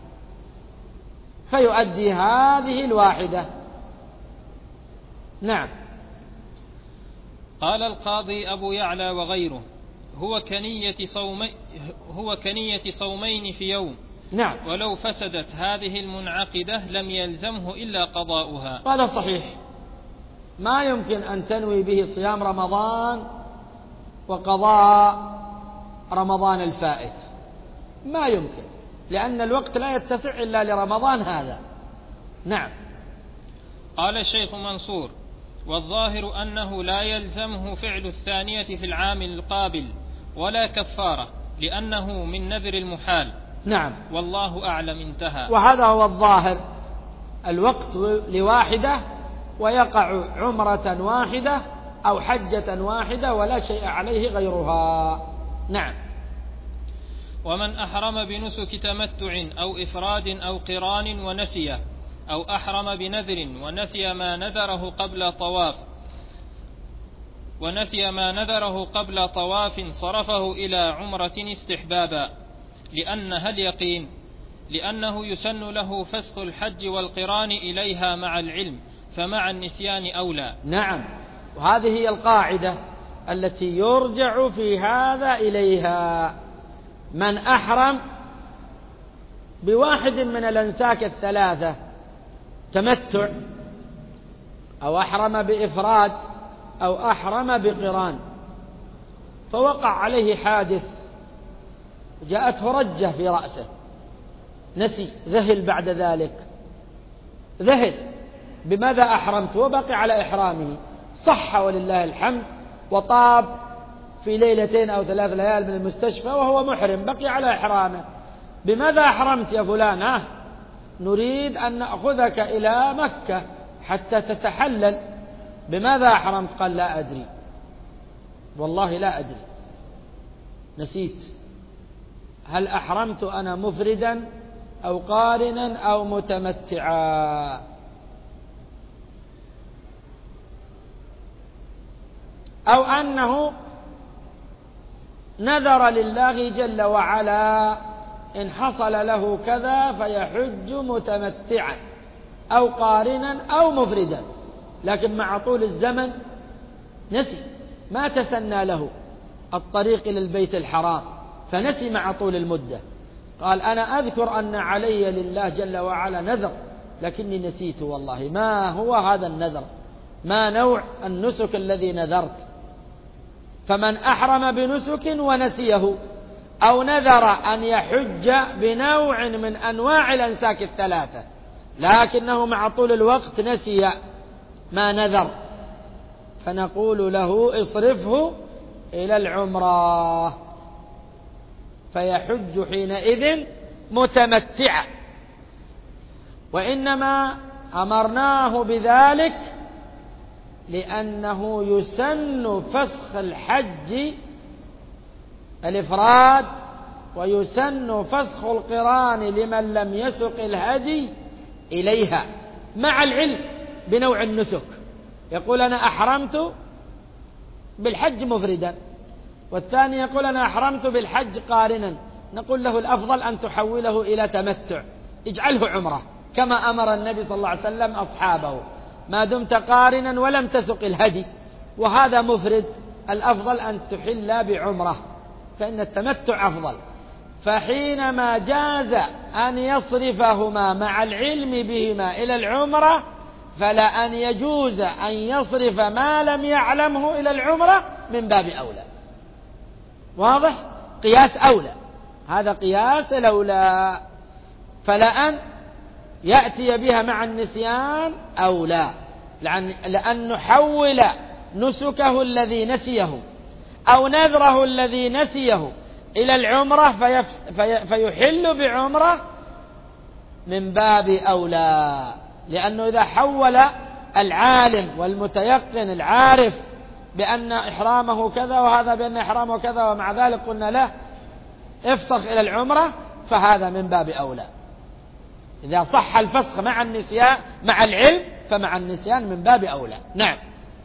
فيؤدي هذه الواحدة. نعم. قال القاضي أبو يعلى وغيره: هو كنية صومي هو كنية صومين في يوم. نعم. ولو فسدت هذه المنعقدة لم يلزمه إلا قضاؤها. هذا صحيح، ما يمكن أن تنوي به صيام رمضان وقضاء رمضان الفائت، ما يمكن، لأن الوقت لا يتسع إلا لرمضان هذا. نعم. قال الشيخ منصور: والظاهر أنه لا يلزمه فعل الثانية في العام القابل ولا كفارة، لأنه من نذر المحال. نعم. والله أعلم. انتهى. وهذا هو الظاهر، الوقت لواحدة ويقع عمرة واحدة أو حجة واحدة ولا شيء عليه غيرها. نعم. ومن أحرم بنسك تمتع أو إفراد أو قران ونسيه، أو أحرم بنذر ونسي ما نذره قبل طواف ونسي ما نذره قبل طواف صرفه إلى عمرة استحبابا، لأنها اليقين، لأنه يسن له فسخ الحج والقران إليها مع العلم، فمع النسيان أولى. نعم، وهذه هي القاعدة التي يرجع في هذا إليها. من أحرم بواحد من الأنساك الثلاثة، تمتع أو أحرم بإفراد أو أحرم بقران، فوقع عليه حادث، جاءته رجة في رأسه، نسي، ذهل بعد ذلك، ذهل بماذا أحرمت، وبقي على إحرامه، صح ولله الحمد، وطاب في ليلتين أو ثلاث ليال من المستشفى وهو محرم، بقي على إحرامه. بماذا أحرمت يا فلان؟ ها، نريد أن نأخذك إلى مكة حتى تتحلل. بماذا أحرمت؟ قال لا أدري، والله لا أدري، نسيت. هل أحرمت أنا مفردا أو قارنا أو متمتعا؟ أو أنه نذر لله جل وعلا إن حصل له كذا فيحج متمتعا أو قارنا أو مفردا، لكن مع طول الزمن نسي، ما تسنى له الطريق إلى البيت الحرام، فنسي مع طول المدة، قال أنا أذكر أن علي لله جل وعلا نذر لكني نسيت، والله ما هو هذا النذر، ما نوع النسك الذي نذرت. فمن أحرم بنسك ونسيه، أو نذر أن يحج بنوع من أنواع الأنساك الثلاثة، لكنه مع طول الوقت نسي ما نذر، فنقول له اصرفه إلى العمرة، فيحج حينئذ متمتعا. وإنما أمرناه بذلك لأنه يسن فسخ الحج الإفراد، ويسن فسخ القران لمن لم يسق الهدي إليها، مع العلم بنوع النسك. يقول أنا أحرمت بالحج مفردا، والثاني يقول أنا أحرمت بالحج قارنا، نقول له الأفضل أن تحوله إلى تمتع، اجعله عمرة كما أمر النبي صلى الله عليه وسلم أصحابه، ما دمت قارنا ولم تسق الهدي، وهذا مفرد، الأفضل أن تحل بعمرة، فإن التمتع أفضل. فحينما جاز أن يصرفهما مع العلم بهما إلى العمرة، فلا أن يجوز أن يصرف ما لم يعلمه إلى العمرة من باب أولى. واضح؟ قياس أولى، هذا قياس الأولى، فلا أن يأتي بها مع النسيان أولى، لأن نحول نسكه الذي نسيه أو نذره الذي نسيه إلى العمرة فيحل بعمرة من باب أولى، لأنه إذا حول العالم والمتيقن العارف بأن إحرامه كذا وهذا بأن إحرامه كذا ومع ذلك قلنا له افسخ إلى العمرة، فهذا من باب أولى. إذا صح الفسخ مع النسيان مع العلم فمع النسيان من باب أولى. نعم.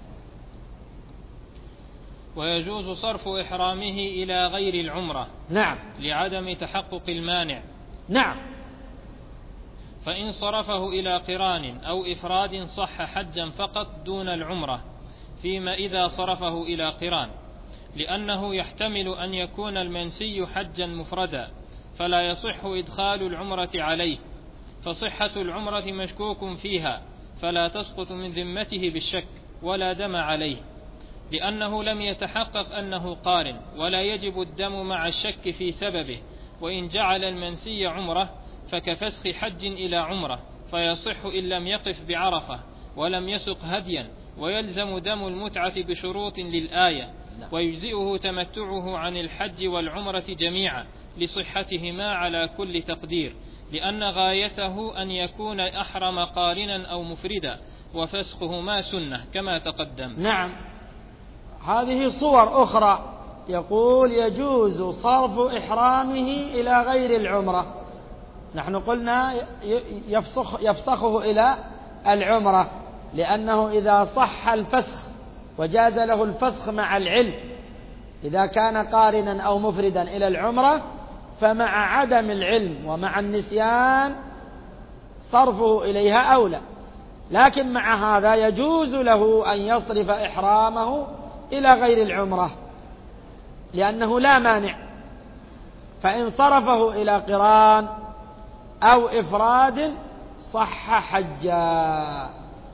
ويجوز صرف إحرامه إلى غير العمرة. نعم. لعدم تحقق المانع. نعم. فإن صرفه إلى قران أو إفراد صح حجا فقط دون العمرة، فيما إذا صرفه إلى قران، لأنه يحتمل أن يكون المنسي حجا مفردا فلا يصح إدخال العمرة عليه، فصحة العمرة مشكوك فيها فلا تسقط من ذمته بالشك ولا دم عليه، لأنه لم يتحقق أنه قارن، ولا يجب الدم مع الشك في سببه. وإن جعل المنسي عمرة فكفسخ حج إلى عمرة، فيصح إن لم يقف بعرفة ولم يسق هديا، ويلزم دم المتعة بشروط للآية، ويجزئه تمتعه عن الحج والعمرة جميعا لصحتهما على كل تقدير، لأن غايته أن يكون أحرم قارنا أو مفردا، وفسخهما سنة كما تقدم. نعم. هذه صور أخرى، يقول يجوز صرف إحرامه إلى غير العمرة. نحن قلنا يفسخ يفسخه إلى العمرة، لأنه إذا صح الفسخ وجاز له الفسخ مع العلم إذا كان قارنا أو مفردا إلى العمرة، فمع عدم العلم ومع النسيان صرفه إليها أولى. لكن مع هذا يجوز له أن يصرف إحرامه إلى غير العمرة لأنه لا مانع، فإن صرفه إلى قران أو إفراد صح حجا.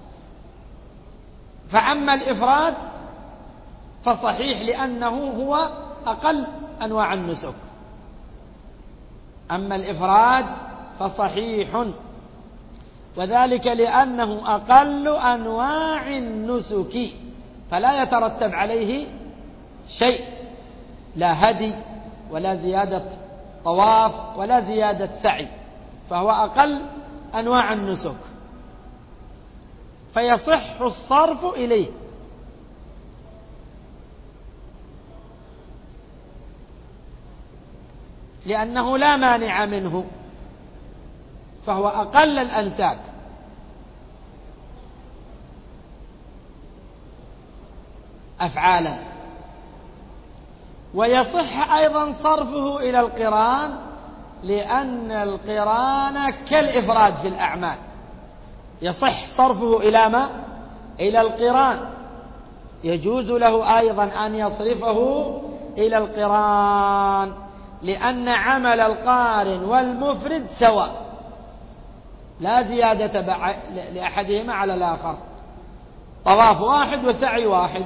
فأما الإفراد فصحيح لأنه هو أقل أنواع النسك، أما الإفراد فصحيح، وذلك لأنه أقل أنواع النسك، فلا يترتب عليه شيء، لا هدي ولا زيادة طواف ولا زيادة سعي، فهو أقل أنواع النسك، فيصح الصرف إليه. لأنه لا مانع منه، فهو أقل الأنساك. أفعالا. ويصح أيضا صرفه إلى القران، لأن القران كالإفراد في الأعمال، يصح صرفه إلى ما؟ إلى القران. يجوز له أيضا أن يصرفه إلى القران، لأن عمل القارن والمفرد سواء، لا زيادة لأحدهما على الآخر، طواف واحد وسعي واحد.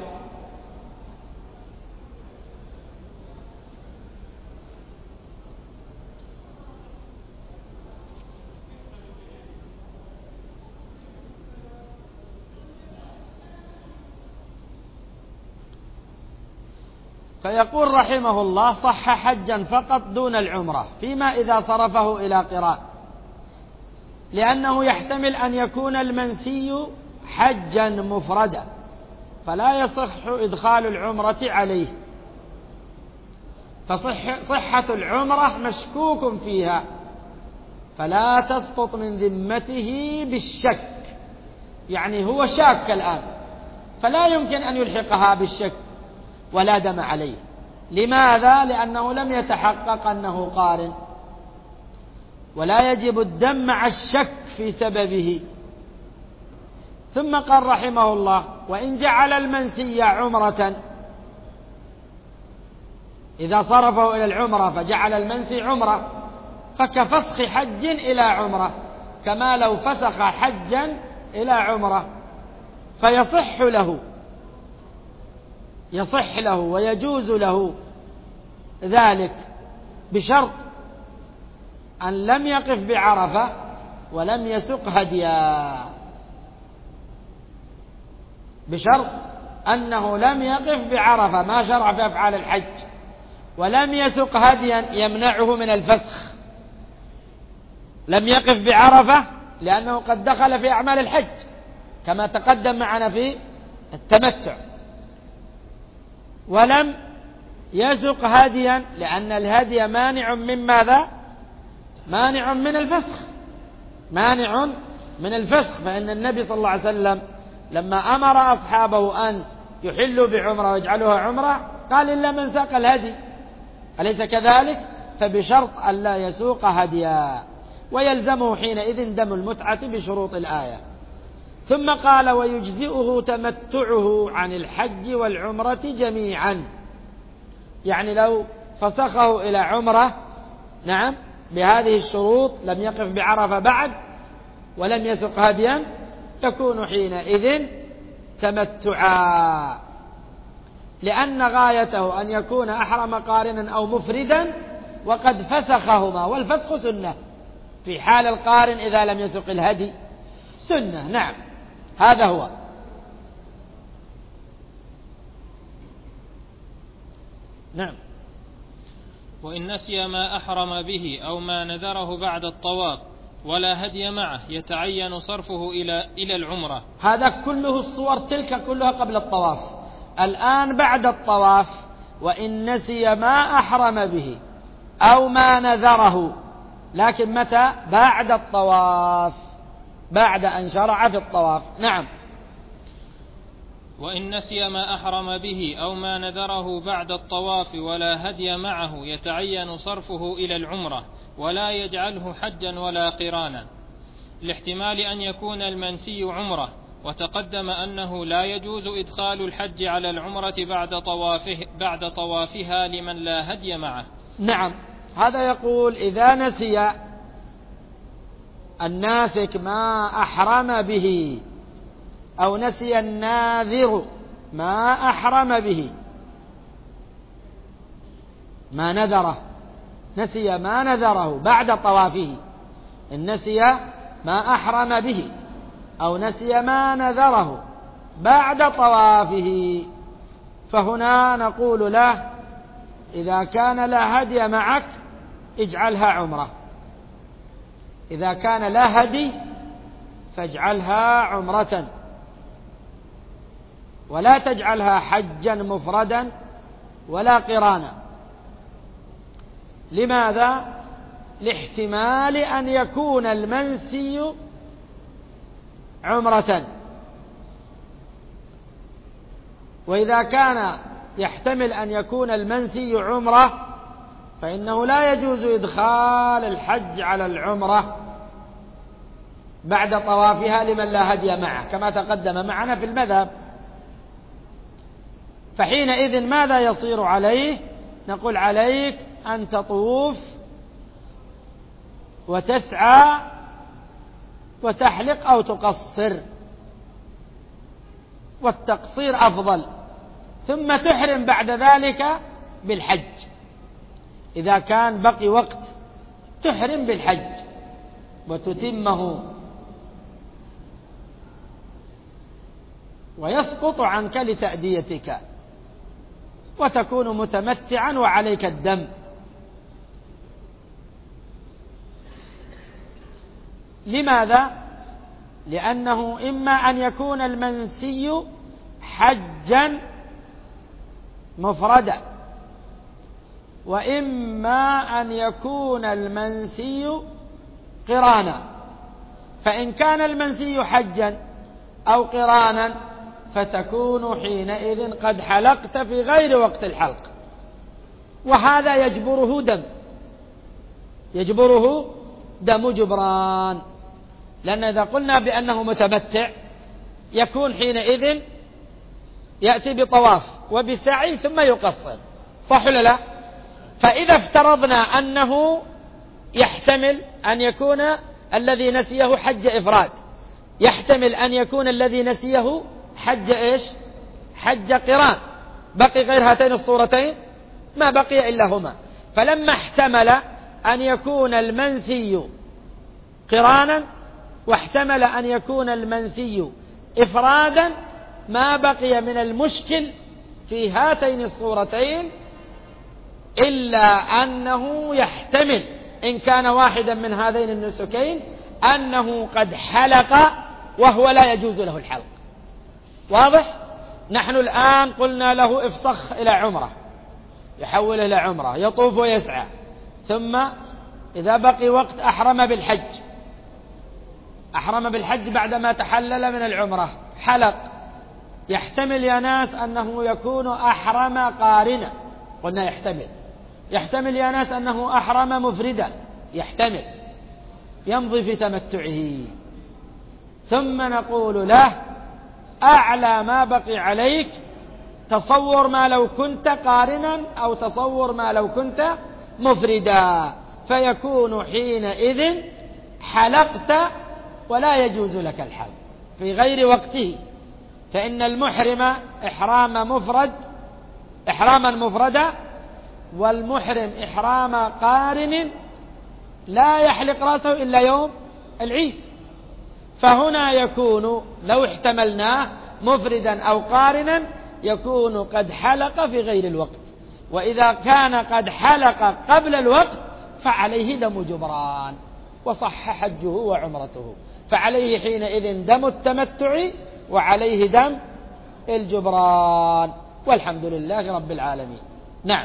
فيقول رحمه الله: صح حجا فقط دون العمرة، فيما إذا صرفه إلى قران، لأنه يحتمل أن يكون المنسي حجا مفردا فلا يصح إدخال العمرة عليه، فصح صحة العمرة مشكوك فيها فلا تسقط من ذمته بالشك، يعني هو شاك الآن فلا يمكن أن يلحقها بالشك ولا دم عليه. لماذا؟ لأنه لم يتحقق أنه قارن، ولا يجب الدم مع الشك في سببه. ثم قال رحمه الله: وإن جعل المنسي عمرة، إذا صرفه إلى العمرة فجعل المنسي عمرة فكفسخ حج إلى عمرة، كما لو فسخ حجا إلى عمرة، فيصح له يصح له ويجوز له ذلك بشرط أن لم يقف بعرفة ولم يسق هديا، بشرط أنه لم يقف بعرفة ما شرع في أفعال الحج، ولم يسق هديا يمنعه من الفسخ. لم يقف بعرفة لأنه قد دخل في أعمال الحج كما تقدم معنا في التمتع، ولم يسق هديا لأن الهدي مانع من ماذا؟ مانع من الفسخ، مانع من الفسخ. فإن النبي صلى الله عليه وسلم لما أمر أصحابه أن يحلوا بعمرة ويجعلوها عمرة قال: إلا من ساق الهدي، أليس كذلك؟ فبشرط أن لا يسوق هديا، ويلزمه حينئذ دم المتعة بشروط الآية. ثم قال: ويجزئه تمتعه عن الحج والعمرة جميعا، يعني لو فسخه إلى عمرة نعم بهذه الشروط، لم يقف بعرفة بعد ولم يسق هديا، يكون حينئذ تمتعا، لأن غايته أن يكون أحرم قارنا أو مفردا وقد فسخهما، والفسخ سنة في حال القارن إذا لم يسق الهدي، سنة. نعم، هذا هو. نعم. وإن نسي ما أحرم به أو ما نذره بعد الطواف ولا هدي معه يتعين صرفه إلى إلى العمرة. هذا كله الصور تلك كلها قبل الطواف. الآن بعد الطواف: وإن نسي ما أحرم به أو ما نذره، لكن متى؟ بعد الطواف، بعد أن شرع في الطواف. نعم. وإن نسي ما أحرم به أو ما نذره بعد الطواف ولا هدي معه يتعين صرفه إلى العمرة ولا يجعله حجا ولا قرانا، لاحتمال أن يكون المنسي عمرة، وتقدم أنه لا يجوز إدخال الحج على العمرة بعد طوافه بعد طوافها لمن لا هدي معه. نعم، هذا يقول: إذا نسي الناسك ما أحرم به أو نسي الناذر ما أحرم به، ما نذره، نسي ما نذره بعد طوافه، إن نسي ما أحرم به أو نسي ما نذره بعد طوافه، فهنا نقول له: إذا كان لا هدي معك اجعلها عمرة، إذا كان لا هدي فاجعلها عمرة، ولا تجعلها حجا مفردا ولا قرانا. لماذا؟ لاحتمال أن يكون المنسي عمرة، وإذا كان يحتمل أن يكون المنسي عمرة فإنه لا يجوز إدخال الحج على العمرة بعد طوافها لمن لا هدي معه، كما تقدم معنا في المذهب. فحينئذ ماذا يصير عليه؟ نقول: عليك أن تطوف وتسعى وتحلق أو تقصر، والتقصير أفضل، ثم تحرم بعد ذلك بالحج. إذا كان بقي وقت تحرم بالحج وتتمه، ويسقط عنك لتأديتك. وتكون متمتعا وعليك الدم. لماذا؟ لأنه إما أن يكون المنسي حجا مفردا، وإما أن يكون المنسي قرانا. فإن كان المنسي حجا أو قرانا فتكون حينئذ قد حلقت في غير وقت الحلق، وهذا يجبره دم، يجبره دم جبران. لأن إذا قلنا بأنه متمتع يكون حينئذ يأتي بطواف وبسعي ثم يقصر، صح ولا لا؟ فإذا افترضنا أنه يحتمل أن يكون الذي نسيه حج إفراد، يحتمل أن يكون الذي نسيه حج إيش؟ حج قران، بقي غير هاتين الصورتين؟ ما بقي إلا هما. فلما احتمل أن يكون المنسي قرانا واحتمل أن يكون المنسي إفرادا، ما بقي من المشكل في هاتين الصورتين إلا أنه يحتمل إن كان واحدا من هذين النسكين أنه قد حلق وهو لا يجوز له الحلق. واضح؟ نحن الآن قلنا له افسخ إلى عمرة، يحول إلى عمرة، يطوف ويسعى، ثم إذا بقي وقت أحرم بالحج، أحرم بالحج بعدما تحلل من العمرة، حلق. يحتمل يا ناس أنه يكون أحرم قارنا، قلنا يحتمل. يحتمل يا ناس أنه أحرم مفردا، يحتمل، يمضي في تمتعه. ثم نقول له أعلى ما بقي عليك تصور ما لو كنت قارنا أو تصور ما لو كنت مفردا، فيكون حينئذ حلقت ولا يجوز لك الحلق في غير وقته. فإن المحرم إحرام مفرد، إحراما مفردا، والمحرم إحرام قارن لا يحلق رأسه إلا يوم العيد. فهنا يكون لو احتملناه مفردا أو قارنا يكون قد حلق في غير الوقت، وإذا كان قد حلق قبل الوقت فعليه دم جبران وصح حجه وعمرته، فعليه حينئذ دم التمتع وعليه دم الجبران، والحمد لله رب العالمين. نعم.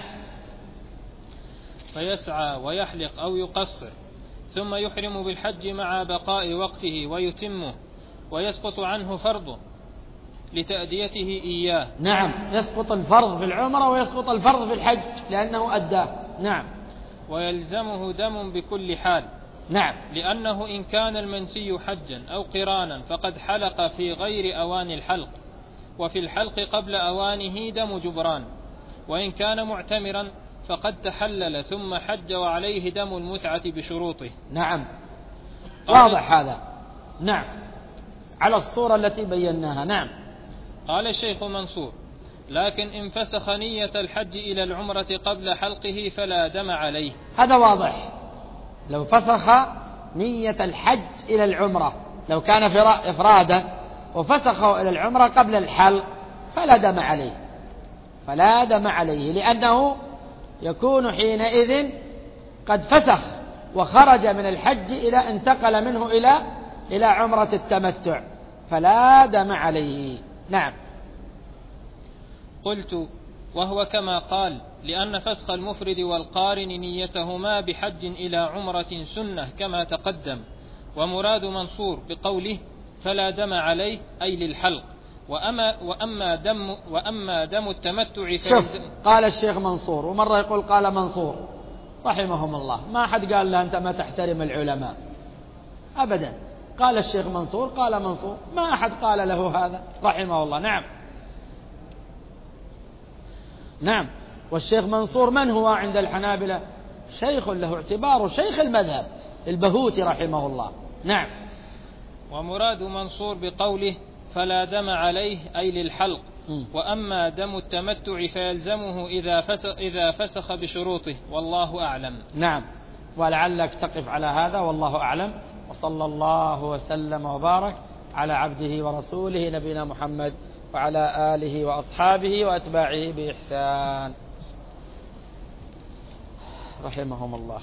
فيسعى ويحلق أو يقصر، ثم يحرم بالحج مع بقاء وقته ويتمه، ويسقط عنه فرضه لتأديته إياه. نعم، يسقط الفرض في العمرة ويسقط الفرض في الحج لأنه أداه. نعم. ويلزمه دم بكل حال. نعم. لأنه إن كان المنسي حجا أو قرانا فقد حلق في غير أوان الحلق، وفي الحلق قبل أوانه دم جبران. وإن كان معتمرا فقد تحلل ثم حج وعليه دم المتعة بشروطه. نعم، واضح هذا. نعم، على الصورة التي بيناها. نعم. قال الشيخ منصور: لكن إن فسخ نية الحج إلى العمرة قبل حلقه فلا دم عليه. هذا واضح. لو فسخ نية الحج إلى العمرة، لو كان إفرادا وفسخه إلى العمرة قبل الحلق فلا دم عليه، فلا دم عليه، لأنه يكون حينئذ قد فسخ وخرج من الحج إلى انتقل منه إلى إلى عمرة التمتع، فلا دم عليه. نعم. قلت: وهو كما قال، لأن فسخ المفرد والقارن نيتهما بحج إلى عمرة سنة كما تقدم. ومراد منصور بقوله فلا دم عليه أي للحلق. وأما, وأما, دم, وأما دم التمتع شوف، قال الشيخ منصور، ومرة يقول قال منصور رحمهم الله، ما أحد قال له أنت ما تحترم العلماء أبدا. قال الشيخ منصور قال منصور، ما أحد قال له هذا رحمه الله. نعم. نعم. والشيخ منصور من هو عند الحنابلة؟ شيخ له اعتباره شيخ المذهب، البهوتي رحمه الله. نعم. ومراد منصور بقوله فلا دم عليه أي للحلق. م. وأما دم التمتع فيلزمه إذا فسخ, إذا فسخ بشروطه، والله أعلم. نعم. ولعلك تقف على هذا، والله أعلم. وصلى الله وسلم وبارك على عبده ورسوله نبينا محمد وعلى آله وأصحابه وأتباعه بإحسان رحمهم الله.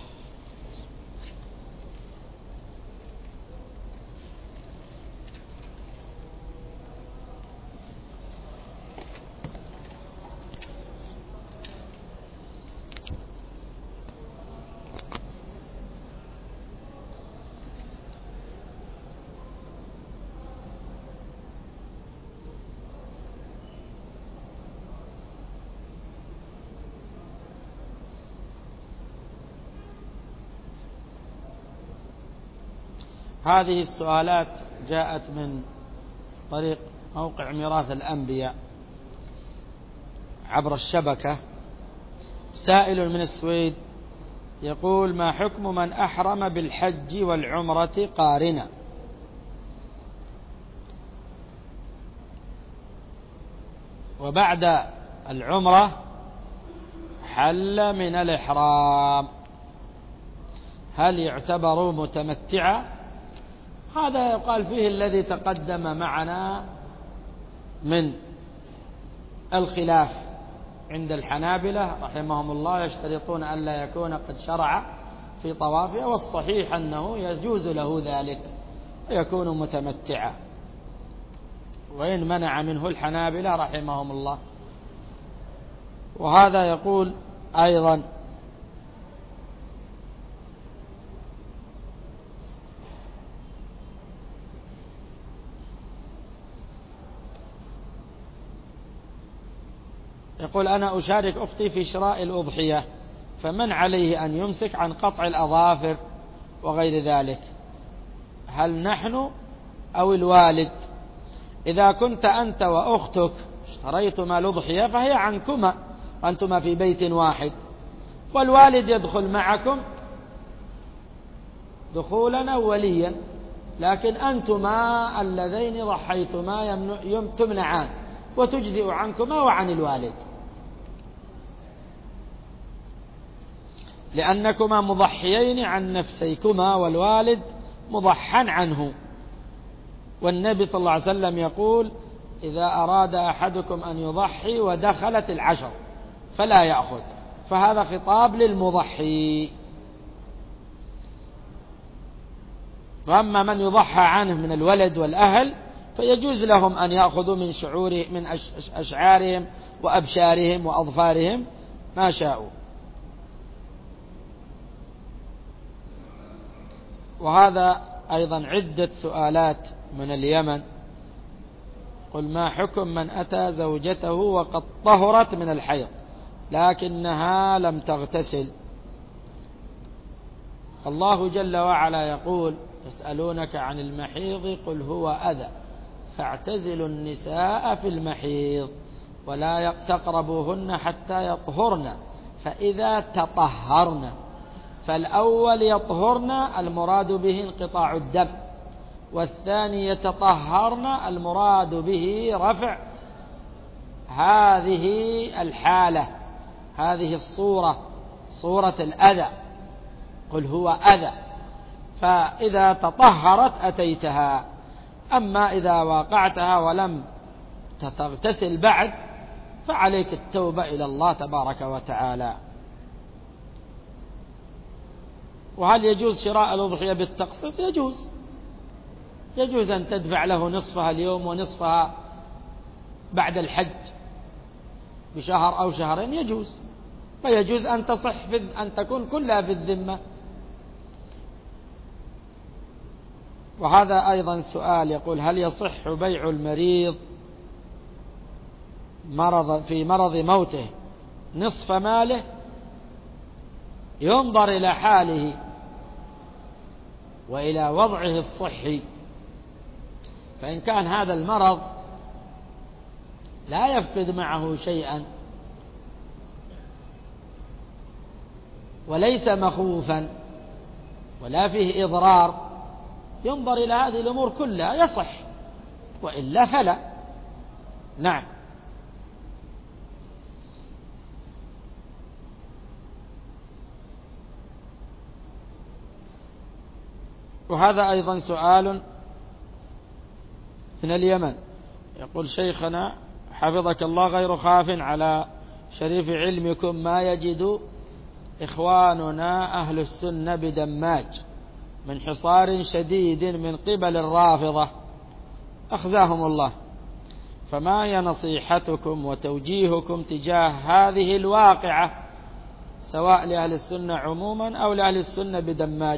هذه السؤالات جاءت من طريق موقع ميراث الأنبياء عبر الشبكة. سائل من السويد يقول: ما حكم من أحرم بالحج والعمرة قارنا وبعد العمرة حل من الإحرام، هل يعتبر متمتعا؟ هذا يقال فيه الذي تقدم معنا من الخلاف عند الحنابلة رحمهم الله، يشترطون أن لا يكون قد شرع في طوافه، والصحيح أنه يجوز له ذلك ويكون متمتعا، وإن منع منه الحنابلة رحمهم الله. وهذا يقول أيضا: يقول: أنا أشارك أختي في شراء الأضحية، فمن عليه أن يمسك عن قطع الأظافر وغير ذلك، هل نحن أو الوالد؟ إذا كنت أنت وأختك اشتريتما الأضحية فهي عنكما وأنتما في بيت واحد، والوالد يدخل معكم دخولا أوليا، لكن أنتما اللذين ضحيتما تمنعان وتجزئ عنكما وعن الوالد، لأنكما مضحيين عن نفسيكما والوالد مضحى عنه. والنبي صلى الله عليه وسلم يقول: إذا أراد أحدكم أن يضحي ودخلت العشر فلا يأخذ، فهذا خطاب للمضحي. وأما من يضحى عنه من الولد والأهل فيجوز لهم أن يأخذوا من شعور من أشعارهم وأبشارهم وأظفارهم ما شاءوا. وهذا أيضا عدة سؤالات من اليمن. قل: ما حكم من أتى زوجته وقد طهرت من الحيض لكنها لم تغتسل؟ الله جل وعلا يقول: يسألونك عن المحيض قل هو أذى فاعتزلوا النساء في المحيض ولا تقربوهن حتى يطهرن فإذا تطهرن. فالأول يطهرن المراد به انقطاع الدم، والثاني يتطهرن المراد به رفع هذه الحالة، هذه الصورة، صورة الأذى. قل هو أذى، فإذا تطهرت أتيتها. أما إذا واقعتها ولم تغتسل بعد فعليك التوبة إلى الله تبارك وتعالى. وهل يجوز شراء الأضحية بالتقسيط؟ يجوز، يجوز أن تدفع له نصفها اليوم ونصفها بعد الحج بشهر أو شهرين، يجوز. ويجوز أن تصح في أن تكون كلها في الذمة. وهذا أيضا سؤال يقول: هل يصح بيع المريض مرض في مرض موته نصف ماله؟ ينظر إلى حاله وإلى وضعه الصحي، فإن كان هذا المرض لا يفقد معه شيئا وليس مخوفا ولا فيه إضرار، ينظر إلى هذه الأمور كلها يصح، وإلا فلا. نعم. وهذا أيضا سؤال من اليمن. يقول شيخنا حفظك الله غير خاف على شريف علمكم ما يجد إخواننا أهل السنة بدماج من حصار شديد من قبل الرافضة أخزاهم الله، فما هي نصيحتكم وتوجيهكم تجاه هذه الواقعة سواء لأهل السنة عموما أو لأهل السنة بدماج؟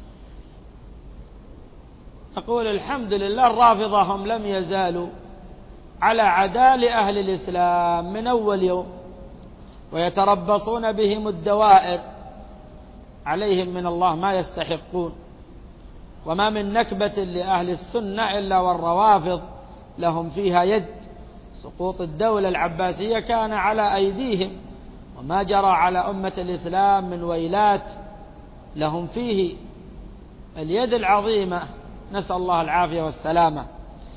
نقول الحمد لله الرافضة هم لم يزالوا على عداء لأهل الإسلام من أول يوم، ويتربصون بهم الدوائر، عليهم من الله ما يستحقون. وما من نكبة لأهل السنة إلا والروافض لهم فيها يد. سقوط الدولة العباسية كان على أيديهم، وما جرى على أمة الإسلام من ويلات لهم فيه اليد العظيمة، نسأل الله العافية والسلامة.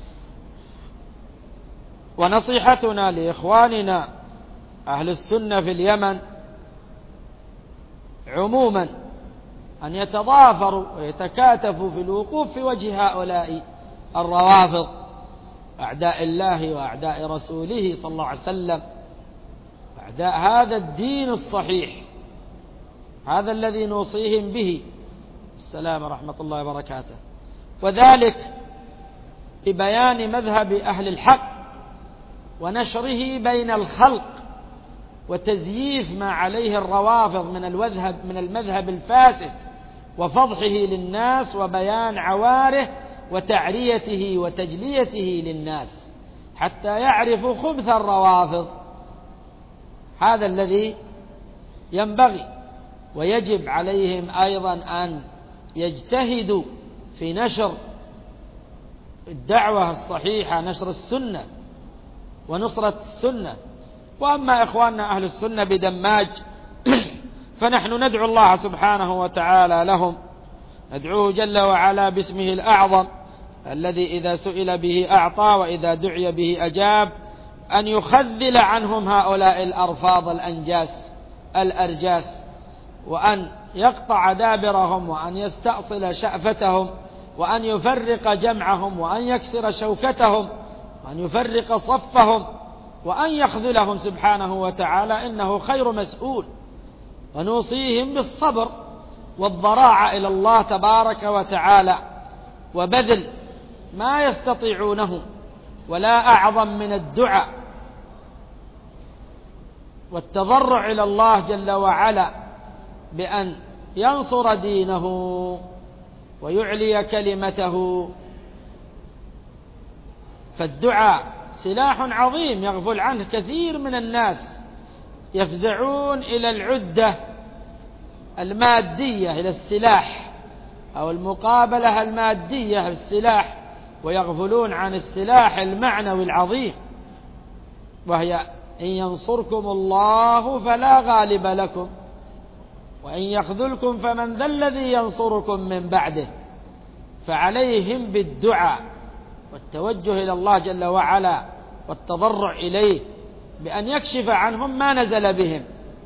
ونصيحتنا لإخواننا أهل السنة في اليمن عموما أن يتضافروا ويتكاتفوا في الوقوف في وجه هؤلاء الروافض أعداء الله وأعداء رسوله صلى الله عليه وسلم، أعداء هذا الدين الصحيح، هذا الذي نوصيهم به. السلام ورحمة الله وبركاته. وذلك ببيان مذهب أهل الحق ونشره بين الخلق، وتزييف ما عليه الروافض من المذهب من المذهب الفاسد وفضحه للناس وبيان عواره وتعريته وتجليته للناس حتى يعرفوا خبث الروافض. هذا الذي ينبغي، ويجب عليهم أيضا أن يجتهدوا في نشر الدعوة الصحيحة، نشر السنة ونصرة السنة. وأما إخواننا أهل السنة بدماج فنحن ندعو الله سبحانه وتعالى لهم، ندعوه جل وعلا باسمه الأعظم الذي إذا سئل به أعطى وإذا دعي به أجاب، أن يخذل عنهم هؤلاء الأرفاض الأنجاس الأرجاس، وأن يقطع دابرهم، وأن يستأصل شأفتهم، وأن يفرق جمعهم، وأن يكسر شوكتهم، وأن يفرق صفهم، وأن يخذلهم سبحانه وتعالى، إنه خير مسؤول. ونوصيهم بالصبر والضراعة إلى الله تبارك وتعالى، وبذل ما يستطيعونه، ولا أعظم من الدعاء والتضرع إلى الله جل وعلا بأن ينصر دينه ويعلي كلمته. فالدعاء سلاح عظيم يغفل عنه كثير من الناس، يفزعون إلى العدة المادية، إلى السلاح أو المقابلة المادية بالسلاح، ويغفلون عن السلاح المعنوي العظيم، وهي إن ينصركم الله فلا غالب لكم، وإن يخذلكم فمن ذا الذي ينصركم من بعده. فعليهم بالدعاء والتوجه إلى الله جل وعلا والتضرع إليه بأن يكشف عنهم ما نزل بهم.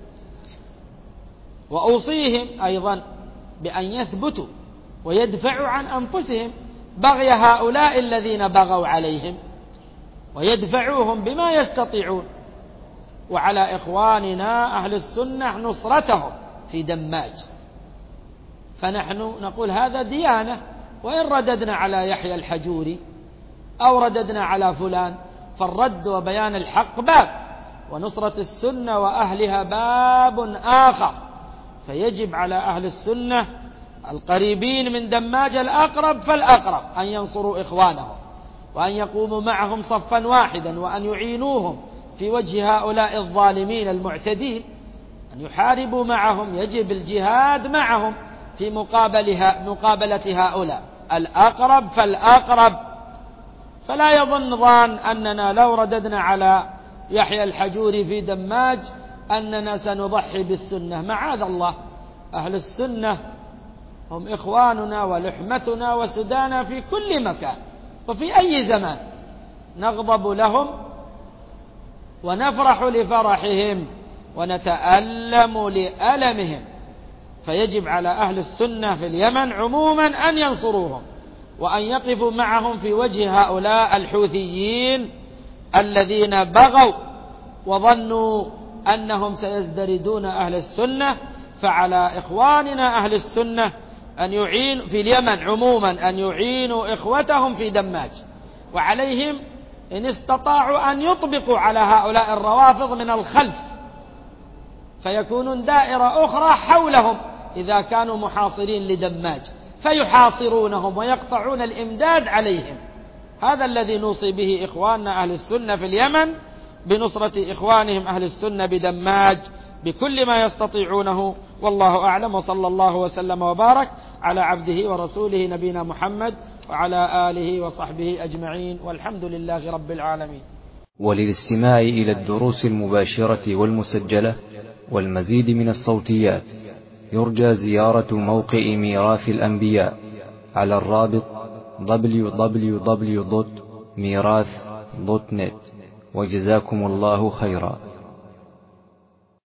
وأوصيهم أيضا بأن يثبتوا ويدفعوا عن أنفسهم بغي هؤلاء الذين بغوا عليهم، ويدفعوهم بما يستطيعون. وعلى إخواننا أهل السنة نصرتهم في دماج. فنحن نقول هذا ديانة، وإن رددنا على يحيى الحجوري أو رددنا على فلان، فالرد وبيان الحق باب، ونصرة السنة وأهلها باب آخر. فيجب على أهل السنة القريبين من دماج الأقرب فالأقرب أن ينصروا إخوانهم، وأن يقوموا معهم صفا واحدا، وأن يعينوهم في وجه هؤلاء الظالمين المعتدين، أن يحاربوا معهم. يجب الجهاد معهم في مقابلها مقابلة هؤلاء الأقرب فالأقرب. فلا يظن ظان أننا لو رددنا على يحيى الحجوري في دماج أننا سنضحي بالسنة، معاذ الله. أهل السنة هم إخواننا ولحمتنا وسدانا في كل مكان وفي أي زمان، نغضب لهم ونفرح لفرحهم ونتألم لألمهم. فيجب على أهل السنة في اليمن عموما أن ينصروهم، وأن يقفوا معهم في وجه هؤلاء الحوثيين الذين بغوا وظنوا أنهم سيزدردون أهل السنة، فعلى إخواننا أهل السنة أن يعين في اليمن عموما أن يعينوا إخوتهم في دماج، وعليهم إن استطاعوا أن يطبقوا على هؤلاء الروافض من الخلف، فيكونون دائرة أخرى حولهم إذا كانوا محاصرين لدماج، فيحاصرونهم ويقطعون الإمداد عليهم. هذا الذي نوصي به إخواننا أهل السنة في اليمن بنصرة إخوانهم أهل السنة بدماج بكل ما يستطيعونه، والله أعلم. وصلى الله وسلم وبارك على عبده ورسوله نبينا محمد وعلى آله وصحبه أجمعين، والحمد لله رب العالمين. وللاستماع إلى الدروس المباشرة والمسجلة والمزيد من الصوتيات يرجى زيارة موقع ميراث الأنبياء على الرابط دبليو دبليو دبليو دوت ميراث دوت نت. وجزاكم الله خيرا.